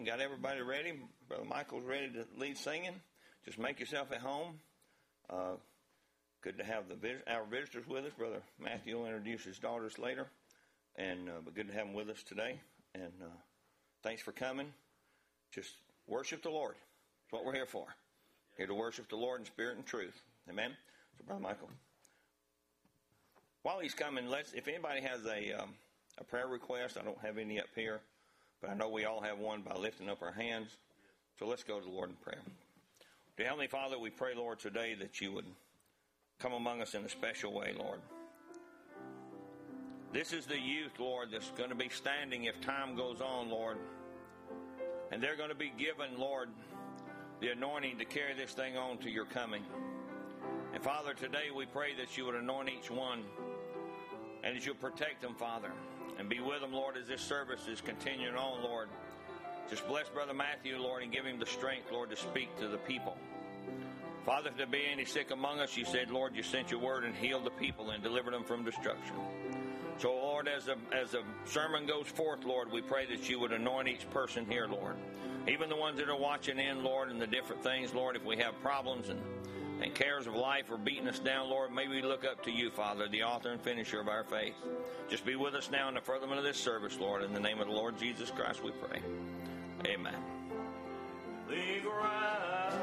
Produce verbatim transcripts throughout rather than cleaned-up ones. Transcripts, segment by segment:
Got everybody ready? Brother Michael's ready to lead singing. Just make yourself at home. Uh, good to have the vis- our visitors with us. Brother Matthew will introduce his daughters later. And uh, but good to have them with us today. And uh, thanks for coming. Just worship the Lord. That's what we're here for. Here to worship the Lord in spirit and truth. Amen? So, Brother Michael. While he's coming, let's. If anybody has a, um, a prayer request, I don't have any up here. But I know we all have one by lifting up our hands. So let's go to the Lord in prayer. Dear Heavenly Father, we pray, Lord, today that you would come among us in a special way, Lord. This is the youth, Lord, that's going to be standing if time goes on, Lord. And they're going to be given, Lord, the anointing to carry this thing on to your coming. And Father, today we pray that you would anoint each one and that you'll protect them, Father. And be with them, Lord, as this service is continuing on, Lord. Just bless Brother Matthew, Lord, and give him the strength, Lord, to speak to the people. Father, if there be any sick among us, you said, Lord, you sent your word and healed the people and delivered them from destruction. So, Lord, as the, as the sermon goes forth, Lord, we pray that you would anoint each person here, Lord. Even the ones that are watching in, Lord, and the different things, Lord, if we have problems and and cares of life are beating us down, Lord, may we look up to you, Father, the author and finisher of our faith. Just be with us now in the furtherance of this service, Lord. In the name of the Lord Jesus Christ we pray. Amen. The ground,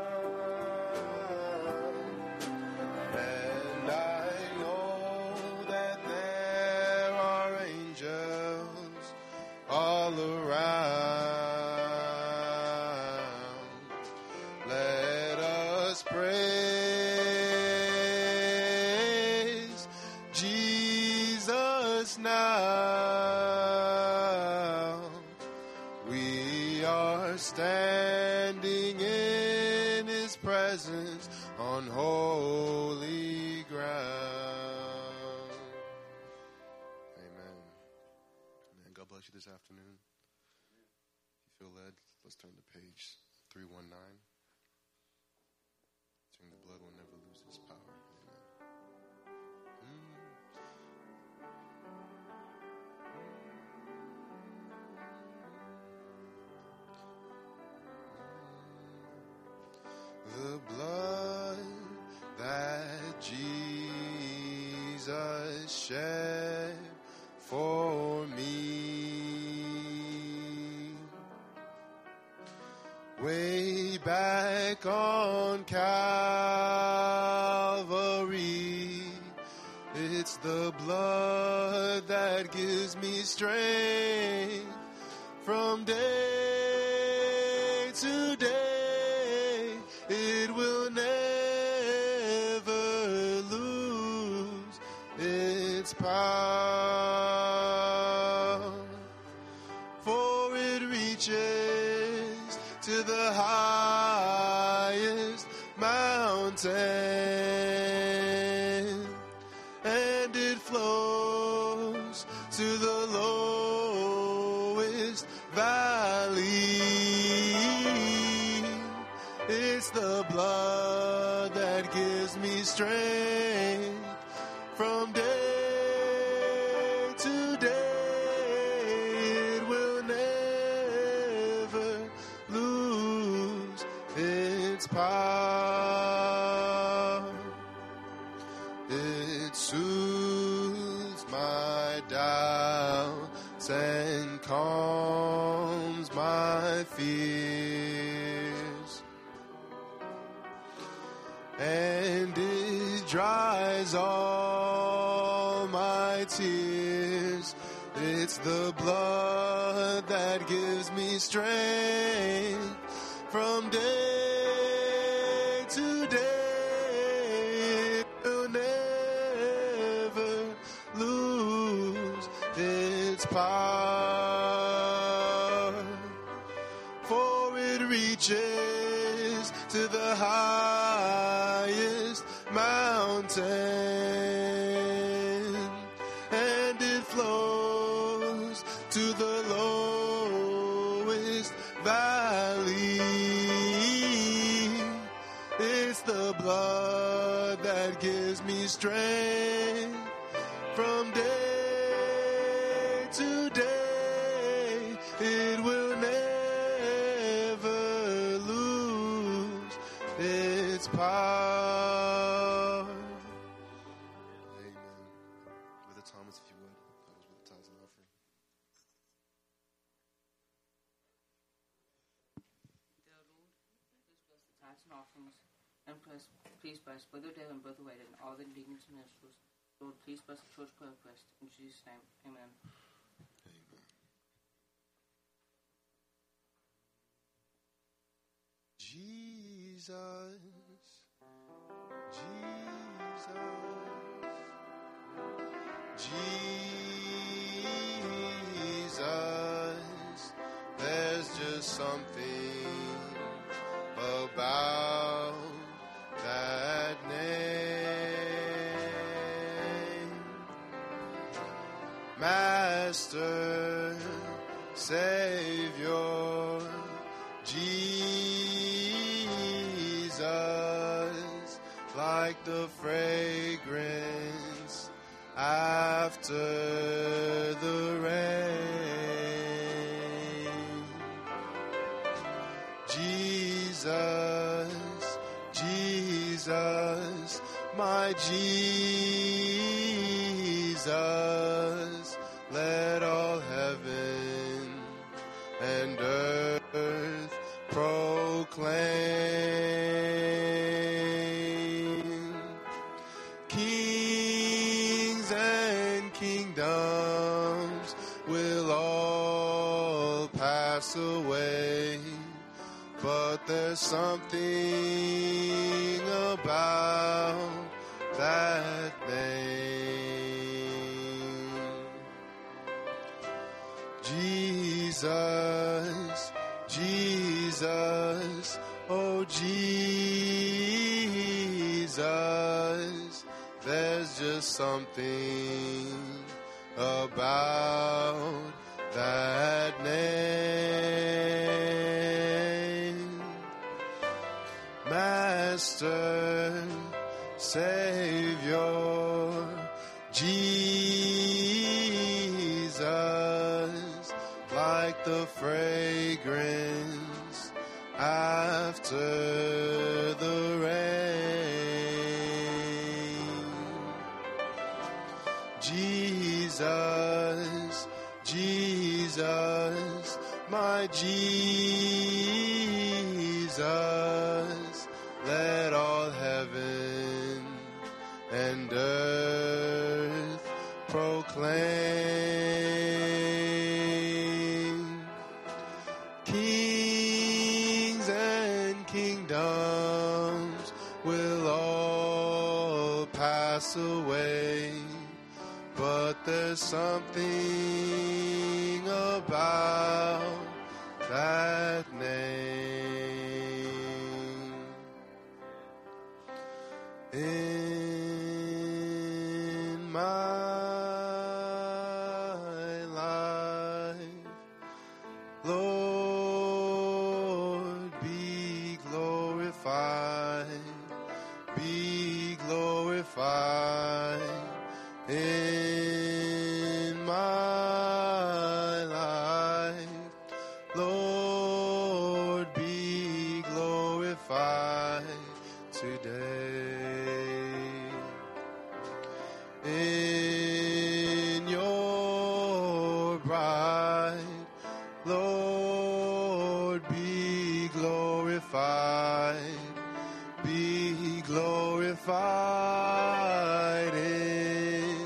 and I know that there are angels all around. Let us pray. Now we are standing in his presence on holy ground. Amen. Amen. God bless you this afternoon. If you feel led, let's turn to page three one nine. Sing the blood will never lose its power. The blood that Jesus shed for me, way back on Calvary, it's the blood that gives me strength from day to day. It will never lose its power, for it reaches to the highest mountain, and it flows to the lowest valley. It's the blood that gives me strength from day to day. It will never lose its power. It soothes my doubts and calms my fears, and it dries all my tears. It's the blood that gives me strength from day to day. It will never lose its power, for it reaches to the highest mountain, and it flows to the lowest valley. It's the blood that gives me strength from day to day. It will never its power. Amen. Brother Thomas, if you would, that was with the tithes and offering. Dear Lord, please bless the tithes and offerings, and bless, please bless Brother Dale and Brother Wade and all the deacons and ministers. Lord, please bless the church prayer request. In Jesus' name, amen. Amen. Jesus, Jesus, Jesus, there's just something about that name. Master, Savior, Jesus, like the fragrance after the rain. Jesus, Jesus, my Jesus, let all heaven and earth proclaim. Kings and kingdoms will all pass away, but there's something about that name. Jesus, Jesus, oh Jesus, there's just something about that name. Master, Savior, Jesus, like the fragrance after the rain. Jesus, Jesus, my Jesus, let all heaven and earth proclaim. Kings and kingdoms will all pass away, but there's something about that name. In my life, Lord, be glorified, be glorified in my life. Lord, be glorified today. In your bride, Lord, be glorified, be glorified in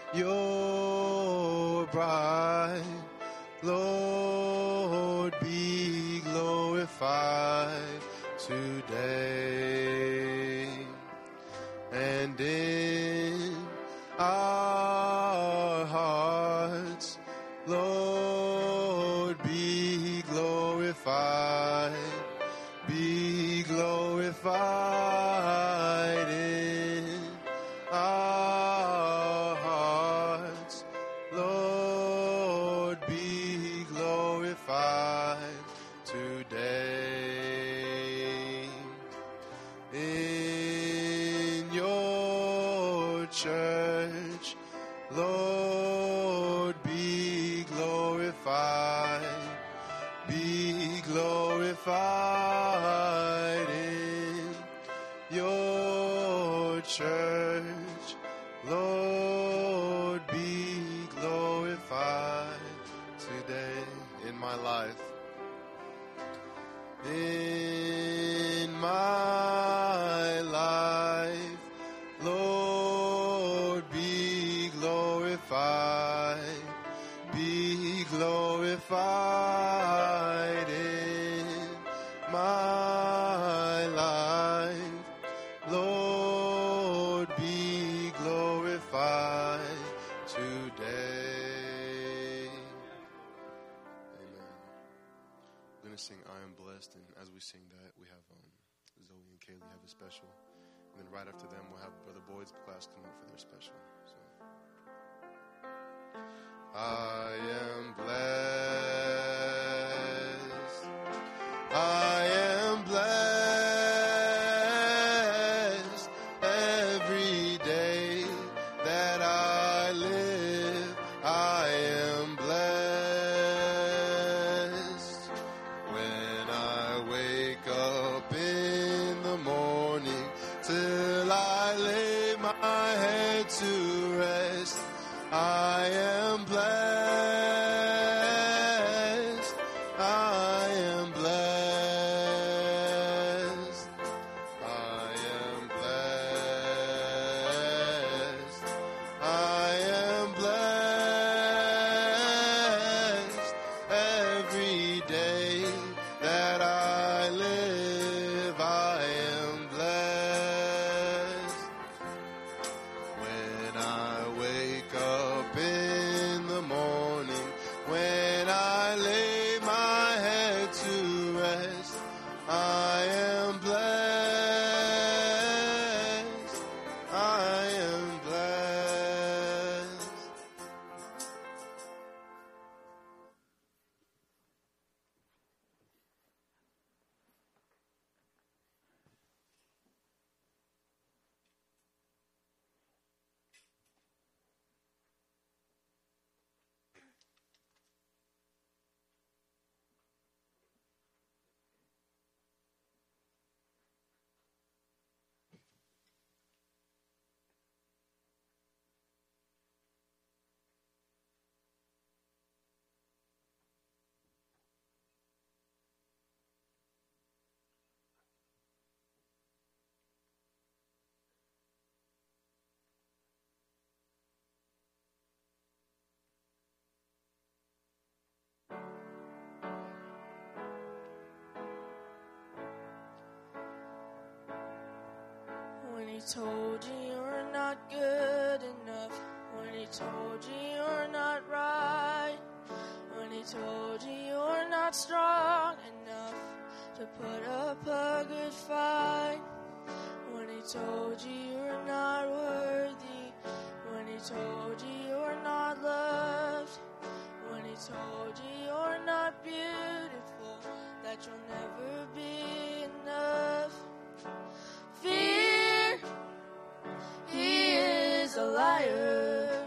your bride. Lord, be glorified today. And in our hearts, Lord, be glorified, be glorified in our hearts. Lord, be glorified today. In your church, Lord, be glorified, be glorified in church. Lord, be glorified today in my life. In my life, Lord, be glorified. Be glorified in my life. Lord, be glorified today. Amen. We're going to sing I Am Blessed, and as we sing that, we have um, Zoe and Kaylee have a special. And then right after them, we'll have Brother Boyd's class come up for their special. So, I am blessed. I am blessed every day that I live. I am blessed when I wake up in the morning till I lay my head to rest. I am blessed. I am blessed. I am blessed. I am blessed every day that I live. I am blessed when I wake up in the morning, when I lay my head to rest. I am blessed. I am blessed. When he told you you're not good enough, when he told you you're not right, when he told you you're not strong enough to put up a good fight, when he told you you're not worthy, when he told you you're not loved, when he told you you're not beautiful, that you'll never be enough. Fear, he is a liar.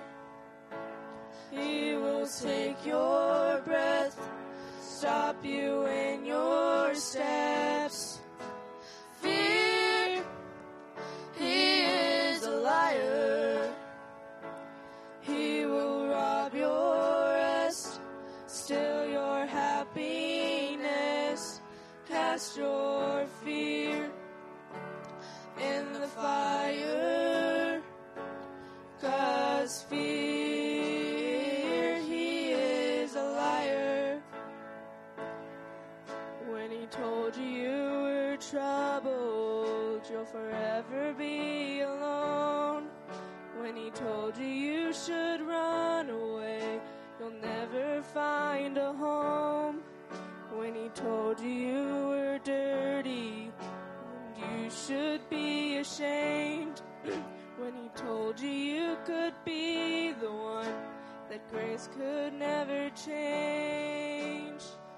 He will take your breath, stop you in your steps. Fear, he is a liar. He will rob your rest, steal your happiness, cast your fear in the fire, 'cause fear, he is a liar. When he told you you were troubled, you'll forever be alone. When he told you you should run away, you'll never find a home. When he told you you were dirty, you should be ashamed. When he told you you could be the one that grace could never change.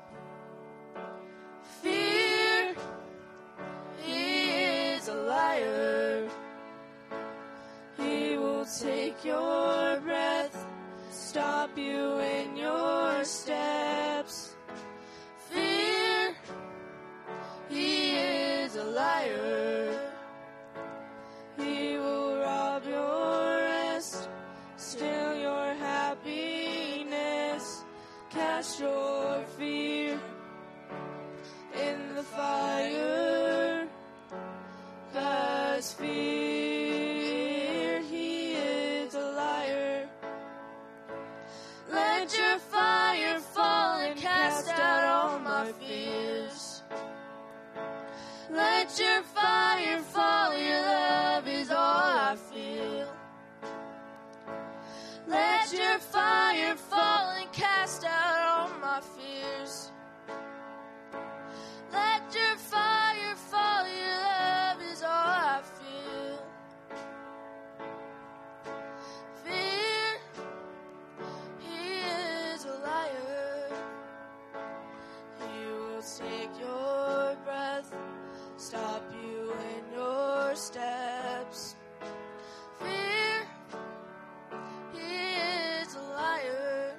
Fear, he is a liar. He will take your breath, stop you in your steps. Fear, he is a liar. He will fears. Let your fire fall, your love is all I feel. Let your fire fall and cast out all my fears. Let your fire fall, your love is all I feel. Fear, he is a liar. He will take your breath, stop you in your steps. Fear, he is a liar.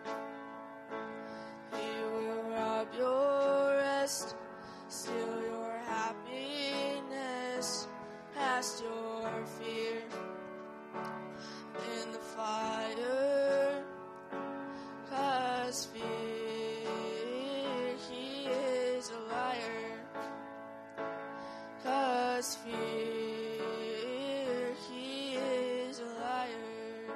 He will rob your rest, steal your happiness, past your fear. In the fire, 'cause fear, he is a liar. 'Cause fear, he is a liar.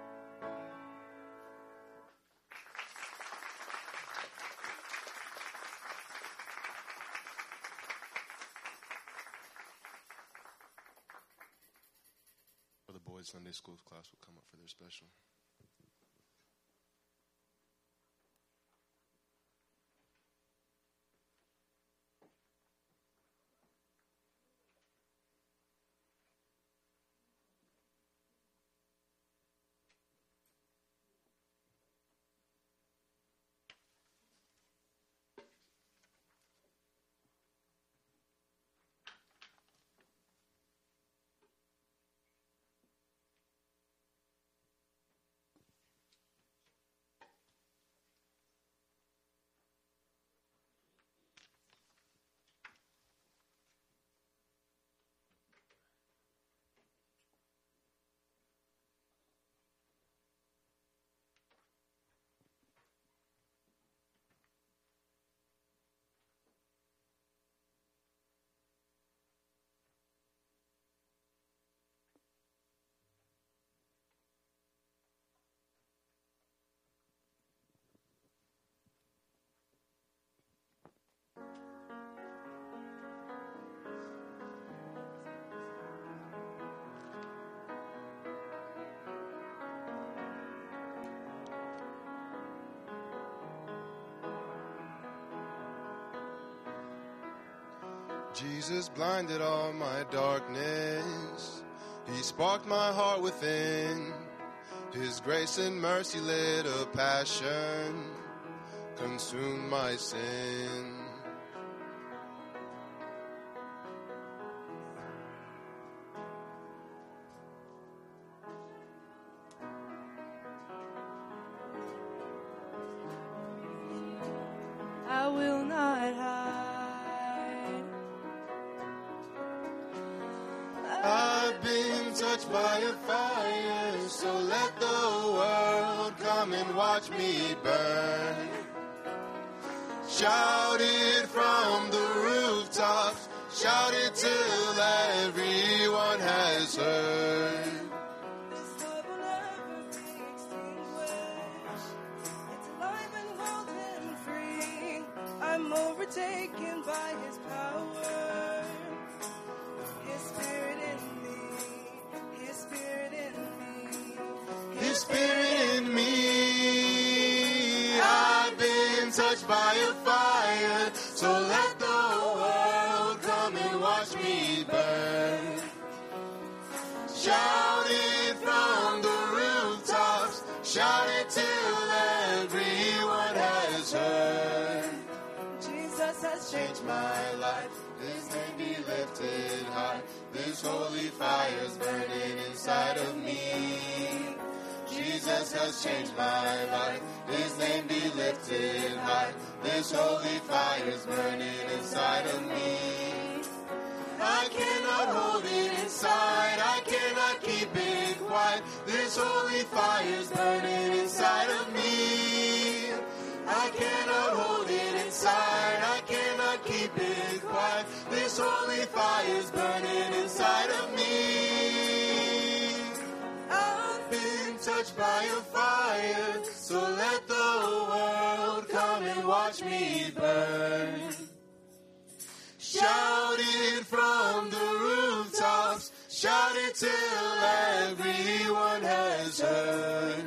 Brother Boyd's Sunday school class will come up for their special. Jesus blinded all my darkness. He sparked my heart within. His grace and mercy lit a passion, consumed my sin. I will not hide. I've been touched by a fire, so let the world come and watch me burn. Shout it from the rooftops, shout it till everyone has heard. This love will never be extinguished. It's alive and wild and free. I'm overtaken by His power. His Spirit in me. His Spirit in me. His Spirit in me. I've been touched by a fire, so let the world come and watch me burn. Shout it from the rooftops, shout it till everyone has heard. Jesus has Change my life, His name be lifted high. This holy fire's burning inside of me. Jesus has changed my life, His name be lifted high. This holy fire's burning inside of me. I cannot hold it inside, I cannot keep it quiet. This holy fire's burning inside of me. I cannot hold it inside, I cannot keep it quiet. This holy fire's burning inside of me. I've been touched by a fire, so let the world come and watch me burn. till everyone has heard.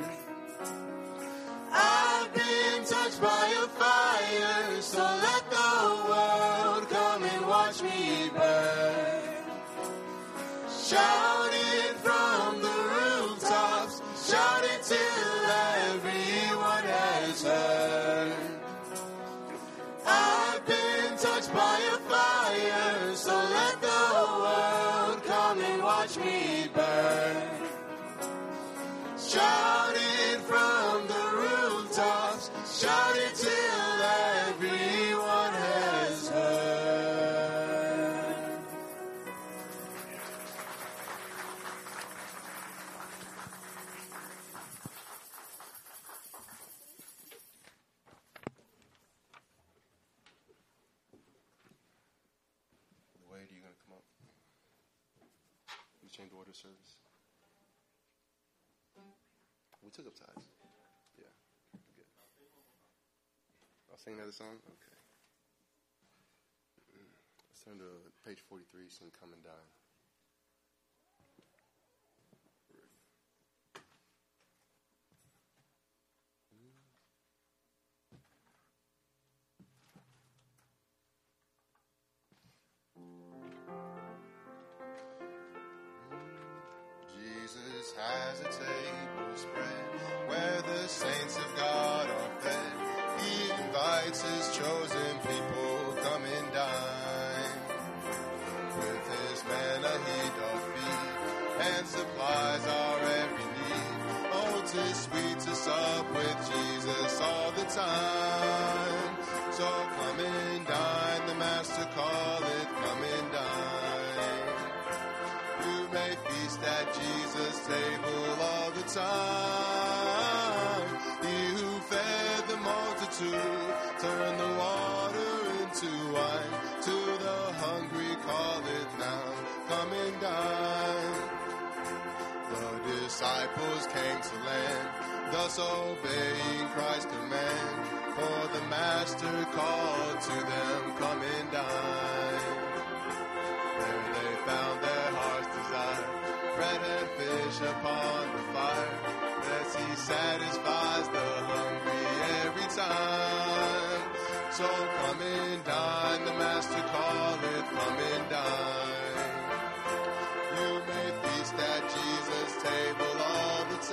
I've been touched by a fire, so let the world come and watch me burn. Shout it from the rooftops, shout it till everyone has heard. I've been touched by a fire, so let the world come and watch me burn. Shout it from the rooftops, shout it till everyone has heard. Wade, are you going to come up? You change the order of service? We took up tithes. Yeah. Good. I'll sing another song? Okay. Let's turn to page forty-three, sing Come and Die. Jesus has a table spread where the saints of God are fed. He invites his chosen people, come and dine. With his manna he doth feed and supplies our every need. Oh, 'tis sweet to sup with Jesus all the time. So come and dine, the master calleth, come and dine. You may feast at Jesus' table all the time. He who fed the multitude, turned the water into wine. To the hungry calleth now, come and dine. The disciples came to land, thus obeying Christ's command. For the master called to them, come and dine. There they found their heart's desire, bread and fish upon the fire. Yes, he satisfies the hungry every time. So come and dine, the master calleth, come and dine. You may feast at Jesus' table all the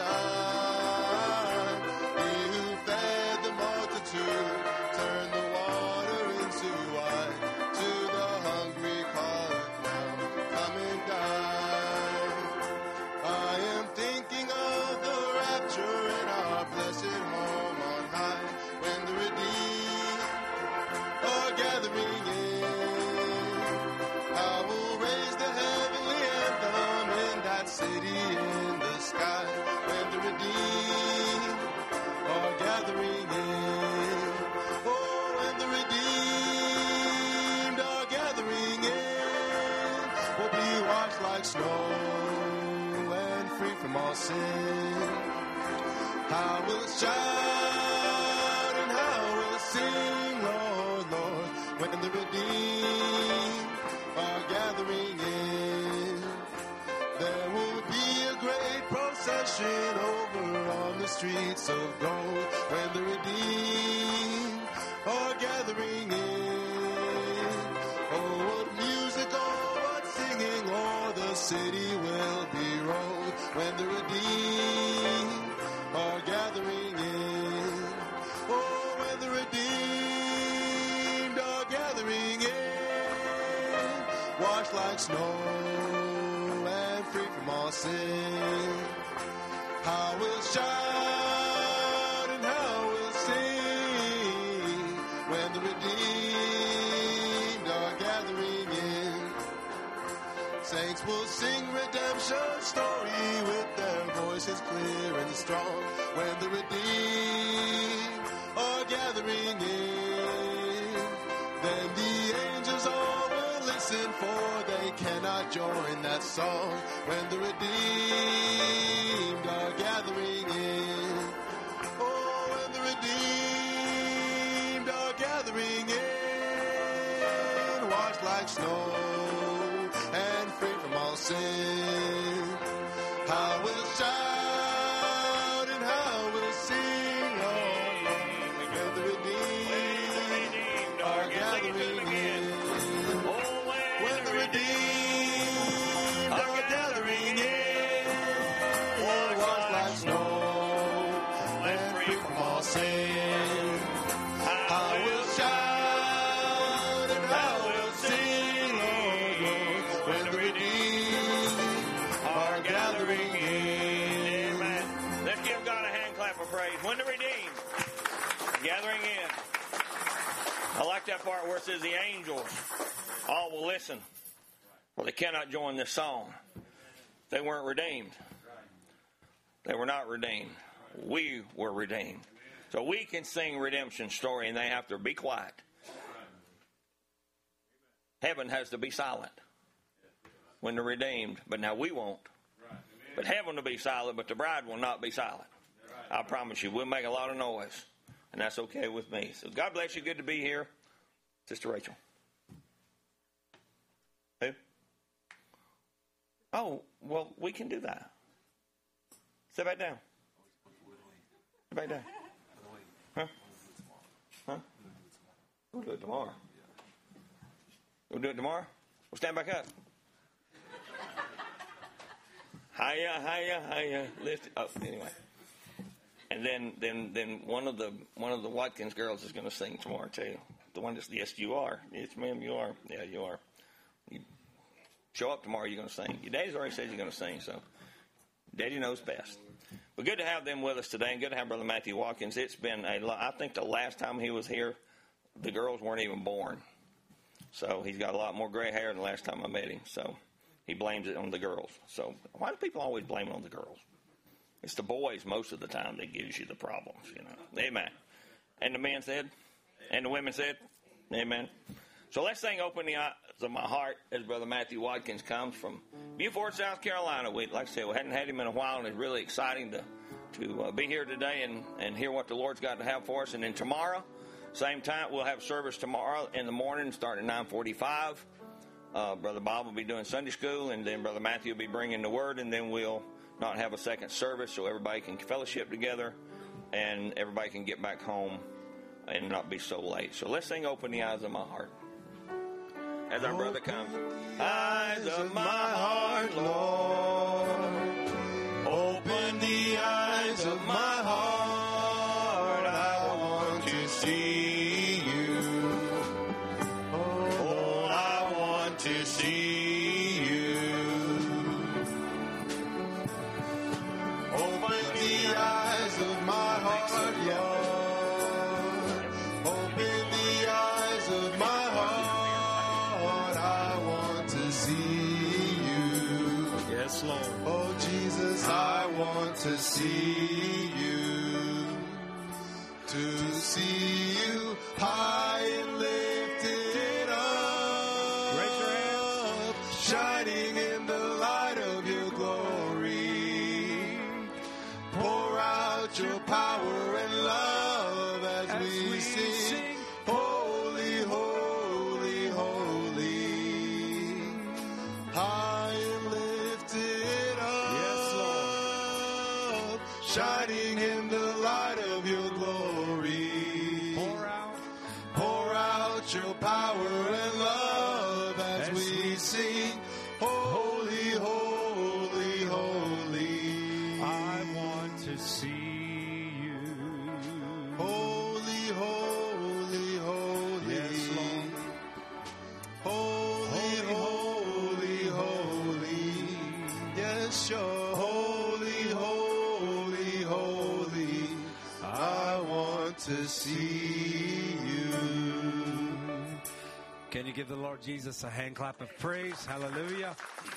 time. He who fed the multitude, turned the water into wine. To the hungry calleth now, come and dine. I am thinking of the rapture in our blessed home on high, when the redeemed are gathering in. I will raise the heavenly anthem in that city in the sky, when the redeemed are gathering in. Oh, when the redeemed are gathering in, we'll be washed like snow and free from all sin. How we'll shout and how we'll sing, Lord, Lord, when the redeemed are gathering in. There will be a great procession over on the streets of gold, when the redeemed are gathering in. Oh, what music, oh, what singing, oh, the city will be rolled, when the redeemed are gathering in. Oh, when the redeemed are gathering in, washed like snow and free from all sin. How we'll shout and how we'll sing, when the redeemed are gathering in. Saints will sing redemption story with their voices clear and strong, when the redeemed are gathering in. Then the angels all will listen, for they cannot join that song, when the redeemed are gathering in. Oh, when the redeemed are gathering in, washed like snow and free from all sin. that part where it says the angels all will listen. Well, they cannot join this song. They weren't redeemed. They were not redeemed. We were redeemed. So we can sing redemption story, and they have to be quiet. Heaven has to be silent when they're redeemed, but now we won't. But heaven will be silent, but the bride will not be silent. I promise you, we'll make a lot of noise, and that's okay with me. So God bless you. Good to be here. Sister Rachel. Who? Oh, well, we can do that. Sit back down. Sit back down. Huh? Huh? We'll do it tomorrow. We'll do it tomorrow? We'll stand back up. Hiya, hiya, hiya. Lift it up. Anyway. And then, then, then one of the one of the Watkins girls is going to sing tomorrow too. The one that's yes, you are. Yes, ma'am, you are. Yeah, you are. You show up tomorrow. You're going to sing. Your daddy's already said you're going to sing, so Daddy knows best. But good to have them with us today, and good to have Brother Matthew Watkins. It's been a lot. I think the last time he was here, the girls weren't even born. So he's got a lot more gray hair than the last time I met him. So he blames it on the girls. So why do people always blame it on the girls? It's the boys most of the time that gives you the problems, you know. Amen. And the men said, and the women said, amen. So let's sing Open the Eyes of My Heart as Brother Matthew Watkins comes from Beaufort, South Carolina. We, like I said, we hadn't had him in a while, and it's really exciting to, to uh, be here today and, and hear what the Lord's got to have for us. And then tomorrow, same time, we'll have service tomorrow in the morning starting at nine forty-five. Uh, Brother Bob will be doing Sunday school, and then Brother Matthew will be bringing the Word, and then we'll not have a second service so everybody can fellowship together and everybody can get back home and not be so late. So let's sing Open the Eyes of My Heart as our brother comes. Eyes of my heart, Lord, open the eyes of my heart. I want to see you. Oh, Lord, I want to see you. Open the eyes of my heart, Lord. Open the eyes of my heart. I want to see you. Yes, Lord. Oh, Jesus, I want to see you. To see you high and lifted up. Raise your hands. Shining in the light of your glory. Pour out your power and love as, as we, we sing. sing. Holy, holy, holy. High and lifted up. Yes, Lord. Shining in the light of your glory. Pour out. Pour out your power and love as, as we sing. Holy, holy, holy. I want to see you. Holy, holy, holy. Yes, Lord. Holy, holy, holy. Yes, you're holy, holy, holy. I want to see you. Can you give the Lord Jesus a hand clap of praise? Hallelujah.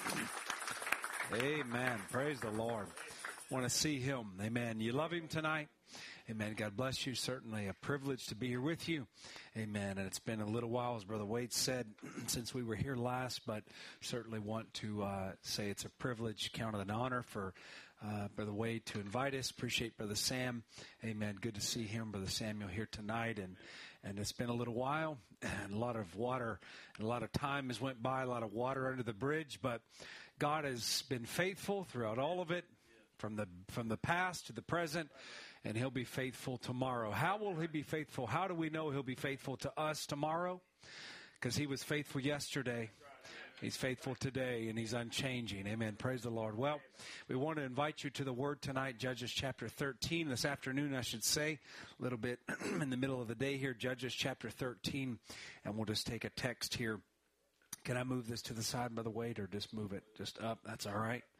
Amen. Praise the Lord. Want to see him. Amen. You love him tonight? Amen. God bless you. Certainly a privilege to be here with you. Amen. And it's been a little while, as Brother Wade said, since we were here last, but certainly want to uh, say it's a privilege, count it an honor for uh, Brother Wade to invite us. Appreciate Brother Sam. Amen. Good to see him, Brother Samuel, here tonight. And And it's been a little while, and a lot of water, and a lot of time has went by, a lot of water under the bridge, but God has been faithful throughout all of it, from the from the past to the present, and he'll be faithful tomorrow. How will he be faithful? How do we know he'll be faithful to us tomorrow? Because he was faithful yesterday. He's faithful today, and he's unchanging. Amen. Praise the Lord. Well, we want to invite you to the Word tonight, Judges chapter thirteen. This afternoon, I should say, a little bit in the middle of the day here, Judges chapter thirteen, and we'll just take a text here. Can I move this to the side, Brother Wade, or just move it just up? That's all right.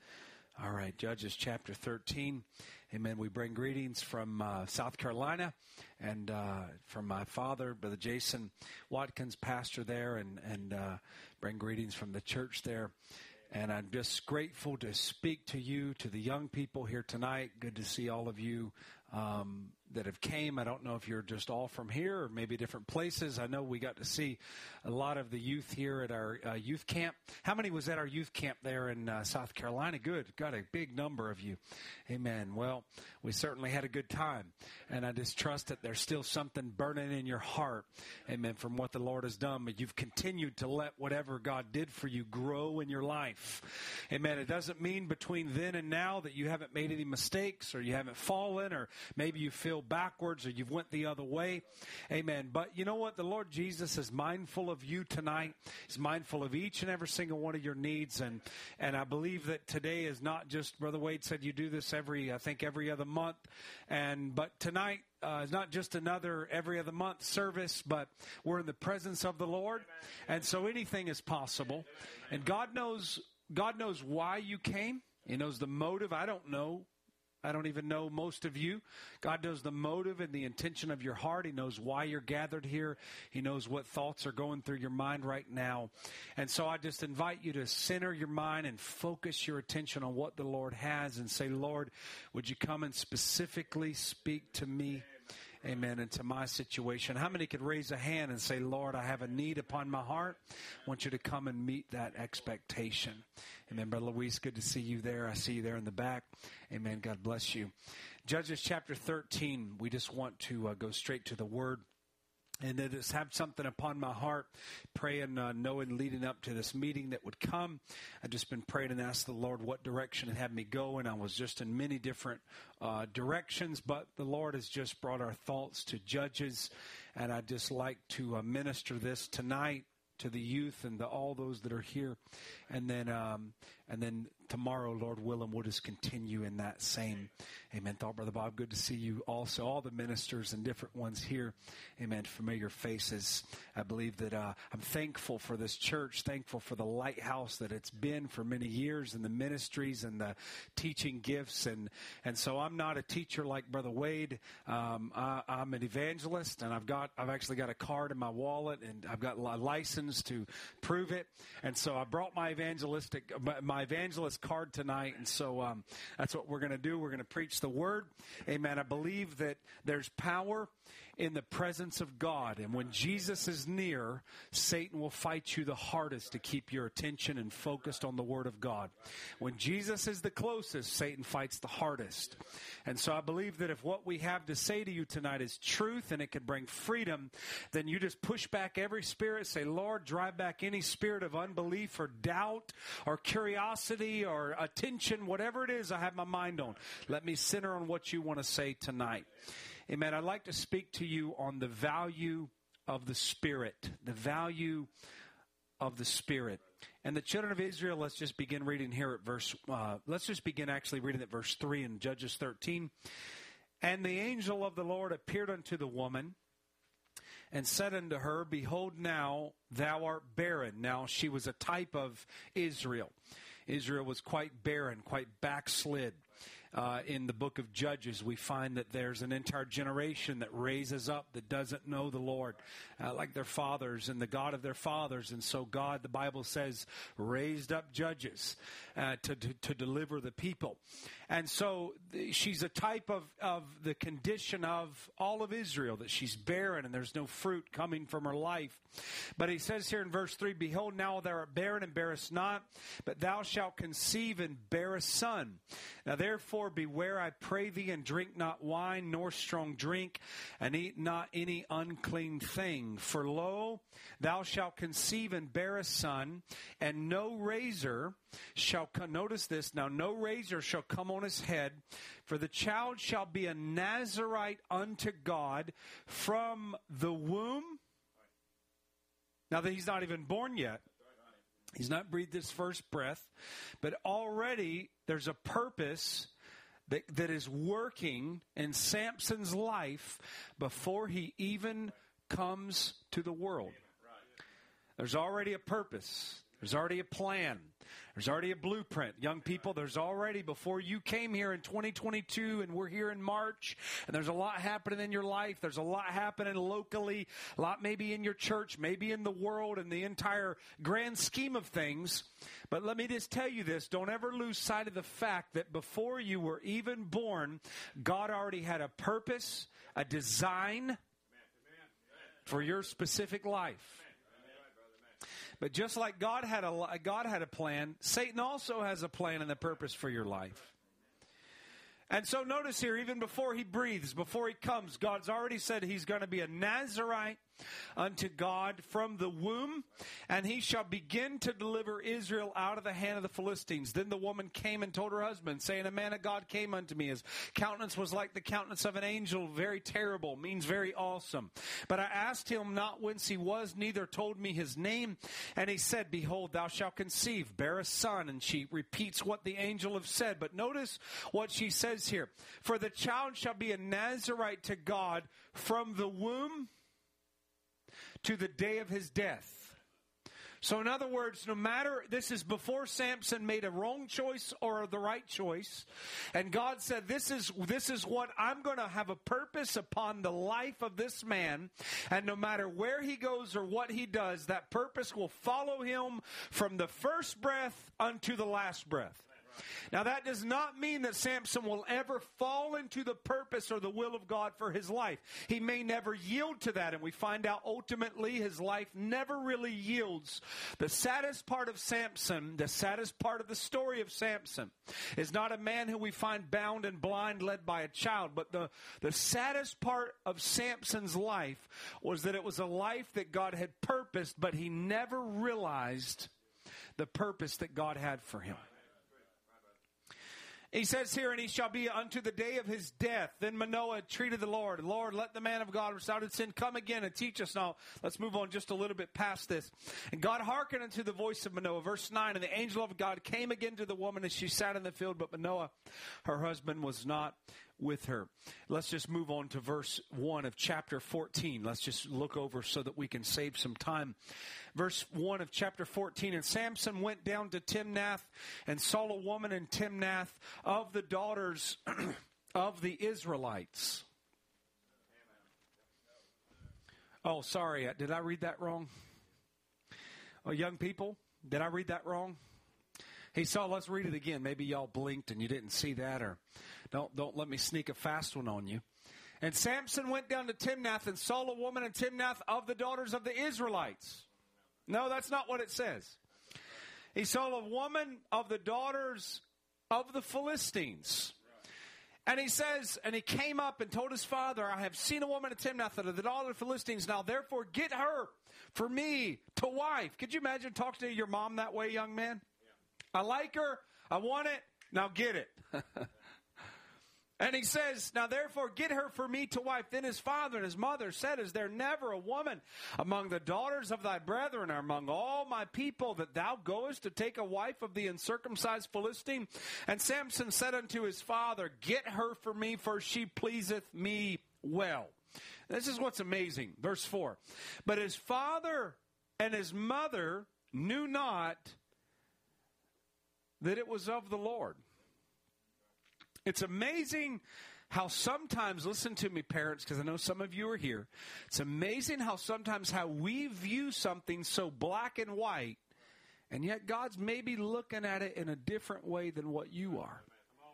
All right, Judges chapter thirteen. Amen. We bring greetings from uh, South Carolina and uh, from my father, Brother Jason Watkins, pastor there, and, and uh, bring greetings from the church there. And I'm just grateful to speak to you, to the young people here tonight. Good to see all of you um, that have came. I don't know if you're just all from here or maybe different places. I know we got to see a lot of the youth here at our uh, youth camp. How many was at our youth camp there in uh, South Carolina? Good. Got a big number of you. Amen. Well, we certainly had a good time. And I just trust that there's still something burning in your heart. Amen. From what the Lord has done. But you've continued to let whatever God did for you grow in your life. Amen. It doesn't mean between then and now that you haven't made any mistakes or you haven't fallen or maybe you feel backwards or you've went the other way. Amen. But you know what? The Lord Jesus is mindful of you tonight. He's mindful of each and every single one of your needs. And, and I believe that today is not just, Brother Wade said you do this every, I think every other month. And, but tonight, Uh, it's not just another every other month service, but we're in the presence of the Lord. And so anything is possible. And God knows, God knows why you came. He knows the motive. I don't know. I don't even know most of you. God knows the motive and the intention of your heart. He knows why you're gathered here. He knows what thoughts are going through your mind right now. And so I just invite you to center your mind and focus your attention on what the Lord has and say, Lord, would you come and specifically speak to me? Amen. Into my situation. How many could raise a hand and say, Lord, I have a need upon my heart. I want you to come and meet that expectation. Amen. Brother Luis, good to see you there. I see you there in the back. Amen. God bless you. Judges chapter thirteen. We just want to uh, go straight to the word. And it has had something upon my heart, praying, uh, knowing, leading up to this meeting that would come. I've just been praying and asked the Lord what direction it had me go, and I was just in many different uh, directions. But the Lord has just brought our thoughts to Judges, and I'd just like to uh, minister this tonight to the youth and the, all those that are here, and then um, and then tomorrow, Lord willing, we'll just continue in that same. Amen. Thought, Brother Bob, good to see you also, all the ministers and different ones here. Amen. Familiar faces. I believe that uh, I'm thankful for this church, thankful for the lighthouse that it's been for many years and the ministries and the teaching gifts. And, and so I'm not a teacher like Brother Wade. Um, I, I'm an evangelist, and I've got, I've actually got a card in my wallet, and I've got a license to prove it. And so I brought my evangelistic, my evangelist card tonight. And so um, that's what we're going to do. We're going to preach the word. Amen. I believe that there's power in the presence of God. And when Jesus is near, Satan will fight you the hardest to keep your attention and focused on the word of God. When Jesus is the closest, Satan fights the hardest. And so I believe that if what we have to say to you tonight is truth and it can bring freedom, then you just push back every spirit, say, Lord, drive back any spirit of unbelief or doubt or curiosity or attention, whatever it is I have my mind on. Let me center on what you want to say tonight. Amen. I'd like to speak to you on the value of the Spirit, the value of the Spirit. And the children of Israel, let's just begin reading here at verse, uh, let's just begin actually reading at verse three in Judges thirteen. And the angel of the Lord appeared unto the woman and said unto her, Behold, now thou art barren. Now she was a type of Israel. Israel was quite barren, quite backslid. Uh, in the book of Judges, we find that there's an entire generation that raises up that doesn't know the Lord, uh, like their fathers and the God of their fathers. And so God, the Bible says, raised up judges uh, to, to, to deliver the people. And so th- she's a type of, of the condition of all of Israel, that she's barren and there's no fruit coming from her life. But he says here in verse three, Behold, now thou art barren and bearest not, but thou shalt conceive and bear a son. Now therefore beware, I pray thee, and drink not wine nor strong drink, and eat not any unclean thing. For lo, thou shalt conceive and bear a son, and no razor shall come. Notice this now, no razor shall come on his head, for the child shall be a Nazarite unto God from the womb. Now that he's not even born yet. He's not breathed his first breath, but already there's a purpose that, that is working in Samson's life before he even comes to the world. There's already a purpose. There's already a plan. There's already a blueprint. Young people, there's already, before you came here in twenty twenty-two and we're here in March, and there's a lot happening in your life. There's a lot happening locally, a lot maybe in your church, maybe in the world, in the entire grand scheme of things. But let me just tell you this. Don't ever lose sight of the fact that before you were even born, God already had a purpose, a design for your specific life. But just like God had a God had a plan, Satan also has a plan and a purpose for your life. And so notice here, even before he breathes, before he comes, God's already said he's going to be a Nazarite unto God from the womb, and he shall begin to deliver Israel out of the hand of the Philistines. Then the woman came and told her husband, saying, a man of God came unto me. His countenance was like the countenance of an angel, very terrible, means very awesome. But I asked him not whence he was, neither told me his name. And he said, behold, thou shalt conceive, bear a son. And she repeats what the angel have said. But notice what she says here. For the child shall be a Nazarite to God from the womb to the day of his death. So in other words, no matter, this is before Samson made a wrong choice or the right choice. And God said, this is, this is what I'm going to have a purpose upon the life of this man. And no matter where he goes or what he does, that purpose will follow him from the first breath unto the last breath. Now, that does not mean that Samson will ever fall into the purpose or the will of God for his life. He may never yield to that, and we find out ultimately his life never really yields. The saddest part of Samson, the saddest part of the story of Samson, is not a man who we find bound and blind led by a child, but the, the saddest part of Samson's life was that it was a life that God had purposed, but he never realized the purpose that God had for him. He says here, and he shall be unto the day of his death. Then Manoah entreated the Lord, Lord, let the man of God which thou didst send come again and teach us. Now, let's move on just a little bit past this. And God hearkened unto the voice of Manoah. Verse nine, and the angel of God came again to the woman as she sat in the field, but Manoah, her husband, was not with her. Let's just move on to verse one of chapter fourteen. Let's just look over so that we can save some time. Verse one of chapter fourteen, and Samson went down to Timnath and saw a woman in Timnath of the daughters of the Israelites. Oh, sorry. Did I read that wrong? Oh, young people, did I read that wrong? He saw, let's read it again. Maybe y'all blinked and you didn't see that, or don't, don't let me sneak a fast one on you. And Samson went down to Timnath and saw a woman in Timnath of the daughters of the Israelites. No, that's not what it says. He saw a woman of the daughters of the Philistines. And he says, and he came up and told his father, I have seen a woman in Timnath of the daughter of the Philistines. Now, therefore, get her for me to wife. Could you imagine talking to your mom that way, young man? I like her. I want it. Now get it. And he says, now therefore get her for me to wife. Then his father and his mother said, is there never a woman among the daughters of thy brethren or among all my people that thou goest to take a wife of the uncircumcised Philistine? And Samson said unto his father, get her for me, for she pleaseth me well. This is what's amazing. Verse four. But his father and his mother knew not that it was of the Lord. It's amazing how sometimes, listen to me, parents, because I know some of you are here. It's amazing how sometimes how we view something so black and white, and yet God's maybe looking at it in a different way than what you are.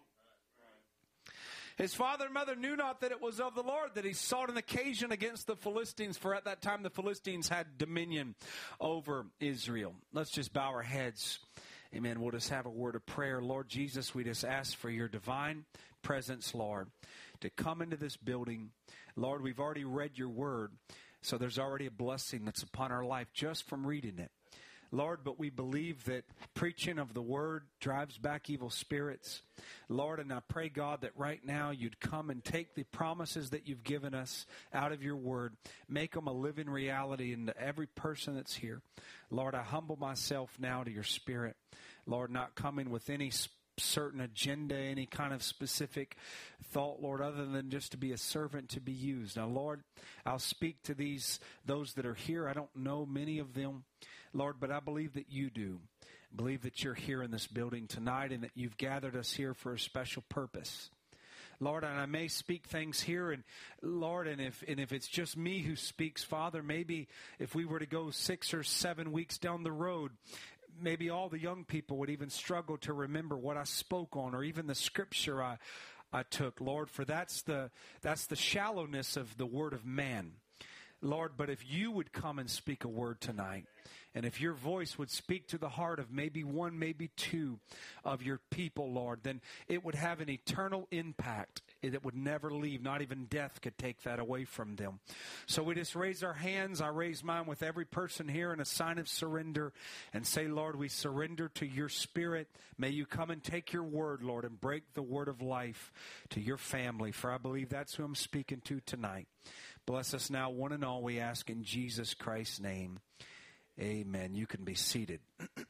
His father and mother knew not that it was of the Lord, that he sought an occasion against the Philistines, for at that time the Philistines had dominion over Israel. Let's just bow our heads. Amen. We'll just have a word of prayer. Lord Jesus, we just ask for your divine presence, Lord, to come into this building. Lord, we've already read your word, so there's already a blessing that's upon our life just from reading it. Lord, but we believe that preaching of the word drives back evil spirits. Lord, and I pray, God, that right now you'd come and take the promises that you've given us out of your word, make them a living reality into every person that's here. Lord, I humble myself now to your spirit. Lord, not coming with any certain agenda, any kind of specific thought, Lord, other than just to be a servant to be used. Now, Lord, I'll speak to these, those that are here. I don't know many of them, Lord, but I believe that you do. I believe that you're here in this building tonight and that you've gathered us here for a special purpose. Lord, and I may speak things here, and Lord, and if and if it's just me who speaks, Father, maybe if we were to go six or seven weeks down the road, maybe all the young people would even struggle to remember what I spoke on, or even the scripture I I took, Lord, for that's the that's the shallowness of the word of man, Lord. But if you would come and speak a word tonight, and if your voice would speak to the heart of maybe one, maybe two of your people, Lord, then it would have an eternal impact that would never leave. Not even death could take that away from them. So we just raise our hands. I raise mine with every person here in a sign of surrender and say, Lord, we surrender to your spirit. May you come and take your word, Lord, and break the word of life to your family. For I believe that's who I'm speaking to tonight. Bless us now, one and all, we ask in Jesus Christ's name. Amen. You can be seated.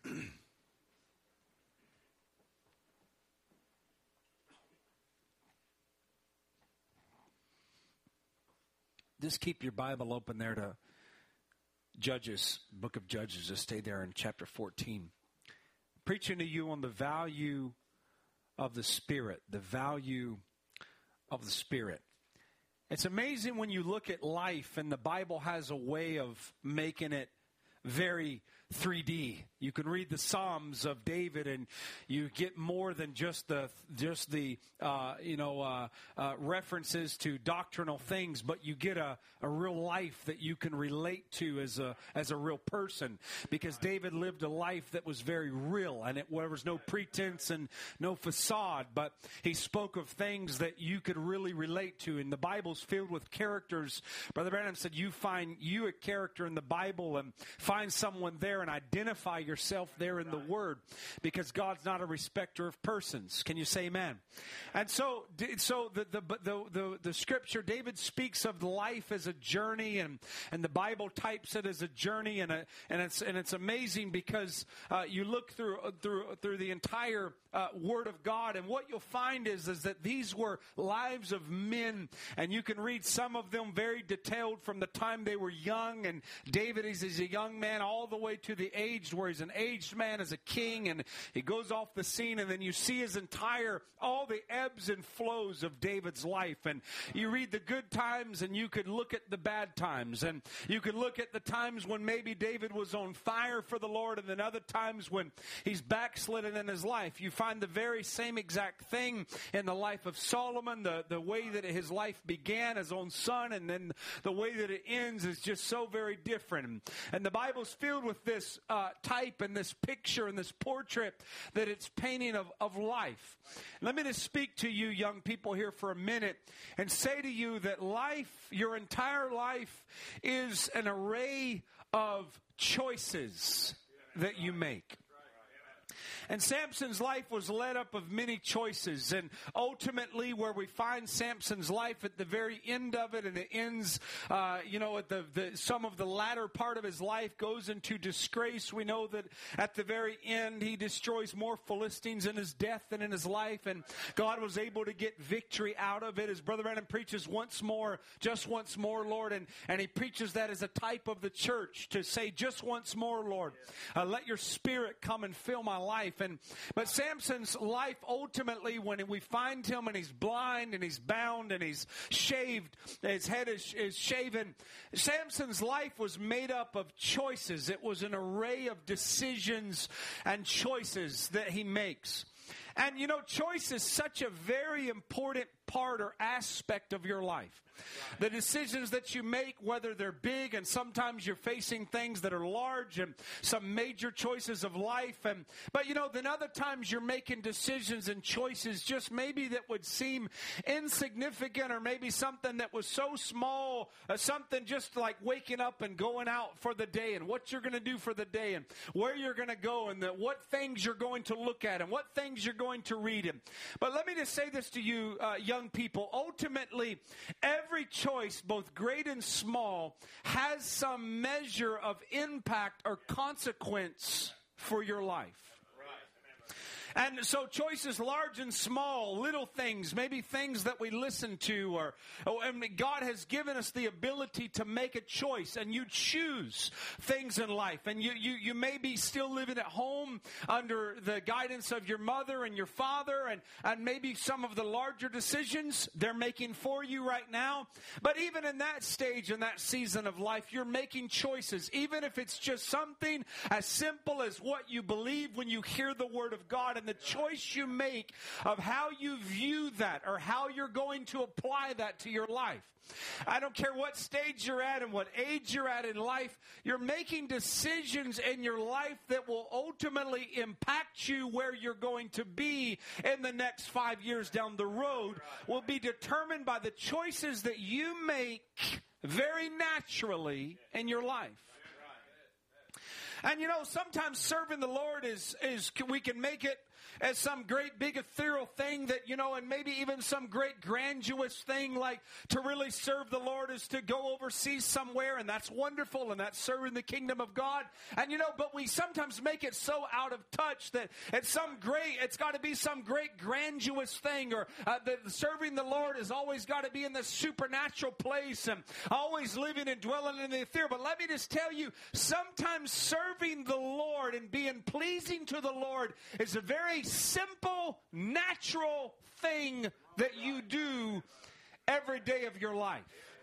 Just keep your Bible open there to Judges, book of Judges. Just stay there in chapter fourteen. Preaching to you on the value of the Spirit, the value of the Spirit. It's amazing when you look at life, and the Bible has a way of making it very three D. You can read the Psalms of David, and you get more than just the just the uh, you know uh, uh, references to doctrinal things, but you get a, a real life that you can relate to as a as a real person. Because David lived a life that was very real, and it there was no pretense and no facade, but he spoke of things that you could really relate to. And the Bible's filled with characters. Brother Branham said, "You find you a character in the Bible, and find someone there and identify yourself there in the Word, because God's not a respecter of persons." Can you say amen? And so, so the the the the, the Scripture, David speaks of life as a journey, and and the Bible types it as a journey, and a, and it's and it's amazing because uh, you look through through through the entire uh, Word of God, and what you'll find is is that these were lives of men, and you can read some of them very detailed from the time they were young. And David is, is a young man all the way to the age where he's an aged man as a king, and he goes off the scene, and then you see his entire, all the ebbs and flows of David's life. And you read the good times, and you could look at the bad times, and you could look at the times when maybe David was on fire for the Lord, and then other times when he's backslidden in his life. You find the very same exact thing in the life of Solomon. The, the way that his life began, his own son, and then the way that it ends is just so very different. And the Bible's filled with this uh, type and this picture and this portrait that it's painting of, of life. Let me just speak to you young people here for a minute and say to you that life, your entire life, is an array of choices that you make. And Samson's life was led up of many choices. And ultimately, where we find Samson's life at the very end of it, and it ends, uh, you know, at the, the some of the latter part of his life goes into disgrace. We know that at the very end, he destroys more Philistines in his death than in his life. And God was able to get victory out of it. As Brother Branham preaches once more, just once more, Lord. And, and he preaches that as a type of the church, to say, just once more, Lord. Uh, let your Spirit come and fill my life. And but Samson's life, ultimately, when we find him and he's blind and he's bound and he's shaved, his head is, is shaven, Samson's life was made up of choices. It was an array of decisions and choices that he makes. And, you know, choice is such a very important part or aspect of your life. The decisions that you make, whether they're big, and sometimes you're facing things that are large and some major choices of life. And but, you know, then other times you're making decisions and choices just maybe that would seem insignificant, or maybe something that was so small, uh, something just like waking up and going out for the day, and what you're going to do for the day, and where you're going to go, and the, what things you're going to look at, and what things you're going to read. And, but let me just say this to you, uh, young people. Ultimately, every choice, both great and small, has some measure of impact or consequence for your life. And so choices large and small, little things, maybe things that we listen to, or, or I mean, God has given us the ability to make a choice, and you choose things in life. And you, you, you may be still living at home under the guidance of your mother and your father, and, and maybe some of the larger decisions they're making for you right now. But even in that stage, in that season of life, you're making choices, even if it's just something as simple as what you believe when you hear the Word of God, and the choice you make of how you view that or how you're going to apply that to your life. I don't care what stage you're at and what age you're at in life, you're making decisions in your life that will ultimately impact you where you're going to be in the next five years down the road, will be determined by the choices that you make very naturally in your life. And you know, sometimes serving the Lord is, is we can make it as some great big ethereal thing that, you know, and maybe even some great grandiose thing, like to really serve the Lord is to go overseas somewhere, and that's wonderful, and that's serving the kingdom of God. And you know, but we sometimes make it so out of touch that it's some great, it's got to be some great grandiose thing, or uh, that serving the Lord has always got to be in this supernatural place and always living and dwelling in the ethereal. But let me just tell you, sometimes serving the Lord and being pleasing to the Lord is a very simple, natural thing that you do every day of your life.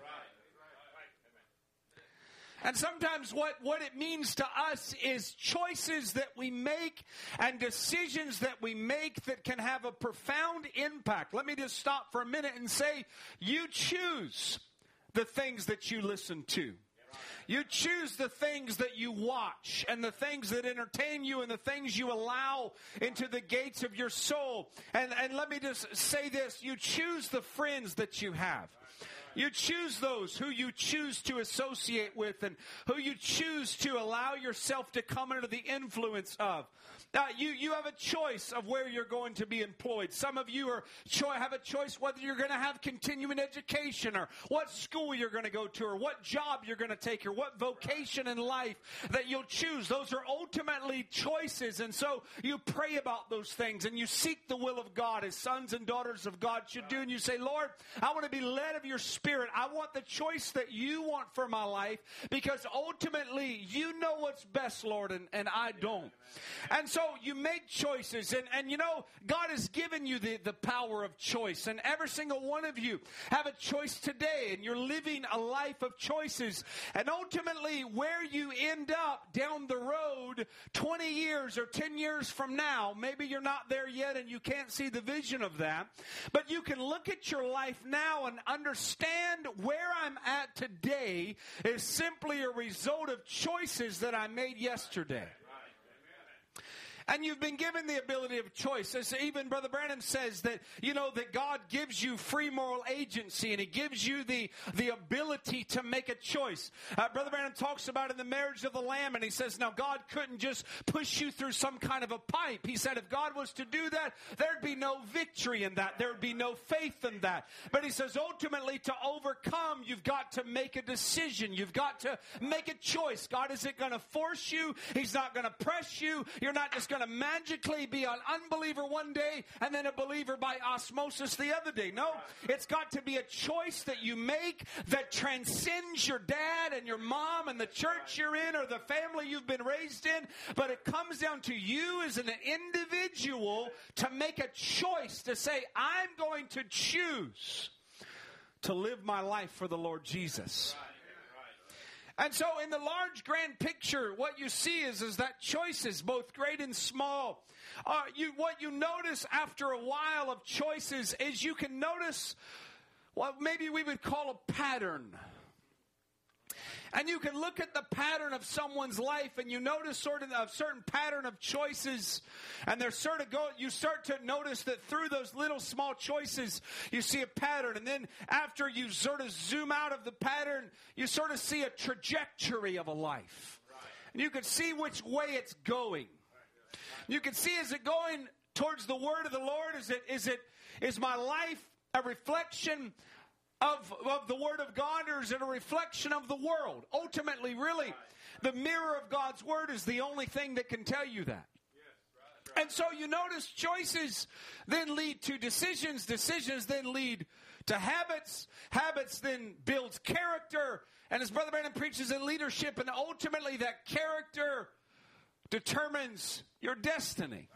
And sometimes what, what it means to us is choices that we make and decisions that we make that can have a profound impact. Let me just stop for a minute and say, you choose the things that you listen to. You choose the things that you watch and the things that entertain you and the things you allow into the gates of your soul. And, and let me just say this. You choose the friends that you have. You choose those who you choose to associate with and who you choose to allow yourself to come under the influence of. Now, you, you have a choice of where you're going to be employed. Some of you are cho- have a choice whether you're going to have continuing education or what school you're going to go to or what job you're going to take or what vocation in life that you'll choose. Those are ultimately choices. And so you pray about those things and you seek the will of God as sons and daughters of God should do. And you say, Lord, I want to be led of your Spirit. I want the choice that you want for my life because ultimately you know what's best, Lord, and, and I don't. And so you make choices, and, and you know, God has given you the, the power of choice, and every single one of you have a choice today, and you're living a life of choices, and ultimately where you end up down the road twenty years or ten years from now, maybe you're not there yet and you can't see the vision of that, but you can look at your life now and understand where I'm at today is simply a result of choices that I made yesterday. And you've been given the ability of choice. As even Brother Branham says that, you know, that God gives you free moral agency and He gives you the, the ability to make a choice. Uh, Brother Branham talks about in the marriage of the Lamb, and he says, now God couldn't just push you through some kind of a pipe. He said if God was to do that, there'd be no victory in that. There'd be no faith in that. But he says ultimately to overcome, you've got to make a decision. You've got to make a choice. God isn't going to force you. He's not going to press you. You're not just going to magically be an unbeliever one day and then a believer by osmosis the other day. No, it's got to be a choice that you make that transcends your dad and your mom and the church you're in or the family you've been raised in. But it comes down to you as an individual to make a choice to say, I'm going to choose to live my life for the Lord Jesus. And so in the large grand picture, what you see is, is that choices, both great and small, uh, you, what you notice after a while of choices is you can notice what maybe we would call a pattern. And you can look at the pattern of someone's life and you notice sort of a certain pattern of choices. And they're sort of go, you start to notice that through those little small choices, you see a pattern. And then after you sort of zoom out of the pattern, you sort of see a trajectory of a life. And you can see which way it's going. You can see, is it going towards the word of the Lord? Is it, is it, is my life a reflection Of, of the Word of God, or is it a reflection of the world? Ultimately, really, the mirror of God's Word is the only thing that can tell you that. And so you notice choices then lead to decisions. Decisions then lead to habits. Habits then builds character. And as Brother Branham preaches in leadership, and ultimately that character determines your destiny.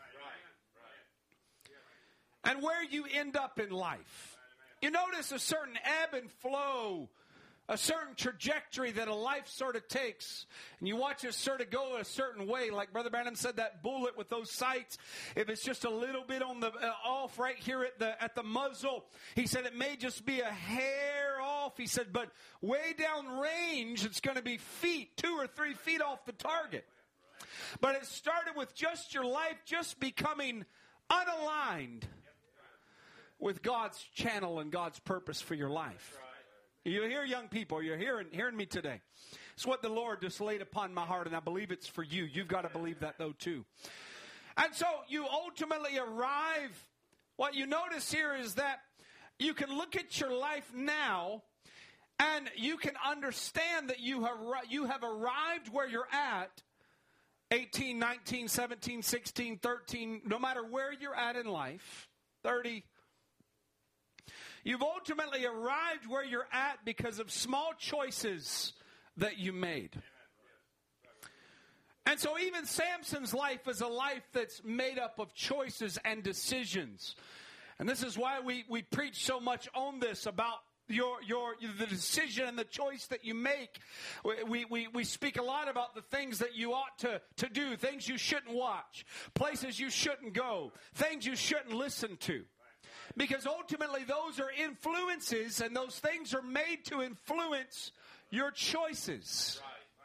And where you end up in life. You notice a certain ebb and flow, a certain trajectory that a life sort of takes. And you watch it sort of go a certain way. Like Brother Branham said, that bullet with those sights, if it's just a little bit on the uh, off right here at the at the muzzle, he said it may just be a hair off. He said, but way down range, it's going to be feet, two or three feet off the target. But it started with just your life just becoming unaligned with God's channel and God's purpose for your life. You hear, young people, you're hearing, hearing me today. It's what the Lord just laid upon my heart, and I believe it's for you. You've got to believe that, though, too. And so you ultimately arrive. What you notice here is that you can look at your life now, and you can understand that you have, you have arrived where you're at, eighteen, nineteen, seventeen, sixteen, thirteen, no matter where you're at in life, thirty. You've ultimately arrived where you're at because of small choices that you made. And so even Samson's life is a life that's made up of choices and decisions. And this is why we, we preach so much on this about your your the decision and the choice that you make. We, we, we speak a lot about the things that you ought to, to do, things you shouldn't watch, places you shouldn't go, things you shouldn't listen to. Because ultimately those are influences, and those things are made to influence your choices.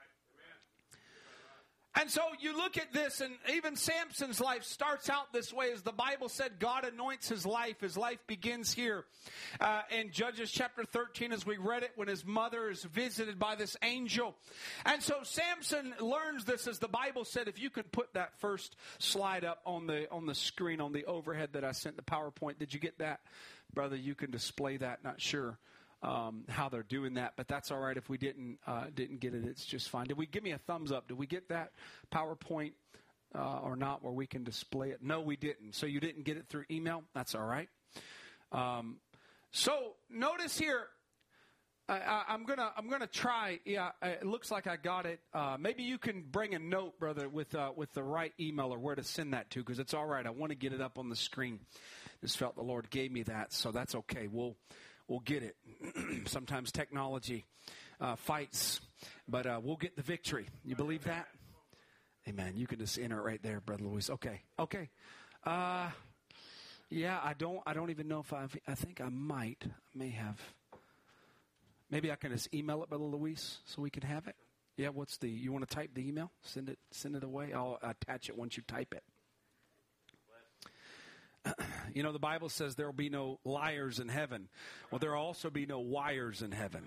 And so you look at this, and even Samson's life starts out this way. As the Bible said, God anoints his life. His life begins here uh, in Judges chapter thirteen, as we read it, when his mother is visited by this angel. And so Samson learns this, as the Bible said. If you could put that first slide up on the on the screen, on the overhead that I sent, the PowerPoint. Did you get that? Brother, you can display that. Not sure Um, how they're doing that, but that's all right if we didn't uh, didn't get it. It's just fine. Did we give me a thumbs up? Did we get that PowerPoint uh, or not, where we can display it? No, we didn't. So you didn't get it through email. That's all right. Um, so notice here, I, I, I'm gonna I'm gonna try. Yeah, it looks like I got it. Uh, maybe you can bring a note, brother, with uh, with the right email or where to send that to, because it's all right. I want to get it up on the screen. Just felt the Lord gave me that, so that's okay. We'll. We'll get it. Sometimes technology uh, fights, but uh, we'll get the victory. You believe that? Amen. You can just enter it right there, Brother Luis. Okay. Okay. Uh, yeah, I don't. I don't even know if I've. I think I might. I may have. Maybe I can just email it, Brother Luis, so we can have it. Yeah. What's the? You want to type the email? Send it. Send it away. I'll attach it once you type it. You know, the Bible says there will be no liars in heaven. Well, there will also be no wires in heaven.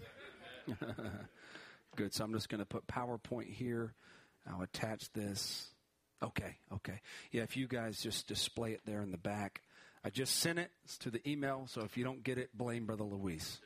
Good. So I'm just going to put PowerPoint here. I'll attach this. Okay. Okay. Yeah, if you guys just display it there in the back. I just sent it to the email, so if you don't get it, blame Brother Luis.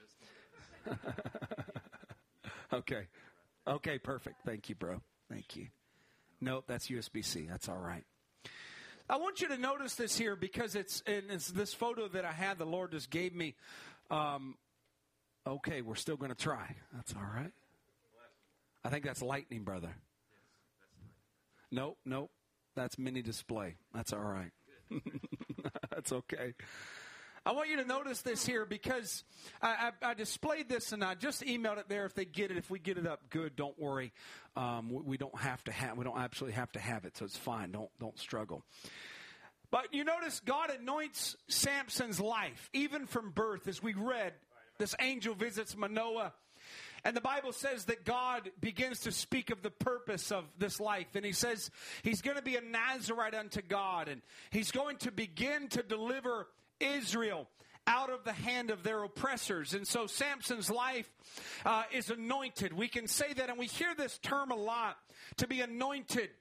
Okay. Okay, perfect. Thank you, bro. Thank you. Nope, that's U S B C. That's all right. I want you to notice this here, because it's, and it's this photo that I had, the Lord just gave me. Um, okay, we're still going to try. That's all right. I think that's lightning, brother. Nope, nope. That's mini display. That's all right. That's okay. I want you to notice this here, because I, I, I displayed this and I just emailed it there. If they get it, if we get it up, good. Don't worry. Um, we, we don't have to have. We don't absolutely have to have it, so it's fine. Don't don't struggle. But you notice God anoints Samson's life, even from birth. As we read, this angel visits Manoah. And the Bible says that God begins to speak of the purpose of this life. And he says he's going to be a Nazarite unto God. And he's going to begin to deliver Israel out of the hand of their oppressors. And so Samson's life uh, is anointed. We can say that, and we hear this term a lot, to be anointed.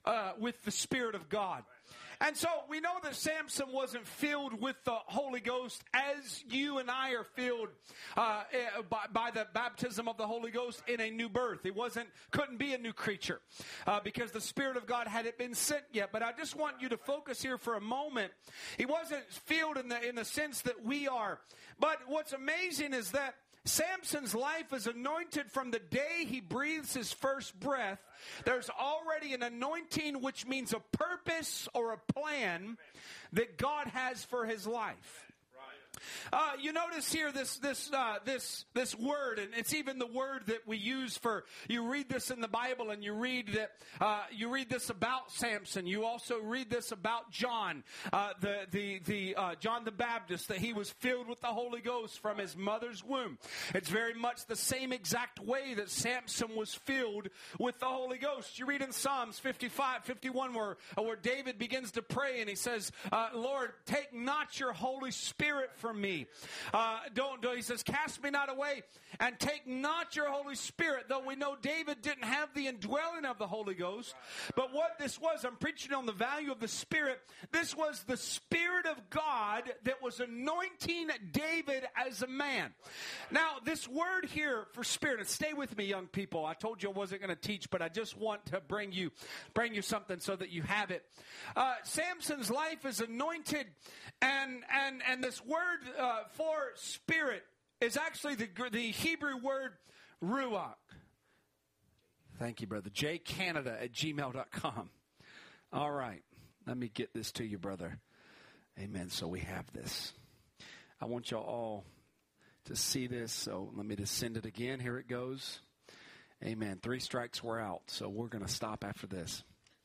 uh, with the Spirit of God. And so we know that Samson wasn't filled with the Holy Ghost as you and I are filled uh, by, by the baptism of the Holy Ghost in a new birth. He wasn't, couldn't be a new creature uh, because the Spirit of God hadn't been sent yet. But I just want you to focus here for a moment. He wasn't filled in the in the sense that we are. But what's amazing is that Samson's life is anointed from the day he breathes his first breath. There's already an anointing, which means a purpose or a plan that God has for his life. Uh, you notice here this this uh, this this word, and it's even the word that we use for. You read this in the Bible, and you read that uh, you read this about Samson. You also read this about John, uh, the the the uh, John the Baptist, that he was filled with the Holy Ghost from his mother's womb. It's very much the same exact way that Samson was filled with the Holy Ghost. You read in Psalms fifty-five, fifty-one, where where David begins to pray, and he says, uh, "Lord, take not your Holy Spirit from me." Uh, don't, don't, he says, "Cast me not away, and take not your Holy Spirit." Though we know David didn't have the indwelling of the Holy Ghost. But what this was, I'm preaching on the value of the Spirit. This was the Spirit of God that was anointing David as a man. Now, this word here for Spirit, and stay with me, young people. I told you I wasn't going to teach, but I just want to bring you, bring you something so that you have it. Uh, Samson's life is anointed, and and and this word uh, for spirit is actually the the Hebrew word ruach. Thank you, brother. J Canada at gmail dot com. All right. Let me get this to you, brother. Amen. So we have this. I want y'all all to see this. So let me just send it again. Here it goes. Amen. Three strikes, we're out. So we're going to stop after this.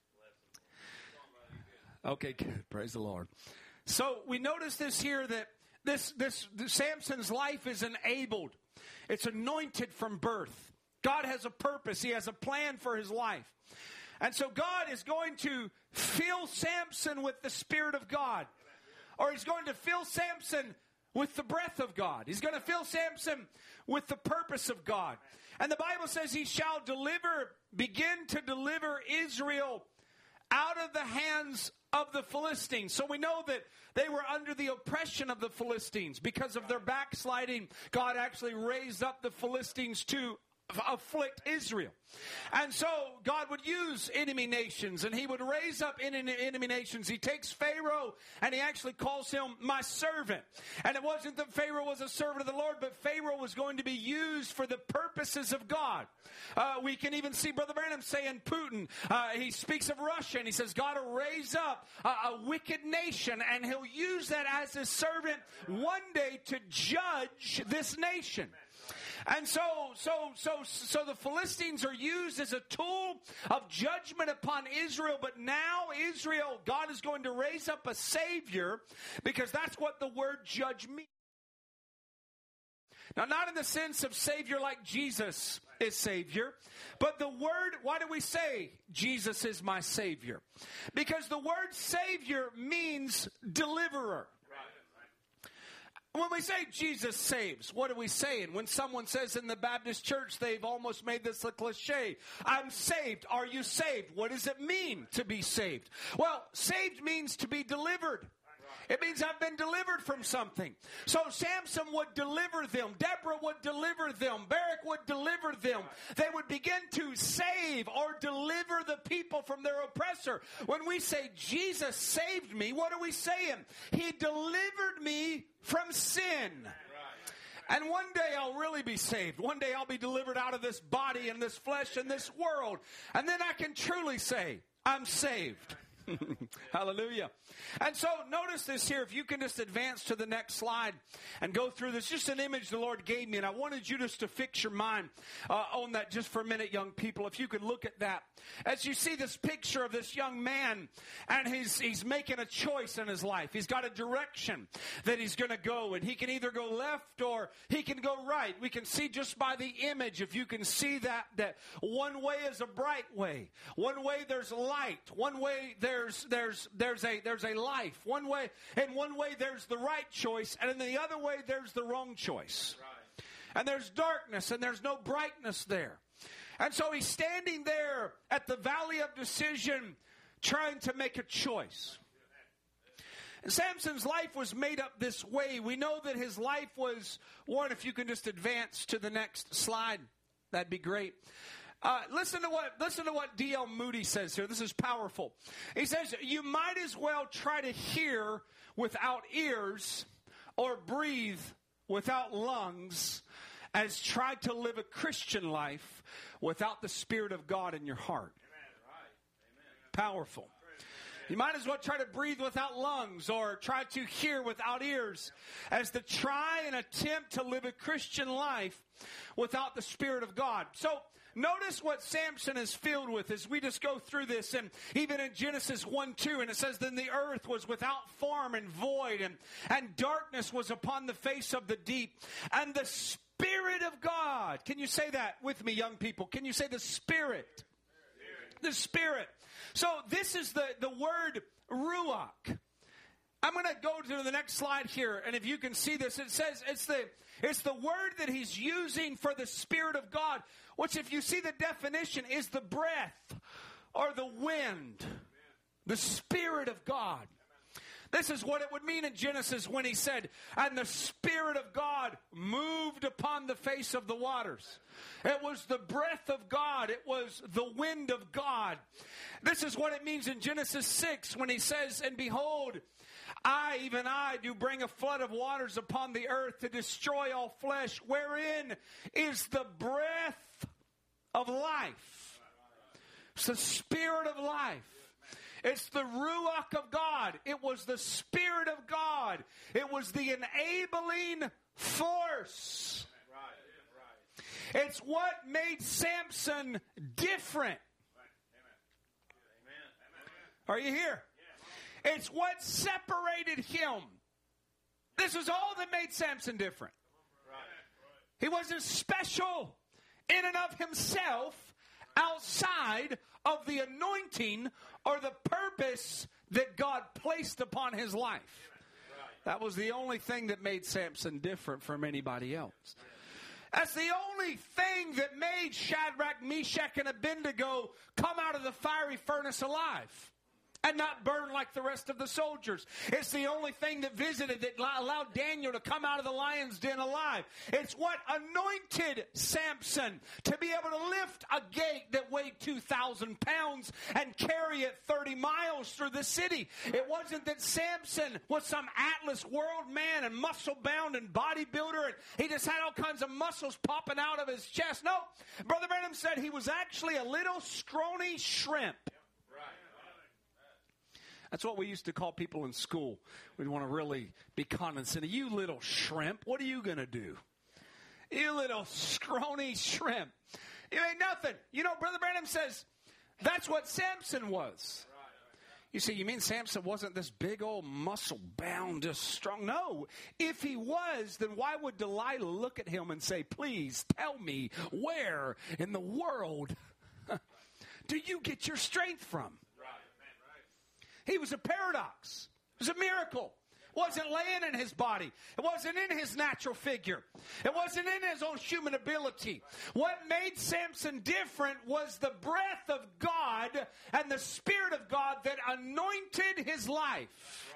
Okay, good. Praise the Lord. So we notice this here that this, this, this Samson's life is enabled. It's anointed from birth. God has a purpose. He has a plan for his life. And so God is going to fill Samson with the Spirit of God. Or he's going to fill Samson with the breath of God. He's going to fill Samson with the purpose of God. And the Bible says he shall deliver, begin to deliver Israel out of the hands of the Philistines. So we know that they were under the oppression of the Philistines. Because of their backsliding, God actually raised up the Philistines to afflict Israel. And so God would use enemy nations, and he would raise up enemy nations. He takes Pharaoh, and he actually calls him my servant. And it wasn't that Pharaoh was a servant of the Lord, but Pharaoh was going to be used for the purposes of God. Uh, we can even see Brother Branham saying Putin. Uh, he speaks of Russia, and he says God will raise up a, a wicked nation, and he'll use that as his servant one day to judge this nation. And so, so, so, so the Philistines are used as a tool of judgment upon Israel. But now Israel, God is going to raise up a Savior, because that's what the word judge means. Now, not in the sense of Savior like Jesus is Savior, but the word, why do we say Jesus is my Savior? Because the word Savior means deliverer. When we say Jesus saves, what are we saying? When someone says in the Baptist church, they've almost made this a cliche. I'm saved. Are you saved? What does it mean to be saved? Well, saved means to be delivered. It means I've been delivered from something. So Samson would deliver them. Deborah would deliver them. Barak would deliver them. They would begin to save or deliver the people from their oppressor. When we say Jesus saved me, what are we saying? He delivered me from sin. And one day I'll really be saved. One day I'll be delivered out of this body and this flesh and this world. And then I can truly say, I'm saved. Hallelujah. And so notice this here. If you can just advance to the next slide and go through this. Just an image the Lord gave me, and I wanted you just to fix your mind uh, on that just for a minute, young people. If you could look at that. As you see this picture of this young man, and he's, he's making a choice in his life. He's got a direction that he's going to go, and he can either go left or he can go right. We can see just by the image, if you can see that, that one way is a bright way. One way there's light. One way there's There's there's there's a there's a life. One way, in one way there's the right choice, and in the other way there's the wrong choice. Right. And there's darkness, and there's no brightness there. And so he's standing there at the valley of decision trying to make a choice. And Samson's life was made up this way. We know that his life was, Warren, if you can just advance to the next slide, that'd be great. Uh, listen to what listen to what D L Moody says here. This is powerful. He says, you might as well try to hear without ears or breathe without lungs as try to live a Christian life without the Spirit of God in your heart. Powerful. You might as well try to breathe without lungs or try to hear without ears as to try and attempt to live a Christian life without the Spirit of God. So notice what Samson is filled with as we just go through this. And even in Genesis one two, and it says, then the earth was without form and void, and, and darkness was upon the face of the deep. And the Spirit of God, can you say that with me, young people? Can you say the Spirit? The Spirit. So this is the, the word ruach. I'm going to go to the next slide here, and if you can see this, it says it's the it's the word that he's using for the Spirit of God, which, if you see the definition, is the breath or the wind, the Spirit of God. This is what it would mean in Genesis when he said, and the Spirit of God moved upon the face of the waters. It was the breath of God. It was the wind of God. This is what it means in Genesis six when he says, and behold, I, even I, do bring a flood of waters upon the earth to destroy all flesh, wherein is the breath of life. It's the Spirit of life. It's the Ruach of God. It was the Spirit of God. It was the enabling force. It's what made Samson different. Are you here? It's what separated him. This is all that made Samson different. He wasn't special in and of himself outside of the anointing or the purpose that God placed upon his life. That was the only thing that made Samson different from anybody else. That's the only thing that made Shadrach, Meshach, and Abednego come out of the fiery furnace alive and not burn like the rest of the soldiers. It's the only thing that visited, that allowed Daniel to come out of the lion's den alive. It's what anointed Samson to be able to lift a gate that weighed two thousand pounds and carry it thirty miles through the city. It wasn't that Samson was some Atlas world man and muscle bound and bodybuilder and he just had all kinds of muscles popping out of his chest. No, Brother Branham said he was actually a little scrawny shrimp. That's what we used to call people in school. We'd want to really be condescending. You little shrimp, what are you going to do? You little scrawny shrimp. You ain't nothing. You know, Brother Branham says that's what Samson was. You see, you mean Samson wasn't this big old muscle-bound, just strong? No. If he was, then why would Delilah look at him and say, please tell me where in the world do you get your strength from? He was a paradox. It was a miracle. It wasn't laying in his body. It wasn't in his natural figure. It wasn't in his own human ability. What made Samson different was the breath of God and the Spirit of God that anointed his life.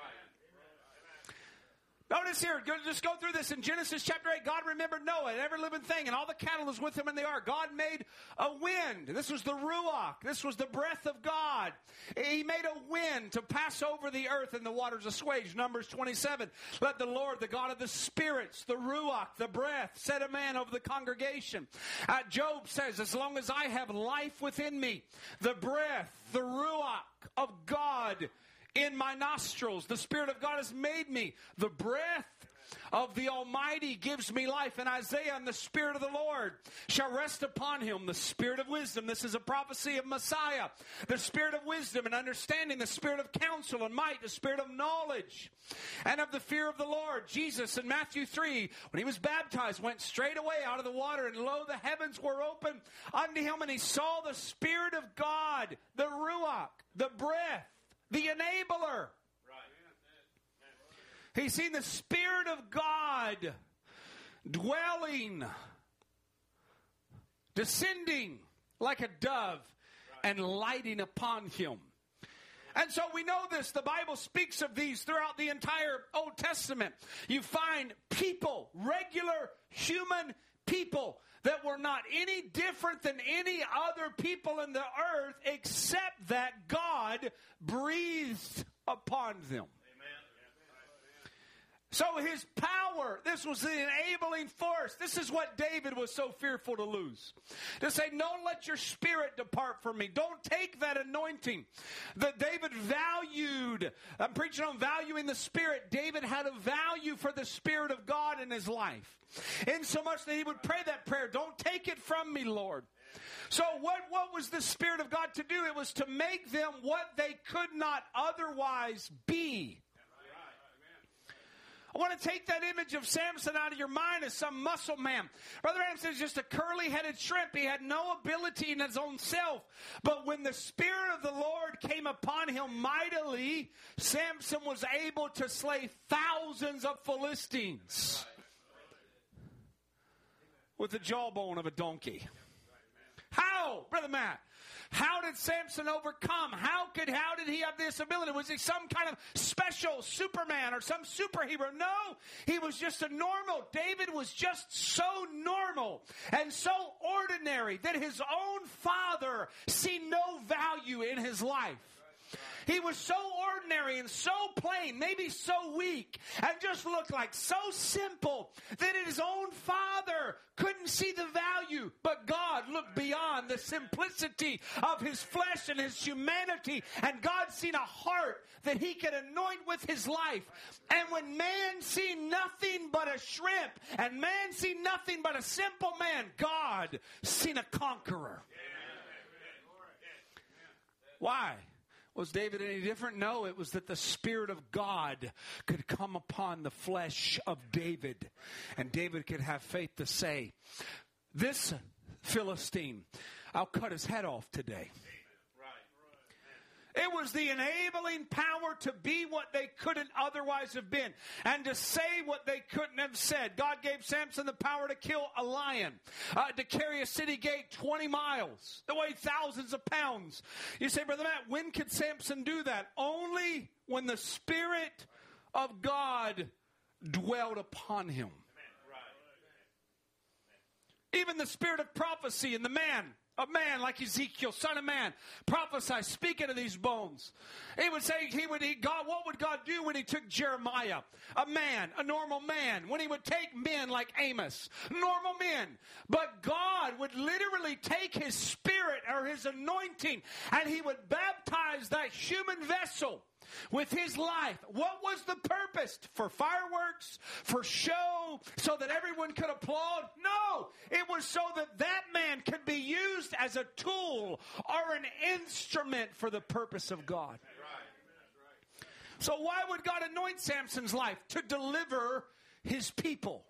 Notice here, just go through this in Genesis chapter eight. God remembered Noah and every living thing and all the cattle was with him in the ark. God made a wind. This was the Ruach. This was the breath of God. He made a wind to pass over the earth and the waters assuaged. Numbers twenty-seven. Let the Lord, the God of the spirits, the Ruach, the breath, set a man over the congregation. Uh, Job says, as long as I have life within me, the breath, the Ruach of God in my nostrils, the Spirit of God has made me. The breath of the Almighty gives me life. In Isaiah, and the Spirit of the Lord shall rest upon him, the Spirit of wisdom. This is a prophecy of Messiah. The Spirit of wisdom and understanding, the Spirit of counsel and might, the Spirit of knowledge and of the fear of the Lord. Jesus in Matthew three, when he was baptized, went straight away out of the water, and lo, the heavens were open unto him, and he saw the Spirit of God, the Ruach, the breath, the enabler. He's seen the Spirit of God dwelling, descending like a dove and lighting upon him. And so we know this. The Bible speaks of these throughout the entire Old Testament. You find people, regular human people, that were not any different than any other people in the earth, except that God breathed upon them. So his power, this was the enabling force. This is what David was so fearful to lose. To say, don't let your spirit depart from me. Don't take that anointing that David valued. I'm preaching on valuing the Spirit. David had a value for the Spirit of God in his life. In so much that he would pray that prayer, don't take it from me, Lord. So what, what was the Spirit of God to do? It was to make them what they could not otherwise be. I want to take that image of Samson out of your mind as some muscle man. Brother Anderson is just a curly-headed shrimp. He had no ability in his own self. But when the Spirit of the Lord came upon him mightily, Samson was able to slay thousands of Philistines with the jawbone of a donkey. How, Brother Matt? How did Samson overcome? How could, how did he have this ability? Was he some kind of special Superman or some superhero? No, he was just a normal. David was just so normal and so ordinary that his own father seen no value in his life. He was so ordinary and so plain, maybe so weak, and just looked like so simple that his own father couldn't see the value. But God looked beyond the simplicity of his flesh and his humanity, and God seen a heart that he could anoint with his life. And when man seen nothing but a shrimp, and man seen nothing but a simple man, God seen a conqueror. Why? Was David any different? No, it was that the Spirit of God could come upon the flesh of David. And David could have faith to say, this Philistine, I'll cut his head off today. It was the enabling power to be what they couldn't otherwise have been and to say what they couldn't have said. God gave Samson the power to kill a lion, uh, to carry a city gate twenty miles, that weighed thousands of pounds. You say, Brother Matt, when could Samson do that? Only when the Spirit of God dwelled upon him. Even the spirit of prophecy in the man. A man like Ezekiel, son of man, prophesy, speaking to these bones. He would say, he would, he, God, what would God do when he took Jeremiah, a man, a normal man, when he would take men like Amos, normal men. But God would literally take his spirit or his anointing and he would baptize that human vessel with his life. What was the purpose? For fireworks? For show? So that everyone could applaud? No! It was so that that man could be used as a tool or an instrument for the purpose of God. So why would God anoint Samson's life? To deliver his people.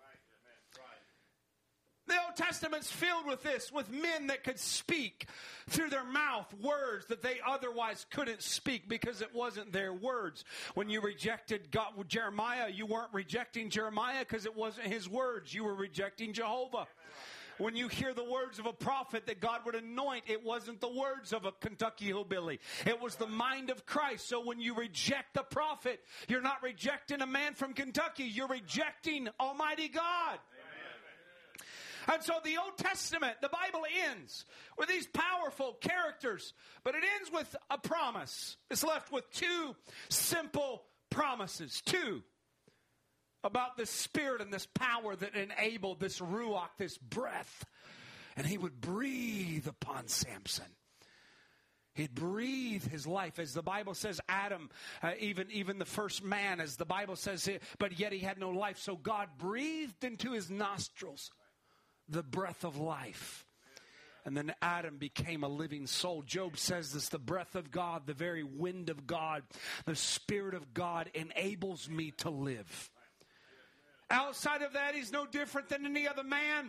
The Old Testament's filled with this, with men that could speak through their mouth words that they otherwise couldn't speak because it wasn't their words. When you rejected God with Jeremiah, you weren't rejecting Jeremiah because it wasn't his words. You were rejecting Jehovah. When you hear the words of a prophet that God would anoint, it wasn't the words of a Kentucky hillbilly. It was the mind of Christ. So when you reject the prophet, you're not rejecting a man from Kentucky. You're rejecting Almighty God. And so the Old Testament, the Bible ends with these powerful characters, but it ends with a promise. It's left with two simple promises. Two. About this spirit and this power that enabled this ruach, this breath. And he would breathe upon Samson. He'd breathe his life. As the Bible says, Adam, uh, even, even the first man, as the Bible says, but yet he had no life. So God breathed into his nostrils the breath of life. And then Adam became a living soul. Job says this, the breath of God, the very wind of God, the Spirit of God enables me to live. Outside of that, he's no different than any other man.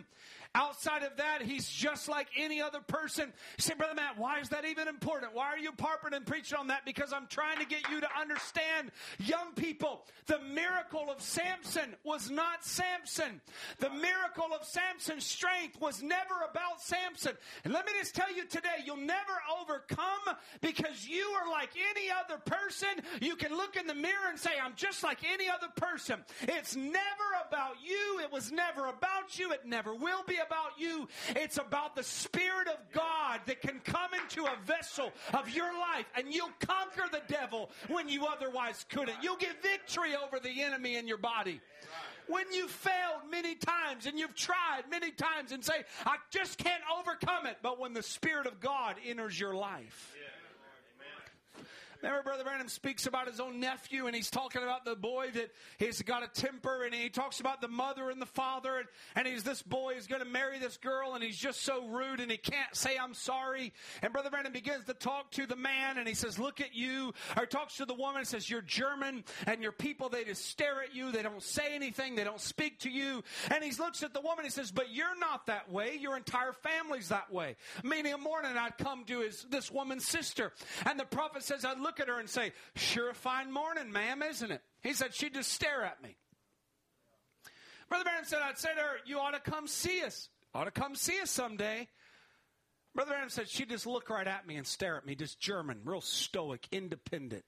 Outside of that, he's just like any other person. You say, Brother Matt, why is that even important? Why are you harping and preaching on that? Because I'm trying to get you to understand, young people, the miracle of Samson was not Samson. The miracle of Samson's strength was never about Samson. And let me just tell you today, you'll never overcome because you are like any other person. You can look in the mirror and say, I'm just like any other person. It's never about you. It was never about you. It never will be about you. It's about the Spirit of God that can come into a vessel of your life, and you'll conquer the devil when you otherwise couldn't. You'll get victory over the enemy in your body. When you've failed many times and you've tried many times and say, I just can't overcome it. But when the Spirit of God enters your life. Remember, Brother Branham speaks about his own nephew, and he's talking about the boy that he's got a temper, and he talks about the mother and the father, and, and he's this boy is going to marry this girl, and he's just so rude, and he can't say, I'm sorry. And Brother Branham begins to talk to the man, and he says, look at you. Or talks to the woman and says, you're German, and your people, they just stare at you. They don't say anything. They don't speak to you. And he looks at the woman and says, but you're not that way. Your entire family's that way. Meaning a morning I'd come to his this woman's sister, and the prophet says, I'd look at her and say, sure a fine morning, ma'am, isn't it? He said, she'd just stare at me. Brother Branham said, I'd say to her, you ought to come see us. Ought to come see us someday. Brother Branham said, she'd just look right at me and stare at me, just German, real stoic, independent.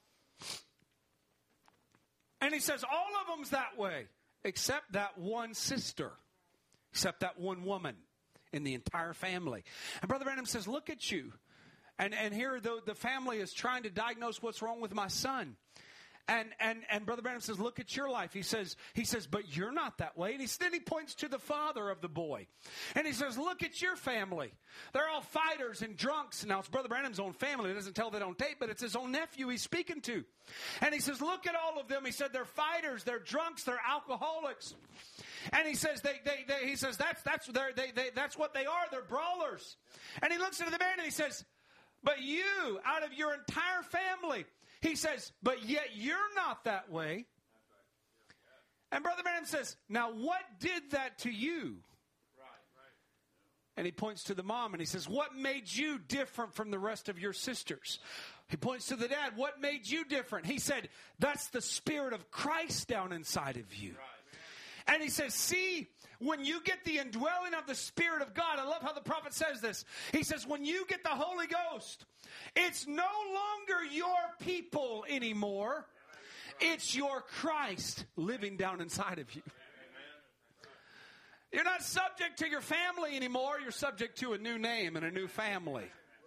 And he says, all of them's that way, except that one sister, except that one woman in the entire family. And Brother Branham says, look at you. And and here the, the family is trying to diagnose what's wrong with my son. And and and Brother Branham says, look at your life. He says, he says, but you're not that way. And he, then he points to the father of the boy. And he says, look at your family. They're all fighters and drunks. Now, it's Brother Branham's own family. He doesn't tell that on tape, but it's his own nephew he's speaking to. And he says, look at all of them. He said, they're fighters, they're drunks, they're alcoholics. And he says, they, they, they he says, that's that's they, they, that's what they are. They're brawlers. And he looks into the man and he says, but you, out of your entire family, he says, but yet you're not that way. And Brother Branham says, now what did that to you? And he points to the mom and he says, what made you different from the rest of your sisters? He points to the dad, what made you different? He said, that's the Spirit of Christ down inside of you. And he says, see, when you get the indwelling of the Spirit of God, I love how the prophet says this. He says, when you get the Holy Ghost, it's no longer your people anymore. It's your Christ living down inside of you. You're not subject to your family anymore. You're subject to a new name and a new family.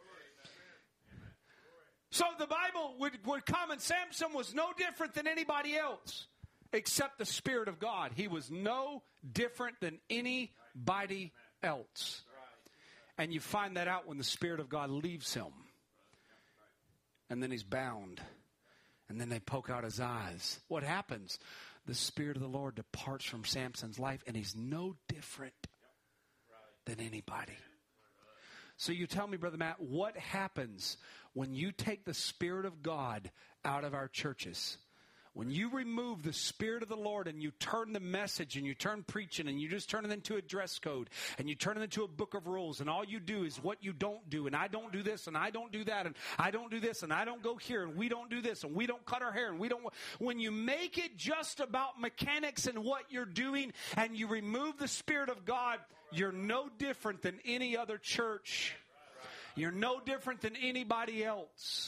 So the Bible would, would come, and Samson was no different than anybody else. Except the Spirit of God. He was no different than anybody else. And you find that out when the Spirit of God leaves him. And then he's bound. And then they poke out his eyes. What happens? The Spirit of the Lord departs from Samson's life, and he's no different than anybody. So you tell me, Brother Matt, what happens when you take the Spirit of God out of our churches? When you remove the Spirit of the Lord and you turn the message and you turn preaching and you just turn it into a dress code and you turn it into a book of rules, and all you do is what you don't do, and I don't do this and I don't do that and I don't do this and I don't go here and we don't do this and we don't cut our hair and we don't. When you make it just about mechanics and what you're doing and you remove the Spirit of God, you're no different than any other church. You're no different than anybody else.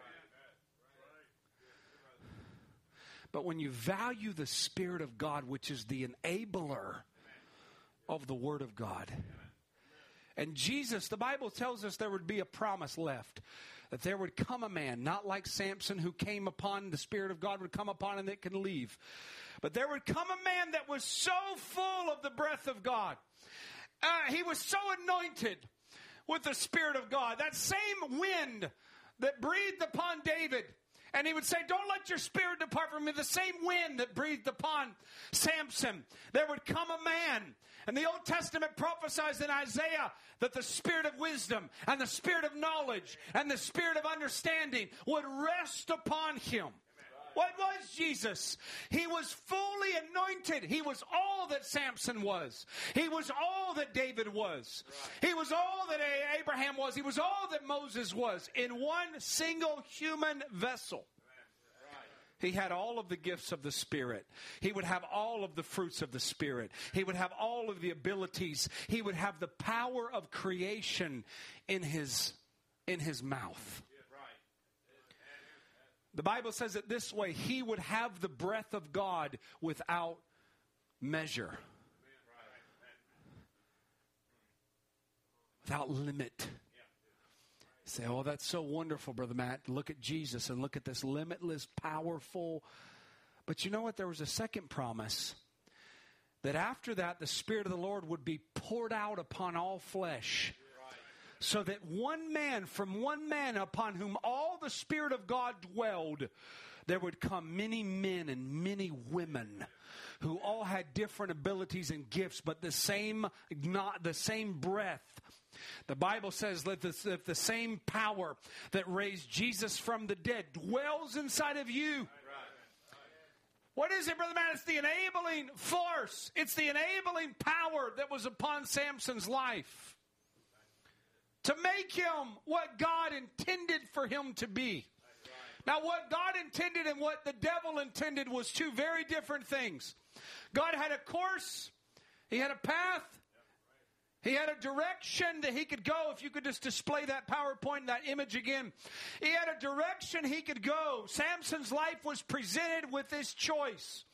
But when you value the Spirit of God, which is the enabler of the Word of God. And Jesus, the Bible tells us there would be a promise left. That there would come a man, not like Samson, who came upon, the Spirit of God would come upon him that can leave. But there would come a man that was so full of the breath of God. Uh, he was so anointed with the Spirit of God. That same wind that breathed upon David. And he would say, don't let your spirit depart from me. The same wind that breathed upon Samson. There would come a man. And the Old Testament prophesies in Isaiah that the spirit of wisdom and the spirit of knowledge and the spirit of understanding would rest upon him. What was Jesus? He was fully anointed. He was all that Samson was. He was all all that David was. Right. He was all that Abraham was. He was all that Moses was in one single human vessel. He had all of the gifts of the Spirit. He would have all of the fruits of the Spirit. He would have all of the abilities. He would have the power of creation in his, in his mouth. The Bible says it this way: he would have the breath of God without measure, without limit. You say, oh, that's so wonderful, Brother Matt. Look at Jesus and look at this limitless, powerful. But you know what? There was a second promise, that after that, the Spirit of the Lord would be poured out upon all flesh. So that one man, from one man upon whom all the Spirit of God dwelled, there would come many men and many women who all had different abilities and gifts, but the same, not the same breath. The Bible says that the, that the same power that raised Jesus from the dead dwells inside of you. What is it, Brother Matt? It's the enabling force. It's the enabling power that was upon Samson's life to make him what God intended for him to be. Now, what God intended and what the devil intended was two very different things. God had a course. He had a path. He had a direction that he could go. If you could just display that PowerPoint, that image again. He had a direction he could go. Samson's life was presented with this choice.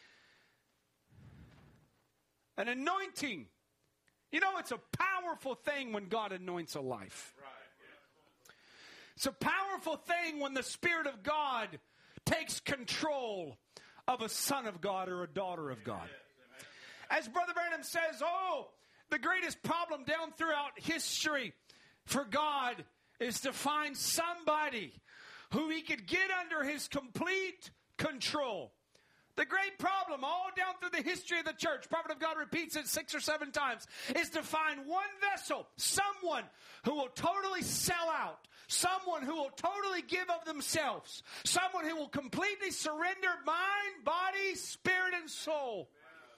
An anointing. You know, it's a powerful thing when God anoints a life. It's a powerful thing when the Spirit of God takes control of a son of God or a daughter of God. As Brother Branham says, oh, the greatest problem down throughout history for God is to find somebody who he could get under his complete control. The great problem all down through the history of the church, Prophet of God repeats it six or seven times, is to find one vessel, someone who will totally sell out, someone who will totally give of themselves, someone who will completely surrender mind, body, spirit, and soul.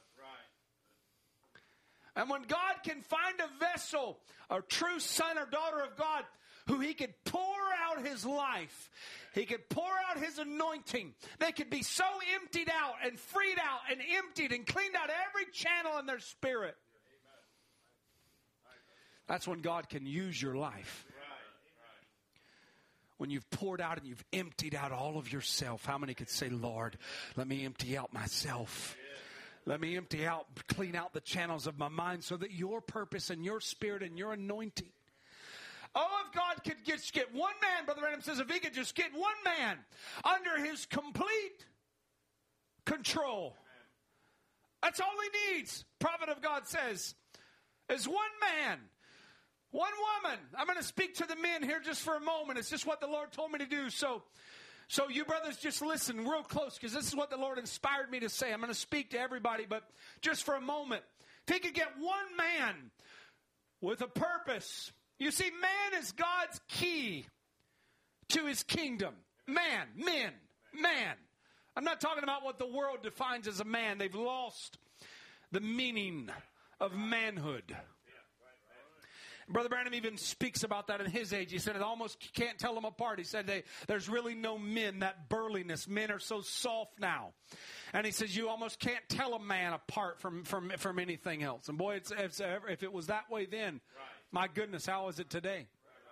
And when God can find a vessel, a true son or daughter of God, who he could pour out his life, he could pour out his anointing, they could be so emptied out and freed out and emptied and cleaned out every channel in their spirit. That's when God can use your life. When you've poured out and you've emptied out all of yourself. How many could say, Lord, let me empty out myself? Let me empty out, clean out the channels of my mind so that your purpose and your spirit and your anointing. Oh, if God could just get one man, Brother Branham says, if he could just get one man under his complete control. That's all he needs, Prophet of God says, is one man, one woman. I'm going to speak to the men here just for a moment. It's just what the Lord told me to do. So, So you brothers just listen real close, because this is what the Lord inspired me to say. I'm going to speak to everybody, but just for a moment. If he could get one man with a purpose. You see, man is God's key to his kingdom. Man, men, man. I'm not talking about what the world defines as a man. They've lost the meaning of manhood. Brother Branham even speaks about that in his age. He said it almost can't tell them apart. He said they, there's really no men, that burliness. Men are so soft now. And he says you almost can't tell a man apart from, from, from anything else. And boy, it's, it's, if it was that way then, right. My goodness, how is it today?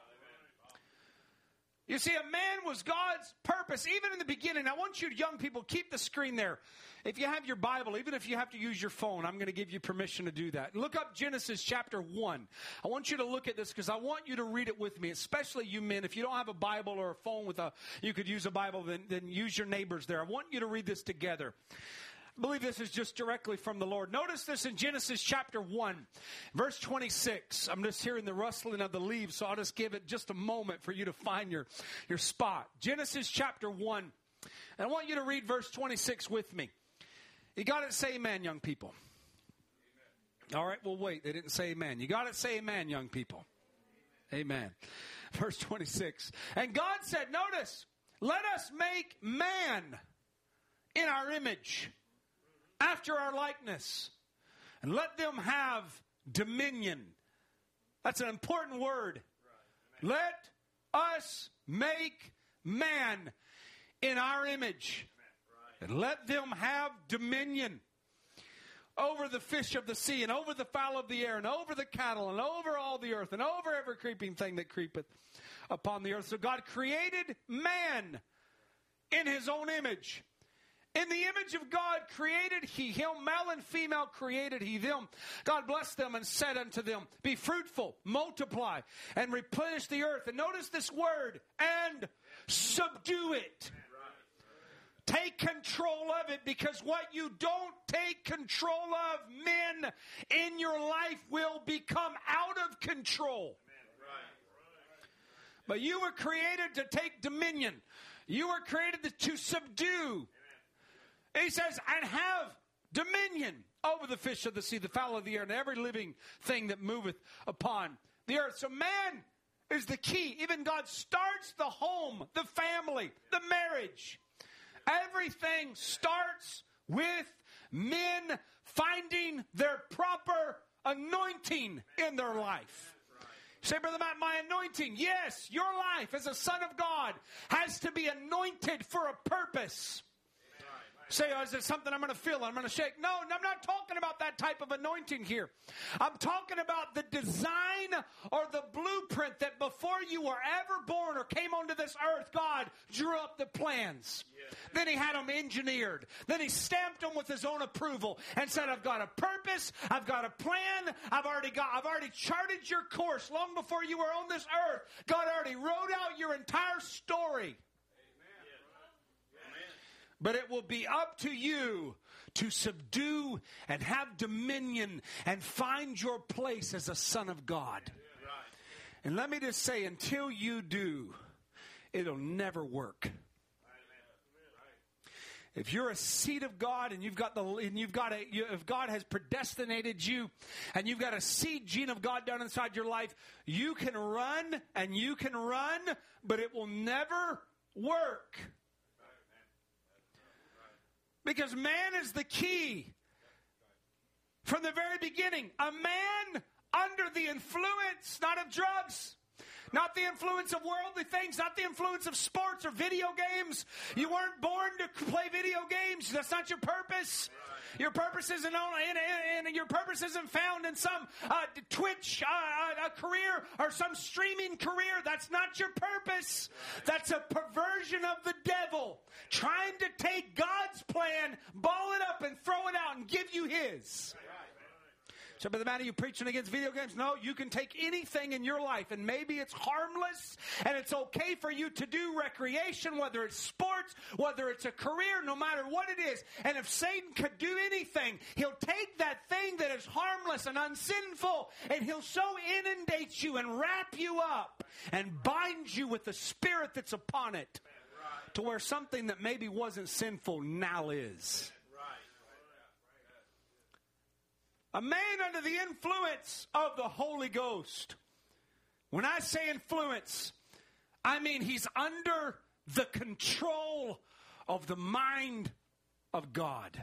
You see, a man was God's purpose, even in the beginning. I want you young people, keep the screen there. If you have your Bible, even if you have to use your phone, I'm going to give you permission to do that. Look up Genesis chapter one. I want you to look at this because I want you to read it with me, especially you men. If you don't have a Bible or a phone with a, you could use a Bible, then, then use your neighbors there. I want you to read this together. I believe this is just directly from the Lord. Notice this in Genesis chapter one, verse twenty-six. I'm just hearing the rustling of the leaves, so I'll just give it just a moment for you to find your, your spot. Genesis chapter one. And I want you to read verse twenty-six with me. You got it, say amen, young people. Amen. All right, well, wait. They didn't say amen. You got it, say amen, young people. Amen. Amen. Verse twenty-six. And God said, notice, let us make man in our image, after our likeness, and let them have dominion. That's an important word. Let us make man in our image. And let them have dominion over the fish of the sea, and over the fowl of the air, and over the cattle, and over all the earth, and over every creeping thing that creepeth upon the earth. So God created man in his own image. In the image of God created he him, male and female created he them. God blessed them and said unto them, be fruitful, multiply, and replenish the earth. And notice this word, and subdue it. Take control of it, because what you don't take control of, men, in your life will become out of control. But you were created to take dominion. You were created to subdue. He says, and have dominion over the fish of the sea, the fowl of the air, and every living thing that moveth upon the earth. So man is the key. Even God starts the home, the family, the marriage. Everything starts with men finding their proper anointing in their life. Say, Brother Matt, my anointing. Yes, your life as a son of God has to be anointed for a purpose. Say, oh, is it something I'm going to feel? I'm going to shake. No, I'm not talking about that type of anointing here. I'm talking about the design or the blueprint that before you were ever born or came onto this earth, God drew up the plans. Yes. Then he had them engineered. Then he stamped them with his own approval and said, I've got a purpose. I've got a plan. I've already got, I've already charted your course long before you were on this earth. God already wrote out your entire story. But it will be up to you to subdue and have dominion and find your place as a son of God. And let me just say, until you do, it'll never work. If you're a seed of God and you've got the, and you've got a, you, if God has predestinated you and you've got a seed gene of God down inside your life, you can run and you can run, but it will never work. Because man is the key. From the very beginning, a man under the influence, not of drugs, not the influence of worldly things, not the influence of sports or video games. You weren't born to play video games. That's not your purpose. Your purpose isn't only, and, and your purpose isn't found in some uh, Twitch uh, a career or some streaming career. That's not your purpose. That's a perversion of the devil trying to take God's plan, ball it up, and throw it out and give you his. So, Brother Matty, you preaching against video games? No, you can take anything in your life, and maybe it's harmless, and it's okay for you to do recreation, whether it's sports, whether it's a career, no matter what it is. And if Satan could do anything, he'll take that thing that is harmless and unsinful, and he'll so inundate you and wrap you up and bind you with the spirit that's upon it to where something that maybe wasn't sinful now is. A man under the influence of the Holy Ghost. When I say influence, I mean he's under the control of the mind of God.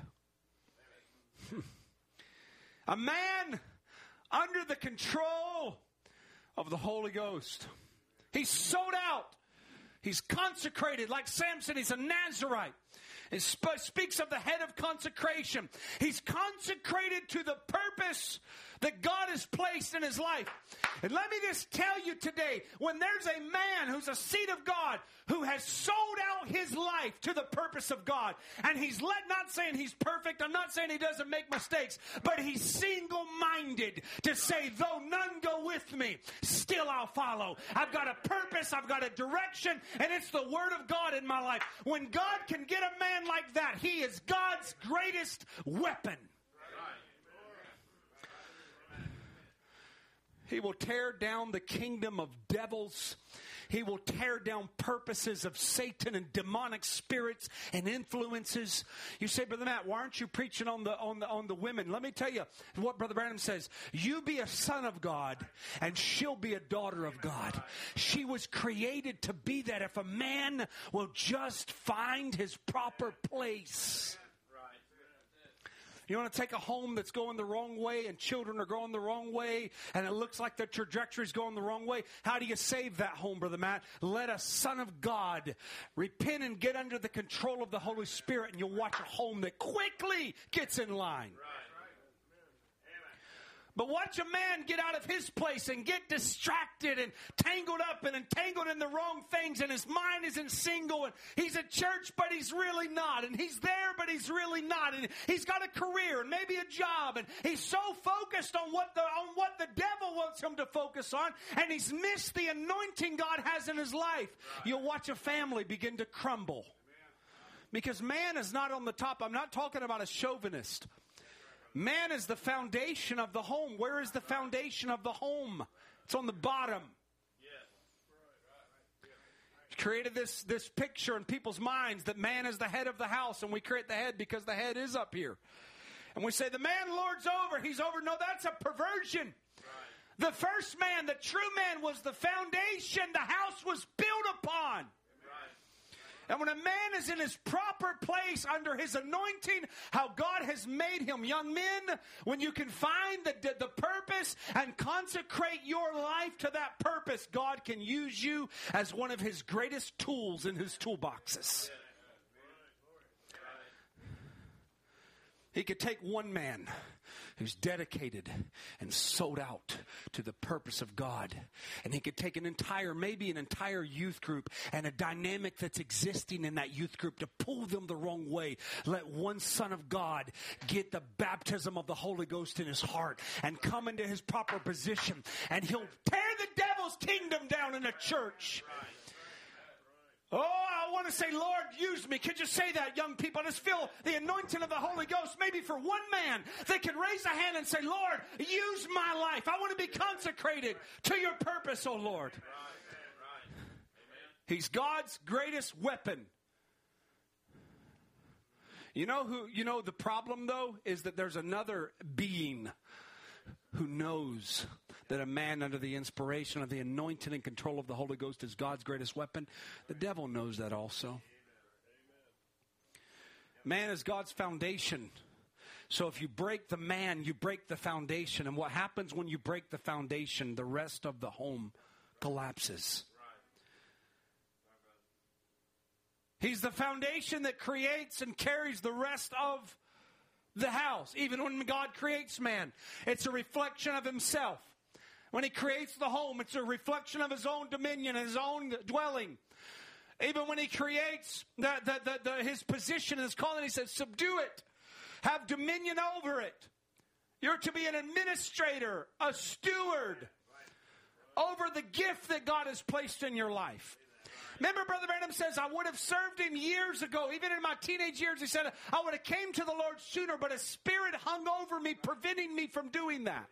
A man under the control of the Holy Ghost. He's sold out. He's consecrated like Samson. He's a Nazarite. It sp- speaks of the head of consecration. He's consecrated to the purpose that God has placed in his life. And let me just tell you today, when there's a man who's a seed of God who has sold out his life to the purpose of God, and he's let, not saying he's perfect, I'm not saying he doesn't make mistakes, but he's single-minded to say, though none go with me, still I'll follow. I've got a purpose, I've got a direction, and it's the Word of God in my life. When God can get a man like that, he is God's greatest weapon. He will tear down the kingdom of devils. He will tear down purposes of Satan and demonic spirits and influences. You say, Brother Matt, why aren't you preaching on the on the on the women? Let me tell you what Brother Branham says. You be a son of God, and she'll be a daughter of God. She was created to be that. If a man will just find his proper place. You want to take a home that's going the wrong way and children are going the wrong way and it looks like the trajectory is going the wrong way. How do you save that home, Brother Matt? Let a son of God repent and get under the control of the Holy Spirit, and you'll watch a home that quickly gets in line. But watch a man get out of his place and get distracted and tangled up and entangled in the wrong things, and his mind isn't single, and he's at church but he's really not, and he's there but he's really not, and he's got a career and maybe a job, and he's so focused on what the on what the devil wants him to focus on, and he's missed the anointing God has in his life. You'll watch a family begin to crumble. Because man is not on the top. I'm not talking about a chauvinist. Man is the foundation of the home. Where is the foundation of the home? It's on the bottom. He created this, this picture in people's minds that man is the head of the house, and we create the head because the head is up here. And we say, the man lords over, he's over. No, that's a perversion. The first man, the true man, was the foundation the house was built upon. And when a man is in his proper place under his anointing, how God has made him, young men, when you can find the, the, the purpose and consecrate your life to that purpose, God can use you as one of his greatest tools in his toolboxes. He could take one man who's dedicated and sold out to the purpose of God. And he could take an entire, maybe an entire youth group and a dynamic that's existing in that youth group to pull them the wrong way. Let one son of God get the baptism of the Holy Ghost in his heart and come into his proper position. And he'll tear the devil's kingdom down in a church. Oh, I want to say, Lord, use me. Could you say that, young people? I just feel the anointing of the Holy Ghost. Maybe for one man, they can raise a hand and say, Lord, use my life. I want to be consecrated to your purpose, oh Lord. He's God's greatest weapon. You know who? You know the problem, though, is that there's another being who knows that a man under the inspiration of the anointing and control of the Holy Ghost is God's greatest weapon. The devil knows that also. Man is God's foundation. So if you break the man, you break the foundation. And what happens when you break the foundation? The rest of the home collapses. He's the foundation that creates and carries the rest of the house. Even when God creates man, it's a reflection of himself. When he creates the home, it's a reflection of his own dominion, his own dwelling. Even when he creates the, the, the, the, his position, his calling, he says, subdue it. Have dominion over it. You're to be an administrator, a steward over the gift that God has placed in your life. Remember, Brother Branham says, I would have served him years ago. Even in my teenage years, he said, I would have came to the Lord sooner, but a spirit hung over me, preventing me from doing that.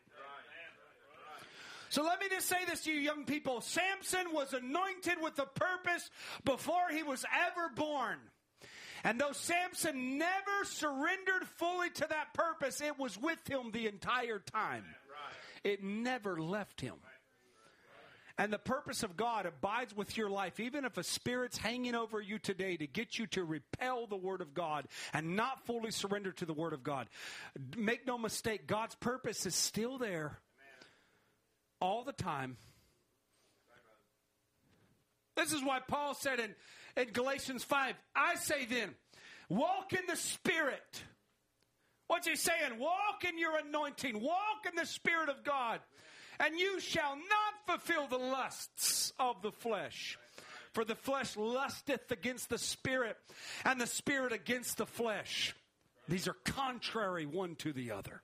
So let me just say this to you, young people. Samson was anointed with a purpose before he was ever born. And though Samson never surrendered fully to that purpose, it was with him the entire time. It never left him. And the purpose of God abides with your life, even if a spirit's hanging over you today to get you to repel the Word of God and not fully surrender to the Word of God. Make no mistake, God's purpose is still there all the time. This is why Paul said in, in Galatians five, I say then, walk in the Spirit. What's he saying? Walk in your anointing. Walk in the Spirit of God. And you shall not fulfill the lusts of the flesh. For the flesh lusteth against the Spirit, and the Spirit against the flesh. These are contrary one to the other.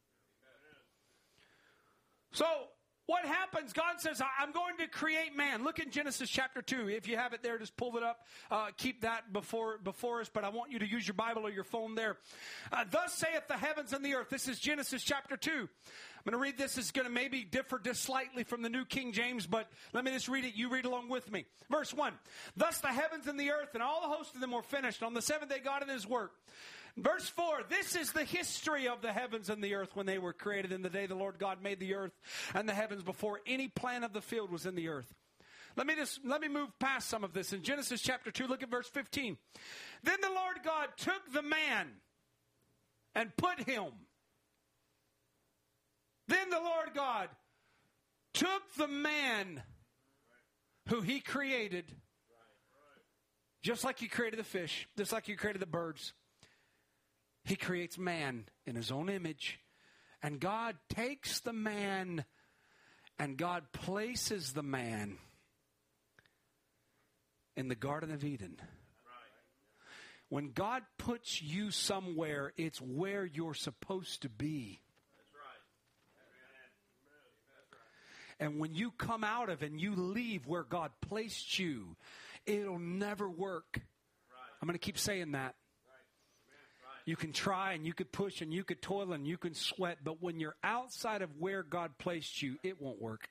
So, what happens? God says, I'm going to create man. Look in Genesis chapter two. If you have it there, just pull it up. Uh, keep that before before us, but I want you to use your Bible or your phone there. Uh, Thus saith the heavens and the earth. This is Genesis chapter two. I'm going to read this. It's going to maybe differ just slightly from the New King James, but let me just read it. You read along with me. Verse one. Thus the heavens and the earth and all the hosts of them were finished. On the seventh day God did his work. Verse four, this is the history of the heavens and the earth when they were created in the day the Lord God made the earth and the heavens before any plant of the field was in the earth. Let me just, let me move past some of this. In Genesis chapter two, look at verse fifteen. Then the Lord God took the man and put him. Then the Lord God took the man who he created, just like he created the fish, just like he created the birds. He creates man in his own image. And God takes the man and God places the man in the Garden of Eden. When God puts you somewhere, it's where you're supposed to be. And when you come out of and you leave where God placed you, it'll never work. I'm going to keep saying that. You can try and you could push and you could toil and you can sweat, but when you're outside of where God placed you, it won't work.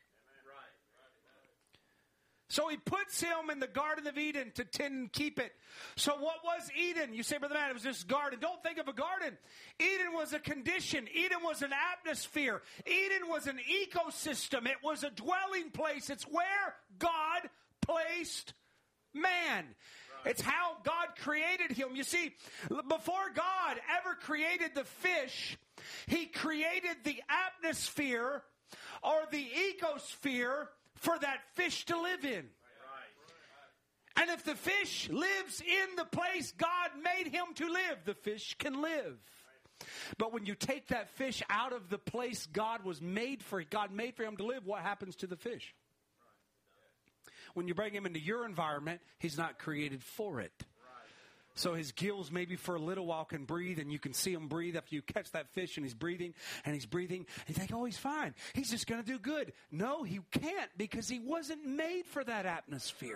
So he puts him in the Garden of Eden to tend and keep it. So what was Eden? You say, Brother Matt, it was this garden. Don't think of a garden. Eden was a condition. Eden was an atmosphere. Eden was an ecosystem. It was a dwelling place. It's where God placed man. It's how God created him. You see, before God ever created the fish, he created the atmosphere or the ecosphere for that fish to live in. And if the fish lives in the place God made him to live, the fish can live. But when you take that fish out of the place God was made for, God made for him to live, what happens to the fish? When you bring him into your environment, he's not created for it. So his gills maybe for a little while can breathe, and you can see him breathe after you catch that fish, and he's breathing, and he's breathing, and you think, oh, he's fine. He's just going to do good. No, he can't, because he wasn't made for that atmosphere.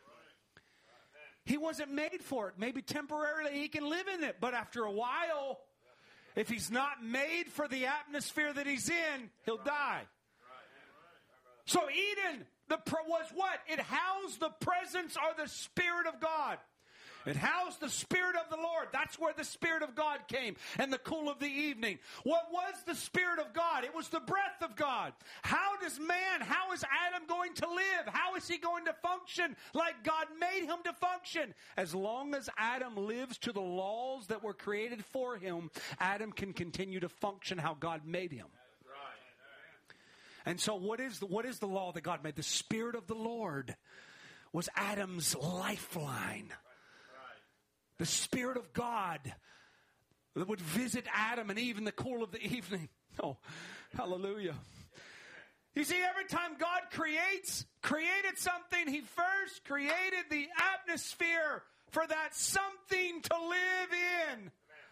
He wasn't made for it. Maybe temporarily he can live in it, but after a while, if he's not made for the atmosphere that he's in, he'll die. So Eden the was what? It housed the presence or the Spirit of God. It housed the Spirit of the Lord. That's where the Spirit of God came in the cool of the evening. What was the Spirit of God? It was the breath of God. How does man, how is Adam going to live? How is he going to function like God made him to function? As long as Adam lives to the laws that were created for him, Adam can continue to function how God made him. And so what is the, what is the law that God made? The Spirit of the Lord was Adam's lifeline. The Spirit of God that would visit Adam and Eve in the cool of the evening. Oh, hallelujah. You see, every time God creates, created something, he first created the atmosphere for that something to live in.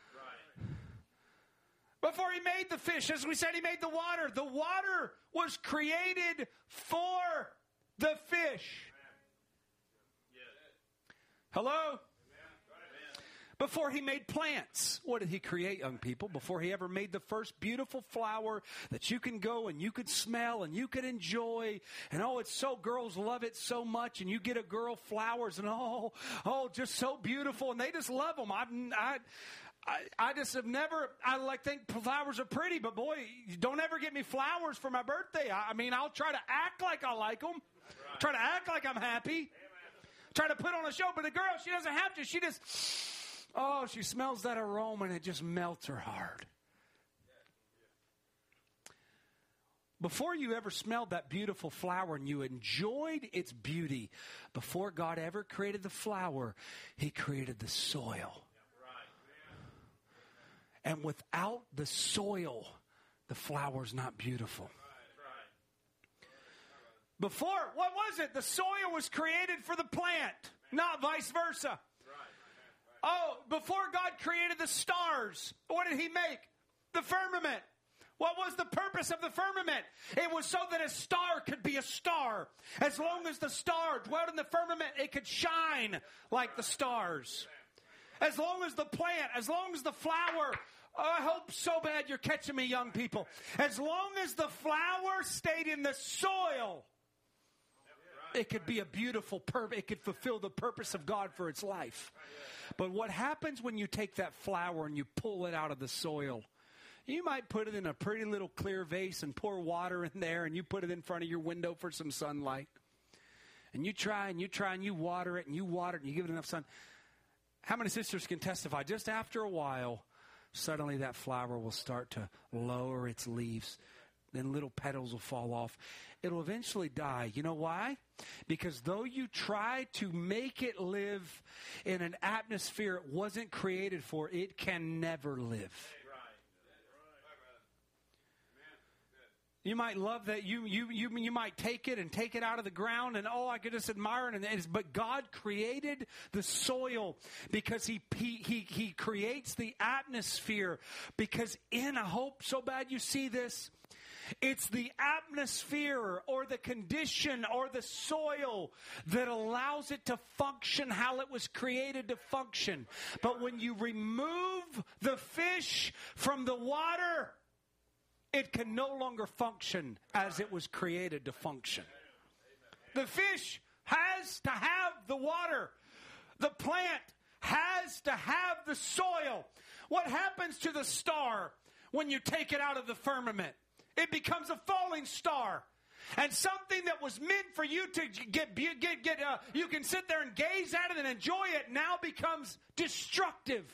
Before he made the fish, as we said, he made the water. The water was created for the fish. Hello? Before he made plants, what did he create, young people? Before he ever made the first beautiful flower that you can go and you could smell and you could enjoy. And oh, it's so, girls love it so much. And you get a girl flowers and oh, oh, just so beautiful. And they just love them. I've, I, I, I just have never, I like think flowers are pretty, but boy, don't ever get me flowers for my birthday. I, I mean, I'll try to act like I like them. Right. Try to act like I'm happy. Amen. Try to put on a show, but the girl, she doesn't have to. She just, oh, she smells that aroma and it just melts her heart. Before you ever smelled that beautiful flower and you enjoyed its beauty, before God ever created the flower, he created the soil. And without the soil, the flower's not beautiful. Before, what was it? The soil was created for the plant, not vice versa. Oh, before God created the stars, what did he make? The firmament. What was the purpose of the firmament? It was so that a star could be a star. As long as the star dwelt in the firmament, it could shine like the stars. As long as the plant, as long as the flower, oh, I hope so bad you're catching me, young people. As long as the flower stayed in the soil, it could be a beautiful purpose. It could fulfill the purpose of God for its life. But what happens when you take that flower and you pull it out of the soil? You might put it in a pretty little clear vase and pour water in there, and you put it in front of your window for some sunlight. And you try and you try and you water it and you water it and you give it enough sun. How many sisters can testify? Just after a while, suddenly that flower will start to lower its leaves. Then little petals will fall off. It'll eventually die. You know why? Because though you try to make it live in an atmosphere it wasn't created for, it can never live. You might love that. You you you you might take it and take it out of the ground, and oh, I could just admire it. And it's, but God created the soil because he, he he he creates the atmosphere. Because in a hope so bad you see this, it's the atmosphere or the condition or the soil that allows it to function how it was created to function. But when you remove the fish from the water, it can no longer function as it was created to function. The fish has to have the water. The plant has to have the soil. What happens to the star when you take it out of the firmament? It becomes a falling star. And something that was meant for you to get, get, get uh, you can sit there and gaze at it and enjoy it, now becomes destructive.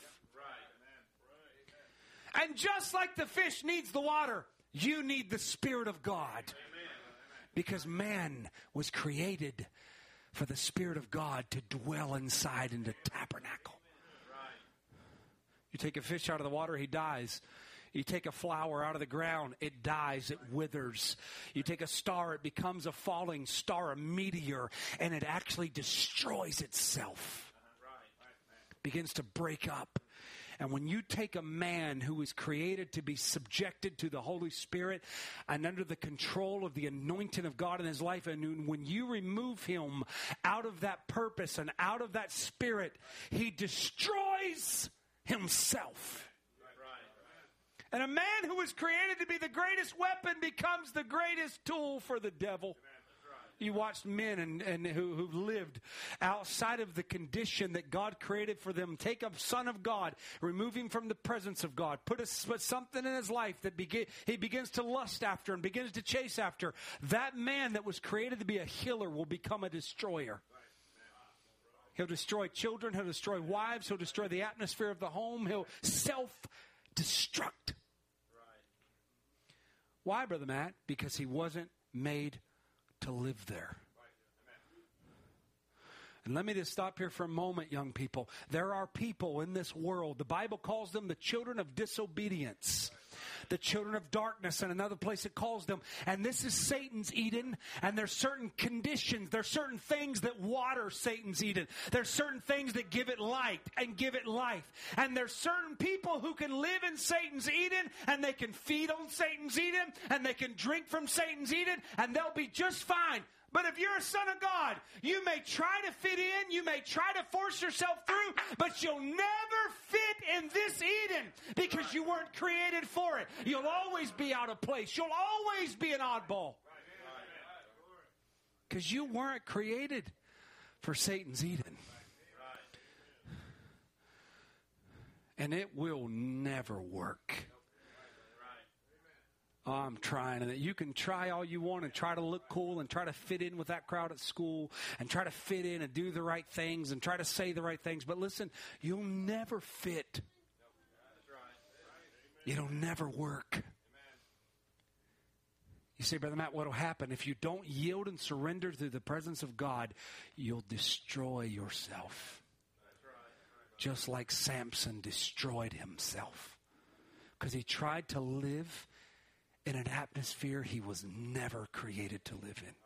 And just like the fish needs the water, you need the Spirit of God. Because man was created for the Spirit of God to dwell inside in the tabernacle. You take a fish out of the water, he dies. You take a flower out of the ground, it dies, it withers. You take a star, it becomes a falling star, a meteor, and it actually destroys itself. Begins to break up. And when you take a man who is created to be subjected to the Holy Spirit and under the control of the anointing of God in his life, and when you remove him out of that purpose and out of that spirit, he destroys himself. And a man who was created to be the greatest weapon becomes the greatest tool for the devil. You watched men and, and who, who've lived outside of the condition that God created for them. Take a son of God, remove him from the presence of God, put, a, put something in his life that begin, he begins to lust after and begins to chase after. That man that was created to be a healer will become a destroyer. He'll destroy children. He'll destroy wives. He'll destroy the atmosphere of the home. He'll self-destruct. Why, Brother Matt? Because he wasn't made to live there. And let me just stop here for a moment, young people. There are people in this world, the Bible calls them the children of disobedience, the children of darkness, and another place it calls them. And this is Satan's Eden, and there's certain conditions, there's certain things that water Satan's Eden. There's certain things that give it light and give it life. And there's certain people who can live in Satan's Eden, and they can feed on Satan's Eden, and they can drink from Satan's Eden, and they'll be just fine. But if you're a son of God, you may try to fit in, you may try to force yourself through, but you'll never fit in this Eden because you weren't created for it. You'll always be out of place. You'll always be an oddball because you weren't created for Satan's Eden. And it will never work. Oh, I'm trying. And you can try all you want and try to look cool and try to fit in with that crowd at school and try to fit in and do the right things and try to say the right things. But listen, you'll never fit. It'll never work. You say, Brother Matt, what will happen? If you don't yield and surrender to the presence of God, you'll destroy yourself. Just like Samson destroyed himself. Because he tried to live in an atmosphere he was never created to live in.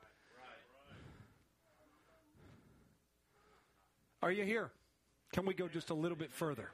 Are you here? Can we go just a little bit further?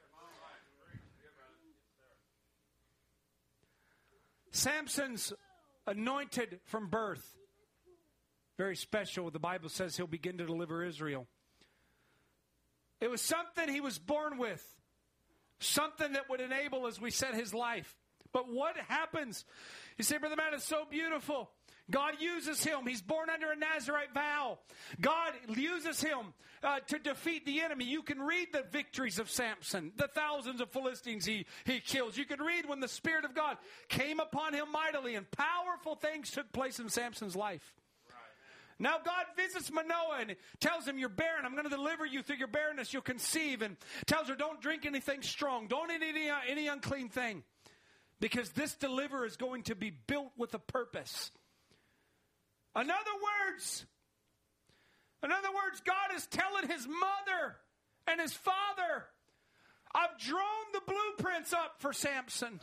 Samson's anointed from birth. Very special. The Bible says he'll begin to deliver Israel. It was something he was born with. Something that would enable, as we said, his life. But what happens? You say, Brother Matt, it's so beautiful. God uses him. He's born under a Nazirite vow. God uses him uh, to defeat the enemy. You can read the victories of Samson, the thousands of Philistines he, he kills. You can read when the Spirit of God came upon him mightily and powerful things took place in Samson's life. Now God visits Manoah and tells him, you're barren. I'm going to deliver you through your barrenness. You'll conceive. And tells her, don't drink anything strong. Don't eat any, any unclean thing. Because this deliverer is going to be built with a purpose. In other words, in other words, God is telling his mother and his father, I've drawn the blueprints up for Samson.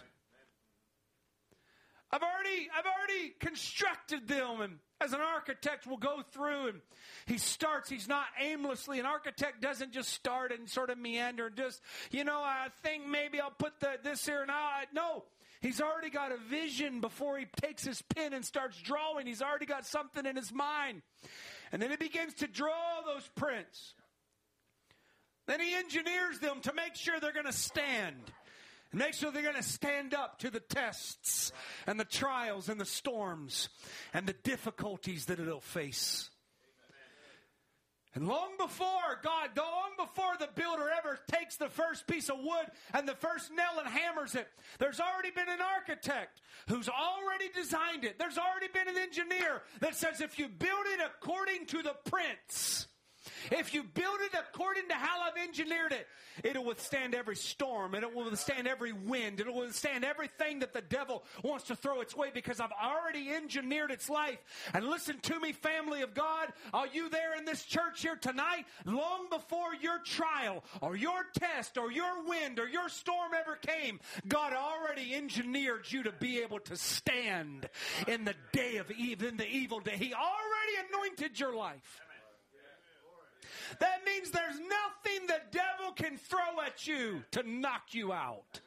I've already, I've already constructed them, and as an architect will go through and he starts, he's not aimlessly. An architect doesn't just start and sort of meander and just, you know, I think maybe I'll put the, this here and I, no. He's already got a vision before he takes his pen and starts drawing. He's already got something in his mind. And then he begins to draw those prints. Then he engineers them to make sure they're going to stand. And make sure they're going to stand up to the tests and the trials and the storms and the difficulties that it'll face. And long before God, long before the builder ever takes the first piece of wood and the first nail and hammers it, there's already been an architect who's already designed it. There's already been an engineer that says if you build it according to the prints, if you build it according to how I've engineered it, it'll withstand every storm, and it will withstand every wind, it'll withstand everything that the devil wants to throw its way because I've already engineered its life. And listen to me, family of God, are you there in this church here tonight? Long before your trial or your test or your wind or your storm ever came, God already engineered you to be able to stand in the day of evil, in the evil day. He already anointed your life. That means there's nothing the devil can throw at you to knock you out.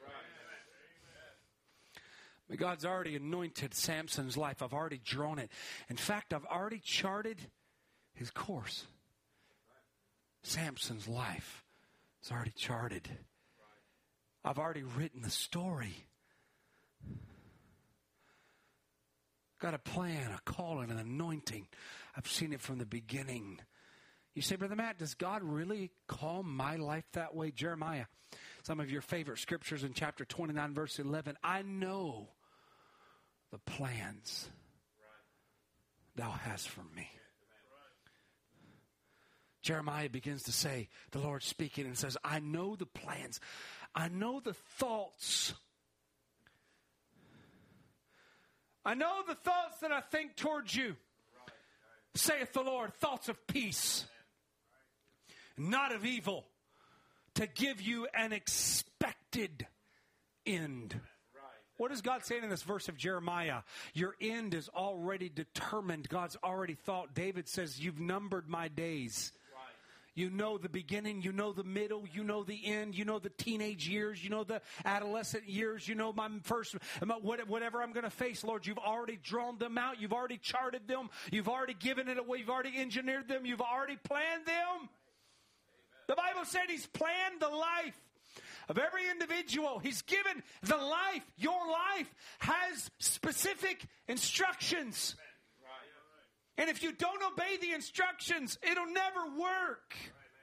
But God's already anointed Samson's life. I've already drawn it. In fact, I've already charted his course. Samson's life is already charted. I've already written the story. Got a plan, a calling, an anointing. I've seen it from the beginning. You say, Brother Matt, does God really call my life that way? Jeremiah, some of your favorite scriptures in chapter twenty-nine, verse eleven. I know the plans thou hast for me. Jeremiah begins to say, the Lord speaking and says, I know the plans. I know the thoughts. I know the thoughts that I think towards you, saith the Lord, thoughts of peace, not of evil, to give you an expected end. What is God saying in this verse of Jeremiah? Your end is already determined. God's already thought. David says, you've numbered my days. You know the beginning, you know the middle, you know the end, you know the teenage years, you know the adolescent years, you know my first, whatever I'm going to face, Lord, you've already drawn them out, you've already charted them, you've already given it away, you've already engineered them, you've already planned them. The Bible said he's planned the life of every individual. He's given the life. Your life has specific instructions. And if you don't obey the instructions, it'll never work.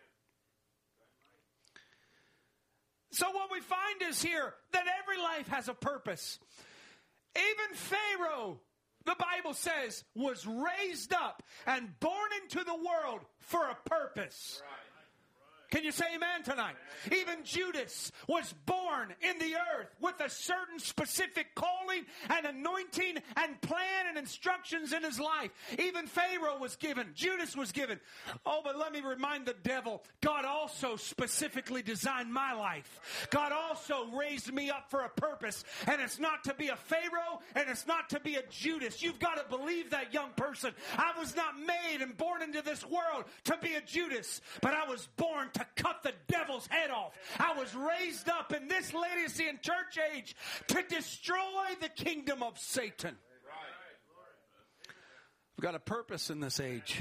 So what we find is here that every life has a purpose. Even Pharaoh, the Bible says, was raised up and born into the world for a purpose. Can you say amen tonight? Even Judas was born in the earth with a certain specific calling and anointing and plan and instructions in his life. Even Pharaoh was given. Judas was given. Oh, but let me remind the devil, God also specifically designed my life. God also raised me up for a purpose. And it's not to be a Pharaoh and it's not to be a Judas. You've got to believe that, young person. I was not made and born into this world to be a Judas, but I was born to cut the devil's head off. I was raised up in this Laodicean church age to destroy the kingdom of Satan. We've got a purpose in this age.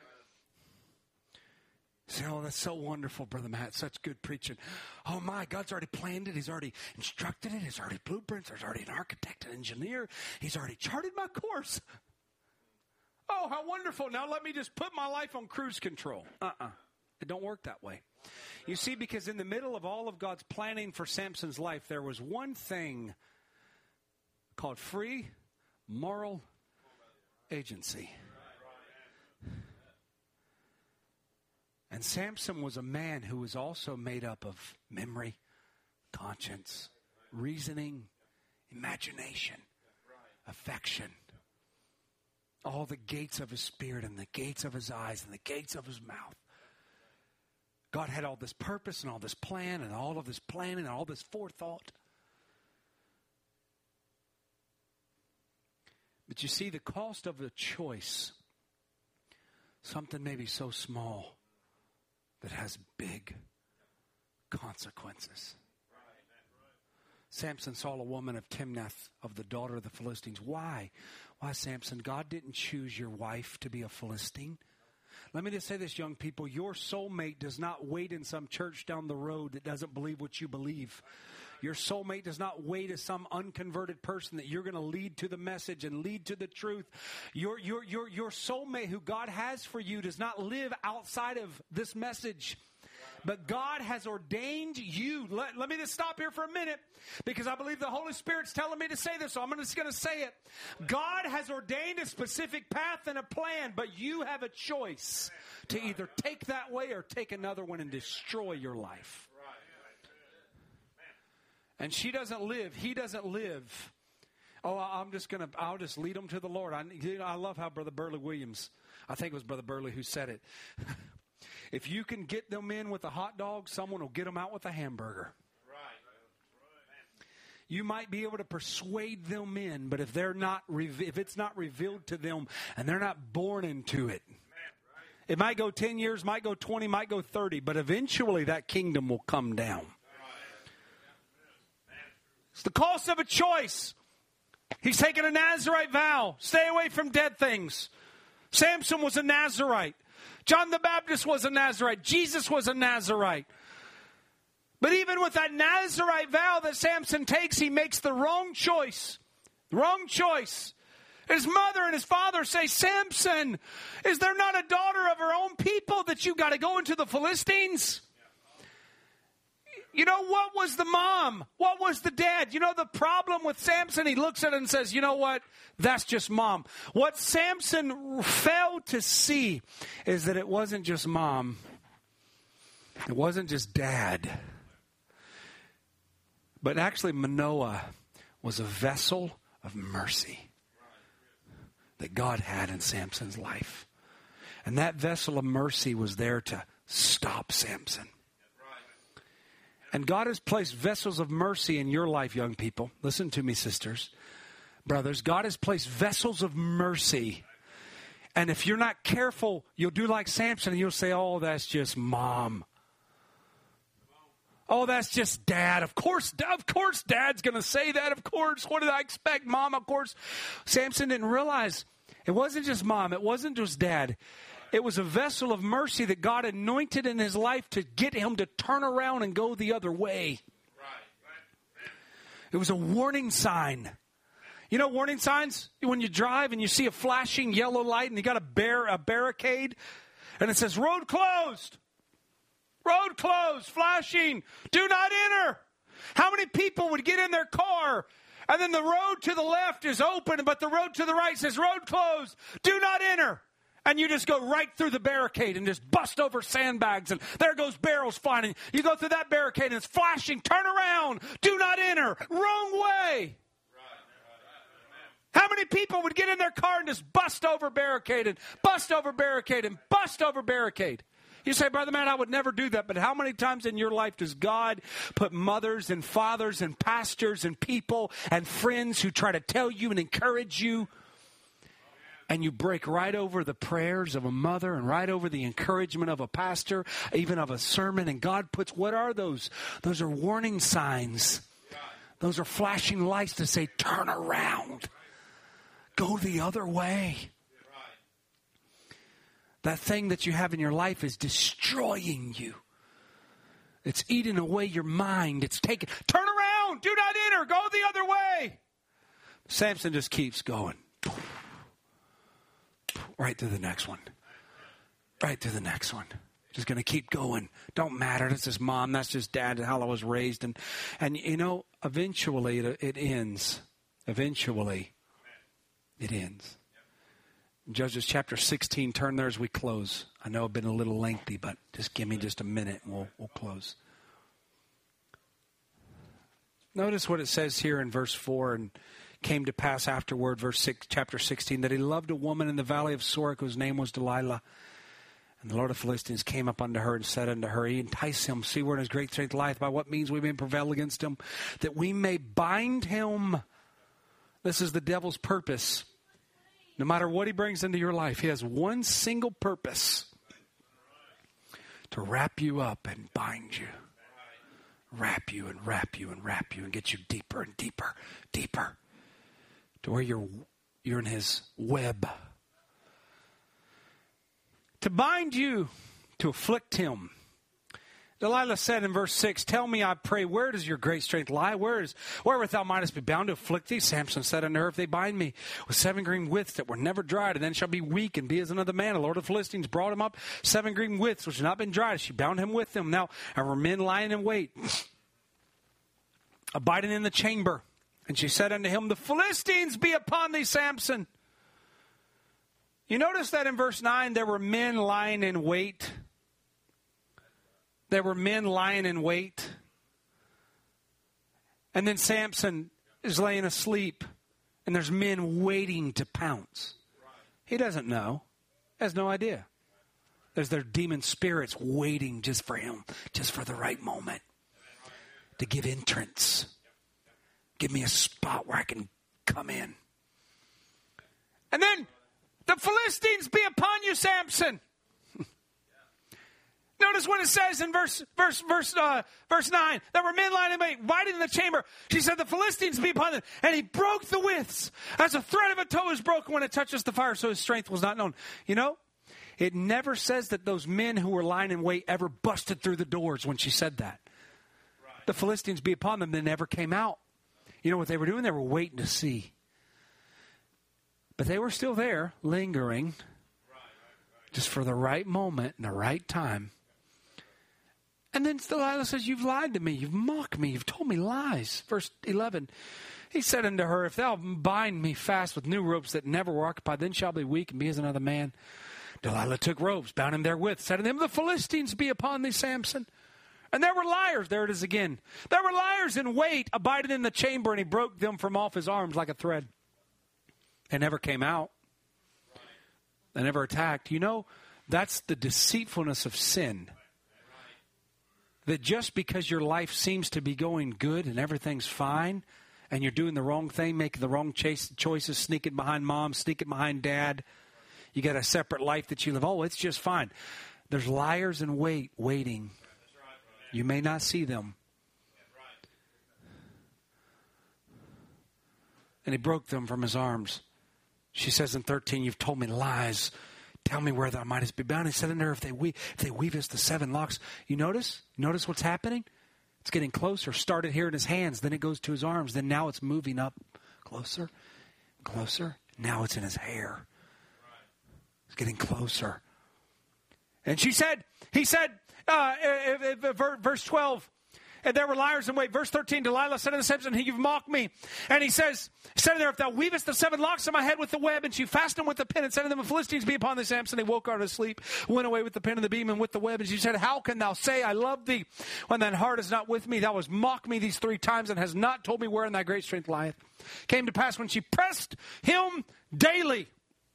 You say, oh, that's so wonderful, Brother Matt. Such good preaching. Oh, my, God's already planned it. He's already instructed it. He's already blueprints. There's already an architect, an engineer. He's already charted my course. Oh, how wonderful. Now let me just put my life on cruise control. Uh-uh. It don't work that way. You see, because in the middle of all of God's planning for Samson's life, there was one thing called free moral agency. And Samson was a man who was also made up of memory, conscience, reasoning, imagination, affection. All the gates of his spirit and the gates of his eyes and the gates of his mouth. God had all this purpose and all this plan and all of this planning and all this forethought. But you see, the cost of a choice, something maybe so small that has big consequences. Samson saw a woman of Timnath, of the daughter of the Philistines. Why? Why, Samson? God didn't choose your wife to be a Philistine. Let me just say this, young people. Your soulmate does not wait in some church down the road that doesn't believe what you believe. Your soulmate does not wait as some unconverted person that you're going to lead to the message and lead to the truth. Your, your, your, your soulmate who God has for you does not live outside of this message. But God has ordained you. Let, let me just stop here for a minute because I believe the Holy Spirit's telling me to say this, so I'm just going to say it. God has ordained a specific path and a plan, but you have a choice to either take that way or take another one and destroy your life. And she doesn't live. He doesn't live. Oh, I'm just going to, I'll just lead them to the Lord. I, you know, I love how Brother Burley Williams, I think it was Brother Burley who said it. If you can get them in with a hot dog, someone will get them out with a hamburger. You might be able to persuade them in, but if they're not, if it's not revealed to them and they're not born into it, it might go ten years, might go twenty, might go thirty, but eventually that kingdom will come down. It's the cost of a choice. He's taken a Nazirite vow. Stay away from dead things. Samson was a Nazirite. John the Baptist was a Nazirite. Jesus was a Nazirite. But even with that Nazirite vow that Samson takes, he makes the wrong choice. The wrong choice. His mother and his father say, Samson, is there not a daughter of her own people that you got to go into the Philistines? You know, what was the mom? What was the dad? You know, the problem with Samson, he looks at it and says, you know what? That's just mom. What Samson failed to see is that it wasn't just mom. It wasn't just dad. But actually, Manoah was a vessel of mercy that God had in Samson's life. And that vessel of mercy was there to stop Samson. And God has placed vessels of mercy in your life, young people. Listen to me, sisters, brothers. God has placed vessels of mercy. And if you're not careful, you'll do like Samson and you'll say, oh, that's just mom. Oh, that's just dad. Of course, of course dad's going to say that. Of course. What did I expect, mom? Of course. Samson didn't realize it wasn't just mom. It wasn't just dad. It was a vessel of mercy that God anointed in his life to get him to turn around and go the other way. It was a warning sign. You know warning signs? When you drive and you see a flashing yellow light and you got a, bar- a barricade and it says, road closed. Road closed, flashing, do not enter. How many people would get in their car and then the road to the left is open, but the road to the right says, road closed, do not enter. And you just go right through the barricade and just bust over sandbags. And there goes barrels flying. You go through that barricade and it's flashing. Turn around. Do not enter. Wrong way. How many people would get in their car and just bust over barricade and bust over barricade and bust over barricade? You say, Brother Matt, I would never do that. But how many times in your life does God put mothers and fathers and pastors and people and friends who try to tell you and encourage you? And you break right over the prayers of a mother and right over the encouragement of a pastor, even of a sermon. And God puts, what are those? Those are warning signs. Those are flashing lights to say, turn around. Go the other way. That thing that you have in your life is destroying you. It's eating away your mind. It's taking, turn around. Do not enter. Go the other way. Samson just keeps going. Right to the next one. Right to the next one. Just going to keep going. Don't matter. That's just mom. That's just dad. How I was raised. And, and you know, eventually it, it ends. Eventually it ends. Judges chapter sixteen. Turn there as we close. I know I've been a little lengthy, but just give me just a minute and we'll, we'll close. Notice what it says here in verse four. And came to pass afterward, verse six, chapter sixteen, that he loved a woman in the valley of Sorek whose name was Delilah. And the Lord of Philistines came up unto her and said unto her, he enticed him, see where in his great strength lieth, by what means we may prevail against him, that we may bind him. This is the devil's purpose. No matter what he brings into your life, he has one single purpose: to wrap you up and bind you. Wrap you and wrap you and wrap you and get you deeper and deeper, deeper, to where you're, you're in his web. To bind you, to afflict him. Delilah said in verse six, tell me, I pray, where does your great strength lie? Where is, wherewith thou mightest be bound to afflict thee? Samson said unto her, if they bind me with seven green withs that were never dried, and then shall be weak and be as another man. The Lord of the Philistines brought him up seven green withs which had not been dried. She bound him with them. Now, there were men lying in wait, abiding in the chamber. And she said unto him, the Philistines be upon thee, Samson. You notice that in verse nine, there were men lying in wait. There were men lying in wait. And then Samson is laying asleep, and there's men waiting to pounce. He doesn't know. Has no idea. There's their demon spirits waiting just for him, just for the right moment to give entrance. Give me a spot where I can come in. And then the Philistines be upon you, Samson. Notice what it says in verse verse verse uh, verse nine. There were men lying in wait, waiting in the chamber. She said, the Philistines be upon them. And he broke the withs, as a thread of a toe is broken when it touches the fire, so his strength was not known. You know, it never says that those men who were lying in wait ever busted through the doors when she said that. Right. The Philistines be upon them, they never came out. You know what they were doing? They were waiting to see. But they were still there, lingering, right, right, right. just for the right moment and the right time. And then Delilah says, you've lied to me. You've mocked me. You've told me lies. Verse eleven. He said unto her, if thou bind me fast with new ropes that never were occupied, then shall I be weak and be as another man. Delilah took ropes, bound him therewith, said unto him, the Philistines be upon thee, Samson. And there were liars. There it is again. There were liars in wait, abiding in the chamber, and he broke them from off his arms like a thread. They never came out. They never attacked. You know, that's the deceitfulness of sin. That just because your life seems to be going good and everything's fine, and you're doing the wrong thing, making the wrong chase, choices, sneaking behind mom, sneaking behind dad, you got a separate life that you live. Oh, it's just fine. There's liars in wait, waiting. You may not see them. And he broke them from his arms. She says in thirteen, you've told me lies. Tell me where thou mightest be bound. He said in there, if they weave, if they weave us the seven locks. You notice? Notice what's happening? It's getting closer. Started here in his hands. Then it goes to his arms. Then now it's moving up closer, closer. Now it's in his hair. It's getting closer. And she said, he said, uh, verse twelve, and there were liars in wait. Verse thirteen, Delilah said unto Samson, you've mocked me. And he says, said in there, if thou weavest the seven locks of my head with the web, and she fastened them with the pin, and said unto them, the Philistines be upon thee, Samson. They woke out of his sleep, went away with the pin and the beam and with the web. And she said, how can thou say, I love thee, when thine heart is not with me? Thou hast mocked me these three times, and hast not told me wherein thy great strength lieth. Came to pass when she pressed him daily.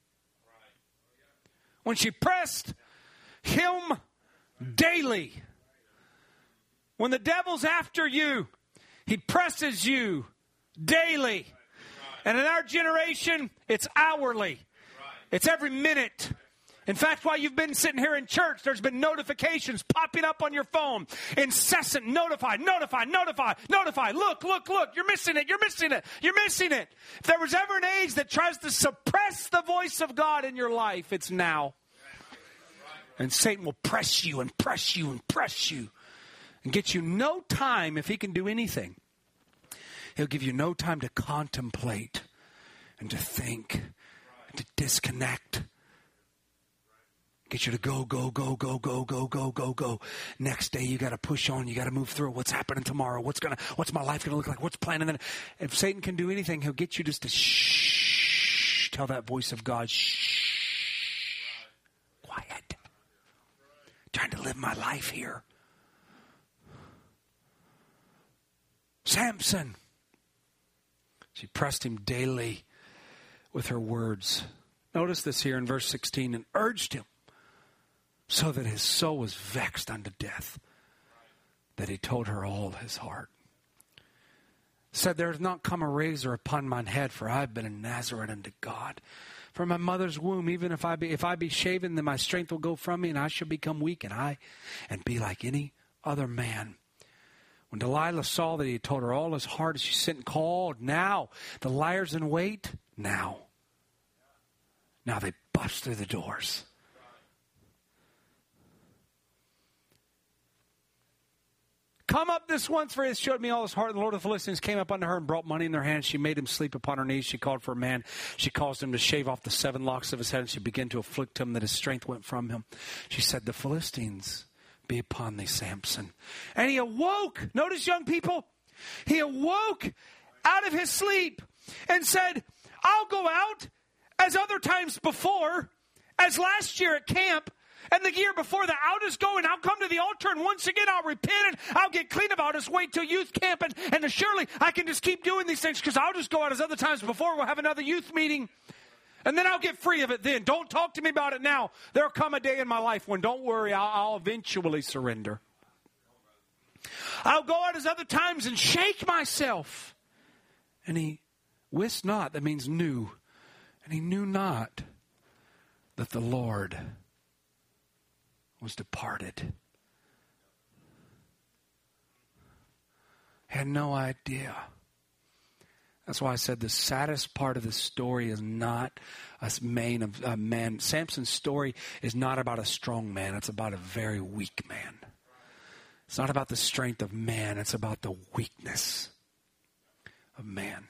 When she pressed him daily. When the devil's after you, he presses you daily. And in our generation, it's hourly. It's every minute. In fact, while you've been sitting here in church, there's been notifications popping up on your phone. Incessant, notify, notify, notify, notify. Look, look, look, you're missing it, you're missing it, you're missing it. If there was ever an age that tries to suppress the voice of God in your life, it's now. And Satan will press you and press you and press you and get you no time, if he can do anything. He'll give you no time to contemplate and to think and to disconnect. Get you to go, go, go, go, go, go, go, go, go. Next day you got to push on. You got to move through. What's happening tomorrow? What's gonna? What's my life gonna look like? What's planning? Then, if Satan can do anything, he'll get you just to shh. Tell that voice of God, shh. live my life here. Samson. She pressed him daily with her words. Notice this here in verse sixteen, and urged him so that his soul was vexed unto death, that he told her all his heart. Said, there has not come a razor upon mine head, for I have been a Nazarite unto God. From my mother's womb, even if I be if I be shaven, then my strength will go from me, and I shall become weak, and I and be like any other man. When Delilah saw that he had told her all his heart, she sent and called. Now, the liars in wait, now. Now they bust through the doors. Come up this once, for he has showed me all his heart. And the Lord of the Philistines came up unto her and brought money in their hands. She made him sleep upon her knees. She called for a man. She caused him to shave off the seven locks of his head. And she began to afflict him that his strength went from him. She said, the Philistines be upon thee, Samson. And he awoke. Notice, young people, he awoke out of his sleep and said, I'll go out as other times before, as last year at camp, and the year before that. I'll just go and I'll come to the altar, and once again I'll repent and I'll get clean about it. Wait till youth camp, and, and surely I can just keep doing these things, because I'll just go out as other times before. We'll have another youth meeting, and then I'll get free of it then. Don't talk to me about it now. There'll come a day in my life when, don't worry, I'll, I'll eventually surrender. I'll go out as other times and shake myself. And he wist not, that means knew, and he knew not that the Lord was departed. Had no idea. That's why I said the saddest part of the story is not a man of a man. Samson's story is not about a strong man. It's about a very weak man. It's not about the strength of man. It's about the weakness of man.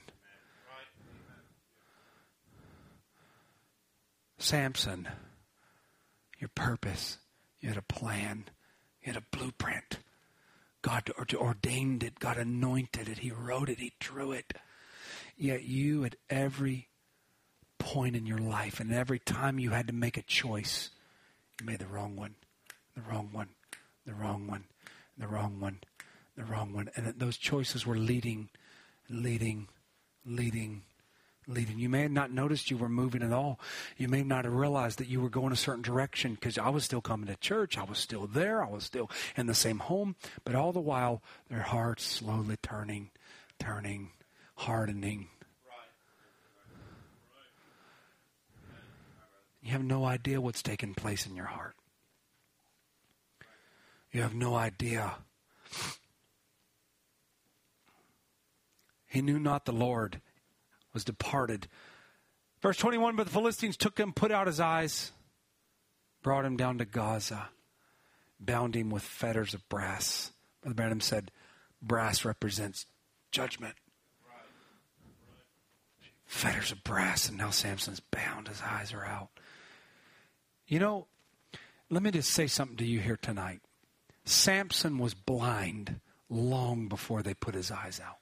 Samson, your purpose, you had a plan, you had a blueprint. God ordained it, God anointed it, He wrote it, He drew it. Yet you, at every point in your life, and every time you had to make a choice, you made the wrong one, the wrong one, the wrong one, the wrong one, the wrong one. And those choices were leading, leading, leading, leading. You may have not noticed you were moving at all. You may not have realized that you were going a certain direction, because I was still coming to church. I was still there. I was still in the same home. But all the while, their hearts slowly turning, turning, hardening. You have no idea what's taking place in your heart. You have no idea. He knew not the Lord was departed. Verse twenty-one, but the Philistines took him, put out his eyes, brought him down to Gaza, bound him with fetters of brass. Brother Branham said, brass represents judgment. Fetters of brass, and now Samson's bound. His eyes are out. You know, let me just say something to you here tonight. Samson was blind long before they put his eyes out.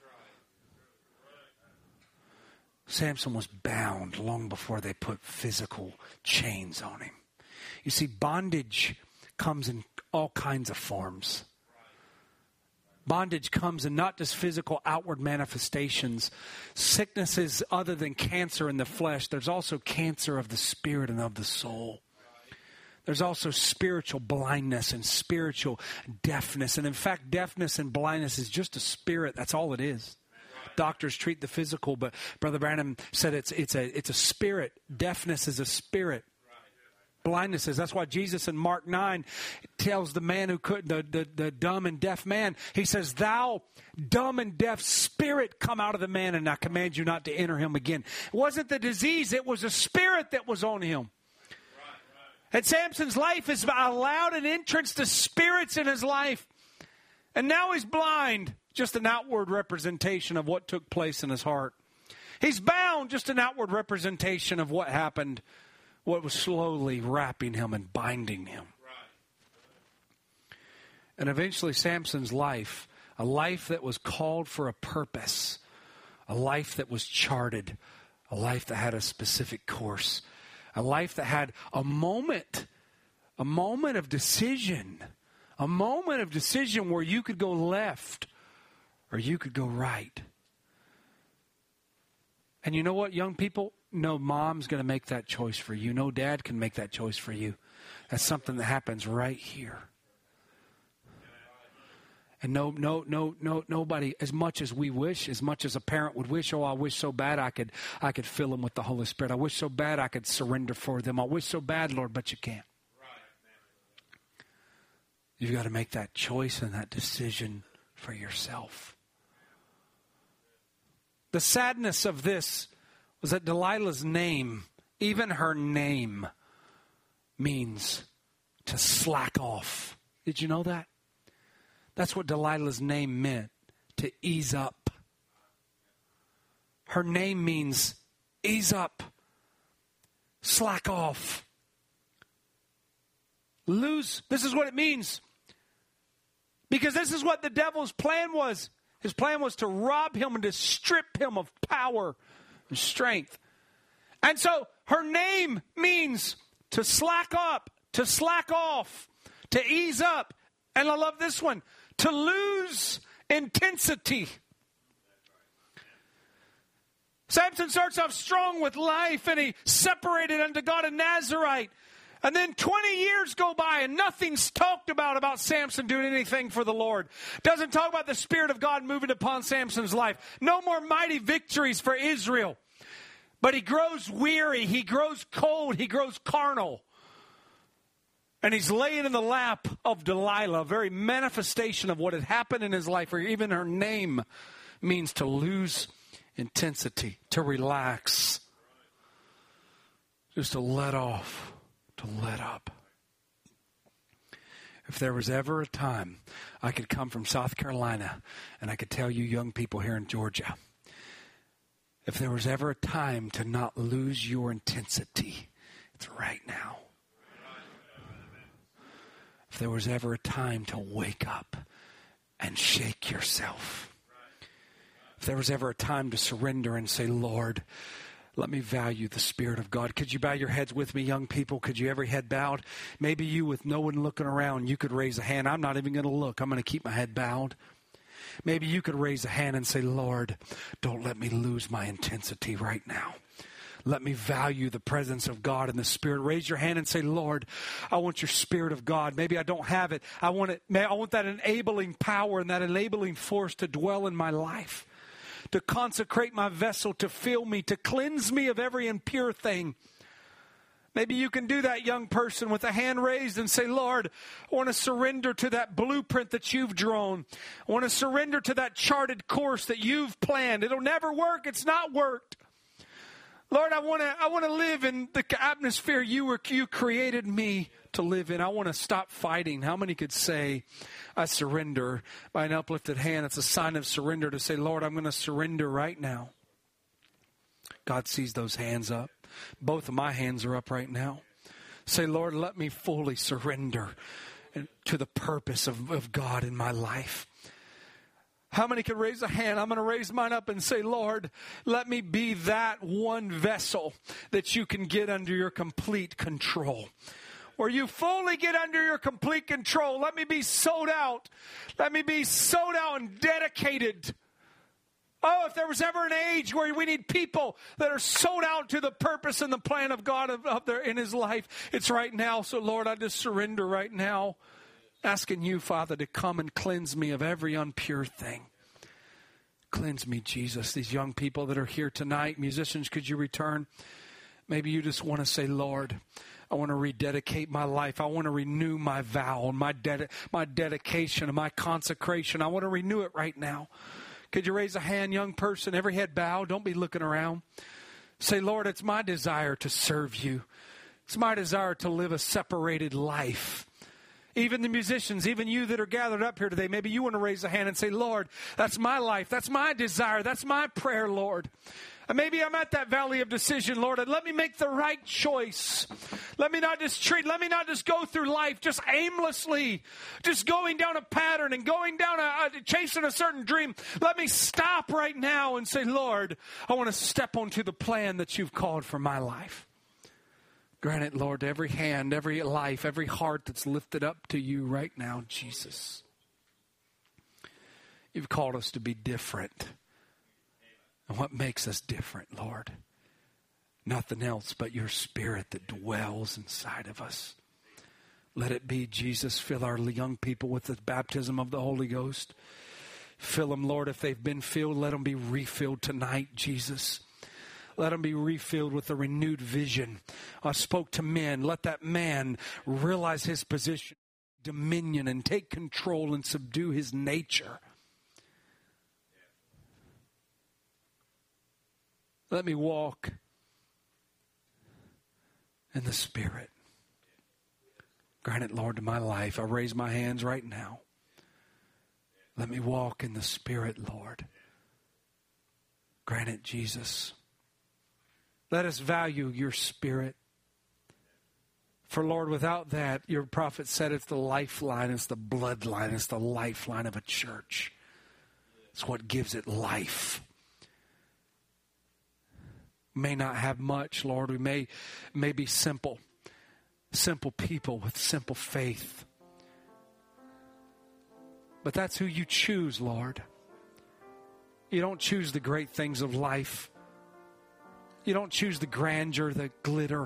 Samson was bound long before they put physical chains on him. You see, bondage comes in all kinds of forms. Bondage comes in not just physical outward manifestations. Sicknesses other than cancer in the flesh. There's also cancer of the spirit and of the soul. There's also spiritual blindness and spiritual deafness. And in fact, deafness and blindness is just a spirit. That's all it is. Doctors treat the physical, but Brother Branham said it's it's a it's a spirit. Deafness is a spirit. Blindness is. That's why Jesus in Mark nine tells the man who could the, the the dumb and deaf man. He says, "Thou dumb and deaf spirit, come out of the man, and I command you not to enter him again." It wasn't the disease; it was a spirit that was on him. And Samson's life has allowed an entrance to spirits in his life, and now he's blind. Just an outward representation of what took place in his heart. He's bound, just an outward representation of what happened, what was slowly wrapping him and binding him. And eventually Samson's life, a life that was called for a purpose, a life that was charted, a life that had a specific course, a life that had a moment, A moment of decision. A moment of decision where you could go left or you could go right. And you know what, young people? No mom's going to make that choice for you. No dad can make that choice for you. That's something that happens right here. And no, no, no, no, nobody, as much as we wish, as much as a parent would wish, oh, I wish so bad I could, I could fill them with the Holy Spirit. I wish so bad I could surrender for them. I wish so bad, Lord, but you can't. You've got to make that choice and that decision for yourself. The sadness of this was that Delilah's name, even her name, means to slack off. Did you know that? That's what Delilah's name meant, to ease up. Her name means ease up, slack off, lose. This is what it means. Because this is what the devil's plan was. His plan was to rob him and to strip him of power and strength. And so her name means to slack up, to slack off, to ease up. And I love this one, to lose intensity. Samson starts off strong with life, and he separated unto God a Nazarite. And then twenty years go by and nothing's talked about about Samson doing anything for the Lord. Doesn't talk about the Spirit of God moving upon Samson's life. No more mighty victories for Israel. But he grows weary, he grows cold, he grows carnal. And he's laying in the lap of Delilah, a very manifestation of what had happened in his life, or even her name means to lose intensity, to relax, just to let off, to let up. If there was ever a time I could come from South Carolina and I could tell you young people here in Georgia, if there was ever a time to not lose your intensity, it's right now. If there was ever a time to wake up and shake yourself. If there was ever a time to surrender and say, Lord, let me value the Spirit of God. Could you bow your heads with me, young people? Could you, every head bowed? Maybe you, with no one looking around, you could raise a hand. I'm not even going to look. I'm going to keep my head bowed. Maybe you could raise a hand and say, Lord, don't let me lose my intensity right now. Let me value the presence of God and the Spirit. Raise your hand and say, Lord, I want your Spirit of God. Maybe I don't have it. I want it. I want that enabling power and that enabling force to dwell in my life, to consecrate my vessel, to fill me, to cleanse me of every impure thing. Maybe you can do that, young person, with a hand raised and say, Lord, I want to surrender to that blueprint that you've drawn. I want to surrender to that charted course that you've planned. It'll never work. It's not worked. Lord, I want to I want to live in the atmosphere you were you created me to live in. I want to stop fighting. How many could say, I surrender? By an uplifted hand, it's a sign of surrender to say, Lord, I'm going to surrender right now. God sees those hands up. Both of my hands are up right now. Say, Lord, let me fully surrender to the purpose of, of God in my life. How many can raise a hand? I'm going to raise mine up and say, Lord, let me be that one vessel that you can get under your complete control. Where you fully get under your complete control. Let me be sold out. Let me be sold out and dedicated. Oh, if there was ever an age where we need people that are sold out to the purpose and the plan of God of, of their, in his life, it's right now. So, Lord, I just surrender right now. Asking you, Father, to come and cleanse me of every impure thing. Cleanse me, Jesus. These young people that are here tonight, musicians, could you return? Maybe you just want to say, Lord, I want to rededicate my life. I want to renew my vow, my, ded- my dedication, and my consecration. I want to renew it right now. Could you raise a hand, young person? Every head bowed. Don't be looking around. Say, Lord, it's my desire to serve you. It's my desire to live a separated life. Even the musicians, even you that are gathered up here today, maybe you want to raise a hand and say, Lord, that's my life. That's my desire. That's my prayer, Lord. And maybe I'm at that valley of decision, Lord, and let me make the right choice. Let me not just treat, let me not just go through life just aimlessly, just going down a pattern and going down a, a chasing a certain dream. Let me stop right now and say, Lord, I want to step onto the plan that you've called for my life. Grant it, Lord, to every hand, every life, every heart that's lifted up to you right now, Jesus. You've called us to be different. And what makes us different, Lord? Nothing else but your Spirit that dwells inside of us. Let it be, Jesus, fill our young people with the baptism of the Holy Ghost. Fill them, Lord, if they've been filled, let them be refilled tonight, Jesus. Let them be refilled with a renewed vision. I spoke to men. Let that man realize his position, dominion, and take control and subdue his nature. Let me walk in the Spirit. Grant it, Lord, to my life. I raise my hands right now. Let me walk in the Spirit, Lord. Grant it, Jesus. Let us value your Spirit. For, Lord, without that, your prophet said it's the lifeline, it's the bloodline, it's the lifeline of a church. It's what gives it life. May not have much, Lord. We may, may be simple. Simple people with simple faith. But that's who you choose, Lord. You don't choose the great things of life. You don't choose the grandeur, the glitter.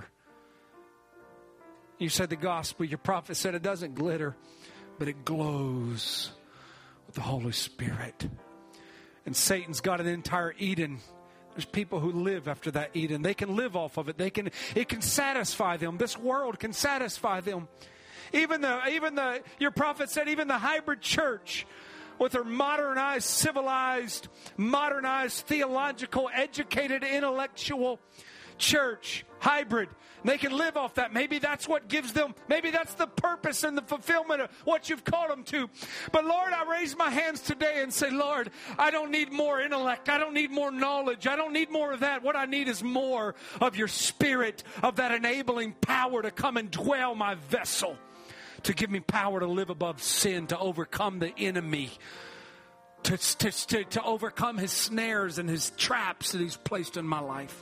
You said the gospel, your prophet said it doesn't glitter, but it glows with the Holy Spirit. And Satan's got an entire Eden. There's people who live after that Eden. They can live off of it. They can. It can satisfy them. This world can satisfy them. Even the, even the, your prophet said, even the hybrid church, with her modernized, civilized, modernized, theological, educated, intellectual church, hybrid. They can live off that. Maybe that's what gives them, maybe that's the purpose and the fulfillment of what you've called them to. But Lord, I raise my hands today and say, Lord, I don't need more intellect. I don't need more knowledge. I don't need more of that. What I need is more of your Spirit, of that enabling power to come and dwell my vessel, to give me power to live above sin, to overcome the enemy, to, to, to, to overcome his snares and his traps that he's placed in my life.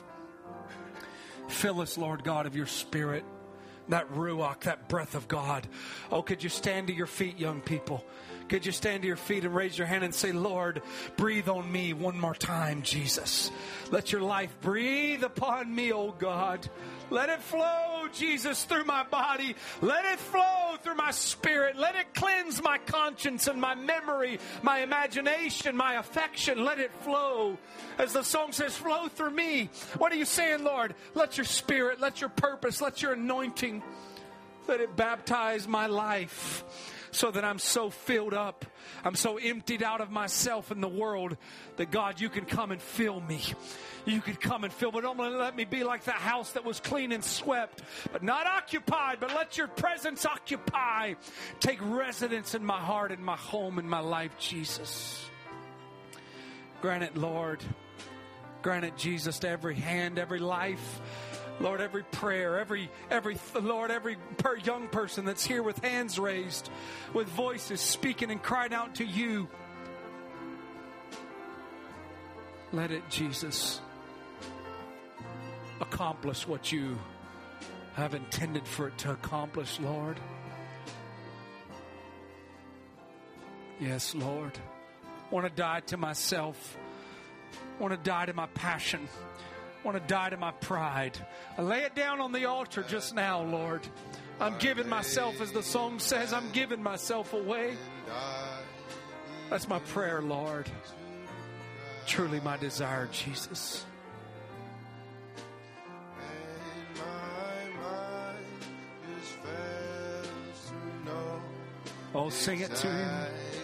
Fill us, Lord God, of your Spirit, that ruach, that breath of God. Oh, could you stand to your feet, young people? Could you stand to your feet and raise your hand and say, Lord, breathe on me one more time, Jesus. Let your life breathe upon me, oh God. Let it flow, Jesus, through my body. Let it flow through my spirit. Let it cleanse my conscience and my memory, my imagination, my affection. Let it flow. As the song says, flow through me. What are you saying, Lord? Let your Spirit, let your purpose, let your anointing, let it baptize my life so that I'm so filled up, I'm so emptied out of myself and the world that, God, you can come and fill me. You could come and fill, but don't let me be like that house that was clean and swept, but not occupied, but let your presence occupy. Take residence in my heart, in my home, in my life, Jesus. Grant it, Lord. Grant it, Jesus, to every hand, every life. Lord, every prayer, every, every, Lord, every per young person that's here with hands raised, with voices speaking and crying out to you. Let it, Jesus, accomplish what you have intended for it to accomplish, Lord. Yes, Lord. I want to die to myself. I want to die to my passion. I want to die to my pride. I lay it down on the altar just now, Lord. I'm giving myself, as the song says, I'm giving myself away. That's my prayer, Lord. Truly my desire, Jesus. Oh, sing it to him.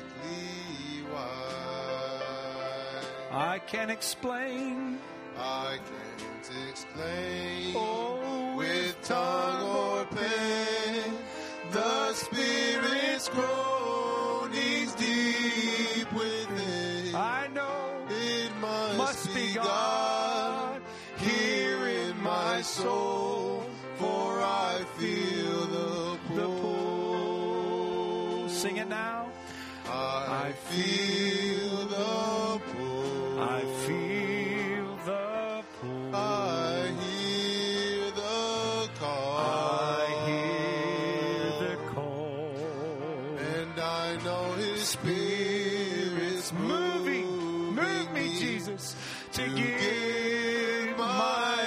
I can't explain. I can't explain Oh, with tongue or pen the Spirit's groanings deep within. I know it must, must be be God. God here in my soul, for I feel the pull. The pull. Sing it now. I, I feel the pull. I feel the pull. I hear the call. yes, to, to give, give my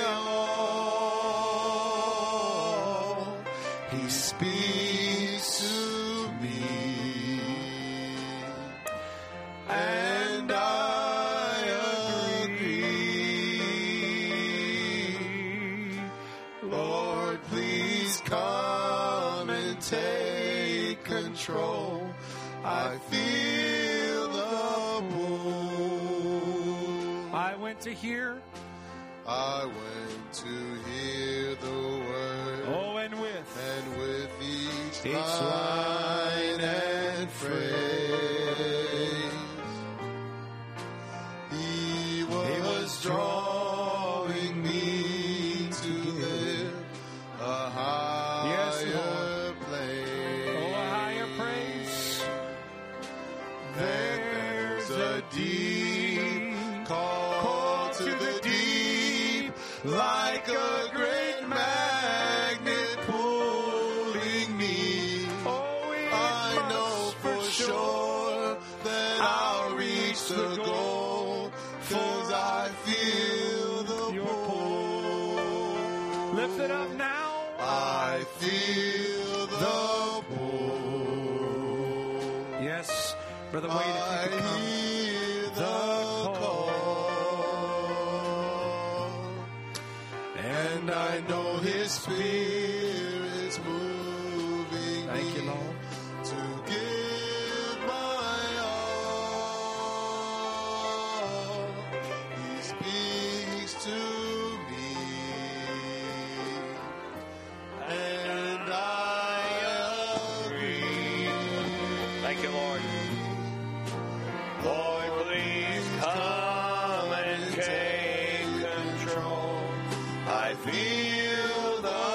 all. He speaks to me, and I agree. Lord, please come and take control. I feel the pull. I went to hear. I went to hear the word. Oh, and with. And with each, Each line line and phrase, he was, He was drawing me to live a higher Yes, Lord. place. Oh, a higher praise. There's a deep call to the deep, like a great magnet pulling me. Oh, it I know must for sure that I'll reach the goal, 'cause I feel the Your pull. Lift it up now. I feel the pull. Yes, Brother Wade, I if you could come. hear the The call, and I know His Spirit's moving Thank you, me Lord. to give my all. He speaks to me, and I agree. Thank you, Lord. Lord, please come and take control. I feel the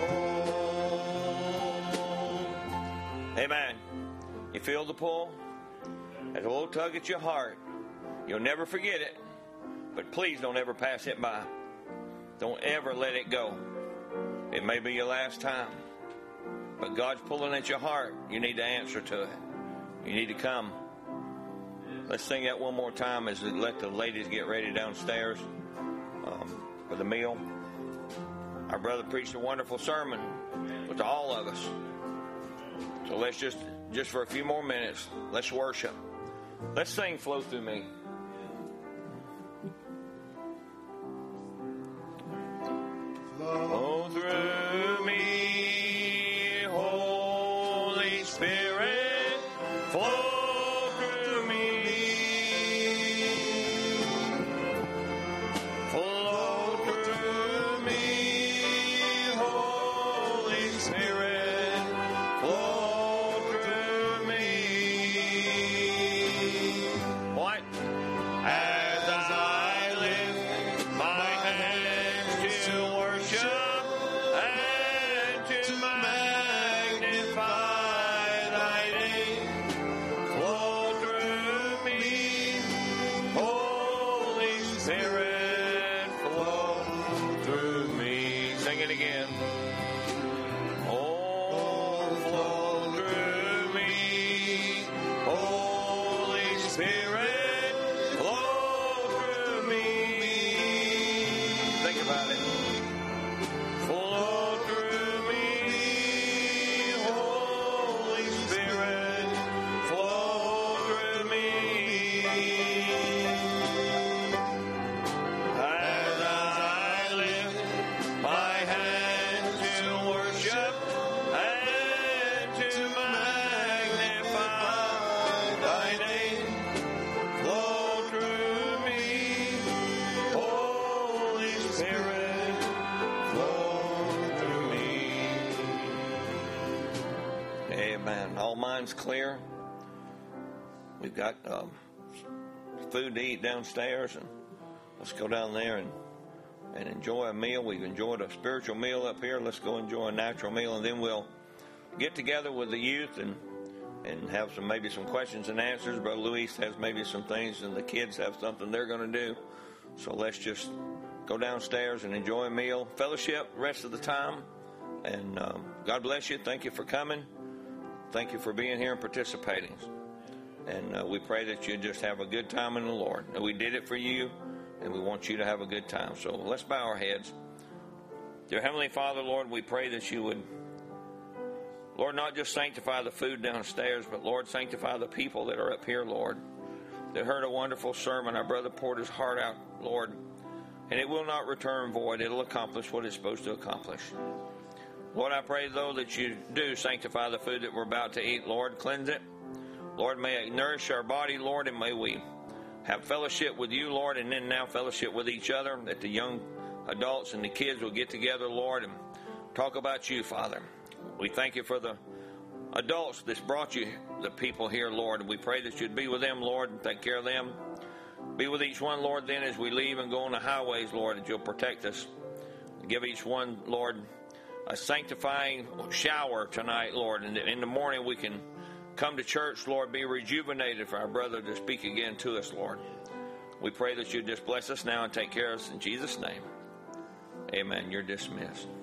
pull. Amen. You feel the pull? There's a little tug at your heart. You'll never forget it, but please don't ever pass it by. Don't ever let it go. It may be your last time, but God's pulling at your heart. You need to answer to it. You need to come. Let's sing that one more time as we let the ladies get ready downstairs um, for the meal. Our brother preached a wonderful sermon with all of us. So let's just, just for a few more minutes, let's worship. Let's sing Flow Through Me. Flow through me, Holy Spirit, flow through me. Flow through me, Holy Spirit, flow through me. What? As I lift my hands to worship and to magnify thy name, flow through me, Holy Spirit, flow through me. Sing it again. Oh, flow through me, Holy Spirit, flow through me. Think about it. Flow through me, Holy Spirit, flow through me. As I lift my hands to worship and to magnify thy name, flow through me, Holy Spirit, flow through me. Amen. All minds clear. We've got um, food to eat downstairs, and let's go down there and, and enjoy a meal. We've enjoyed a spiritual meal up here. Let's go enjoy a natural meal, and then we'll get together with the youth and and have some maybe some questions and answers. Brother Luis has maybe some things, and the kids have something they're going to do. So let's just go downstairs and enjoy a meal, fellowship the rest of the time. And um, God bless you. Thank you for coming. Thank you for being here and participating. And uh, we pray that you just have a good time in the Lord. And we did it for you, and we want you to have a good time. So let's bow our heads. Dear Heavenly Father, Lord, we pray that you would, Lord, not just sanctify the food downstairs, but, Lord, sanctify the people that are up here, Lord, that heard a wonderful sermon. Our brother poured his heart out, Lord, and it will not return void. It'll accomplish what it's supposed to accomplish. Lord, I pray, though, that you do sanctify the food that we're about to eat. Lord, cleanse it. Lord, may it nourish our body, Lord, and may we have fellowship with you, Lord, and then now fellowship with each other, that the young adults and the kids will get together, Lord, and talk about you, Father. We thank you for the adults that's brought you, the people here, Lord, and we pray that you'd be with them, Lord, and take care of them. Be with each one, Lord, then as we leave and go on the highways, Lord, that you'll protect us. Give each one, Lord, a sanctifying shower tonight, Lord, and in the morning we can come to church, Lord, be rejuvenated for our brother to speak again to us, Lord. We pray that you just bless us now and take care of us in Jesus' name. Amen. You're dismissed.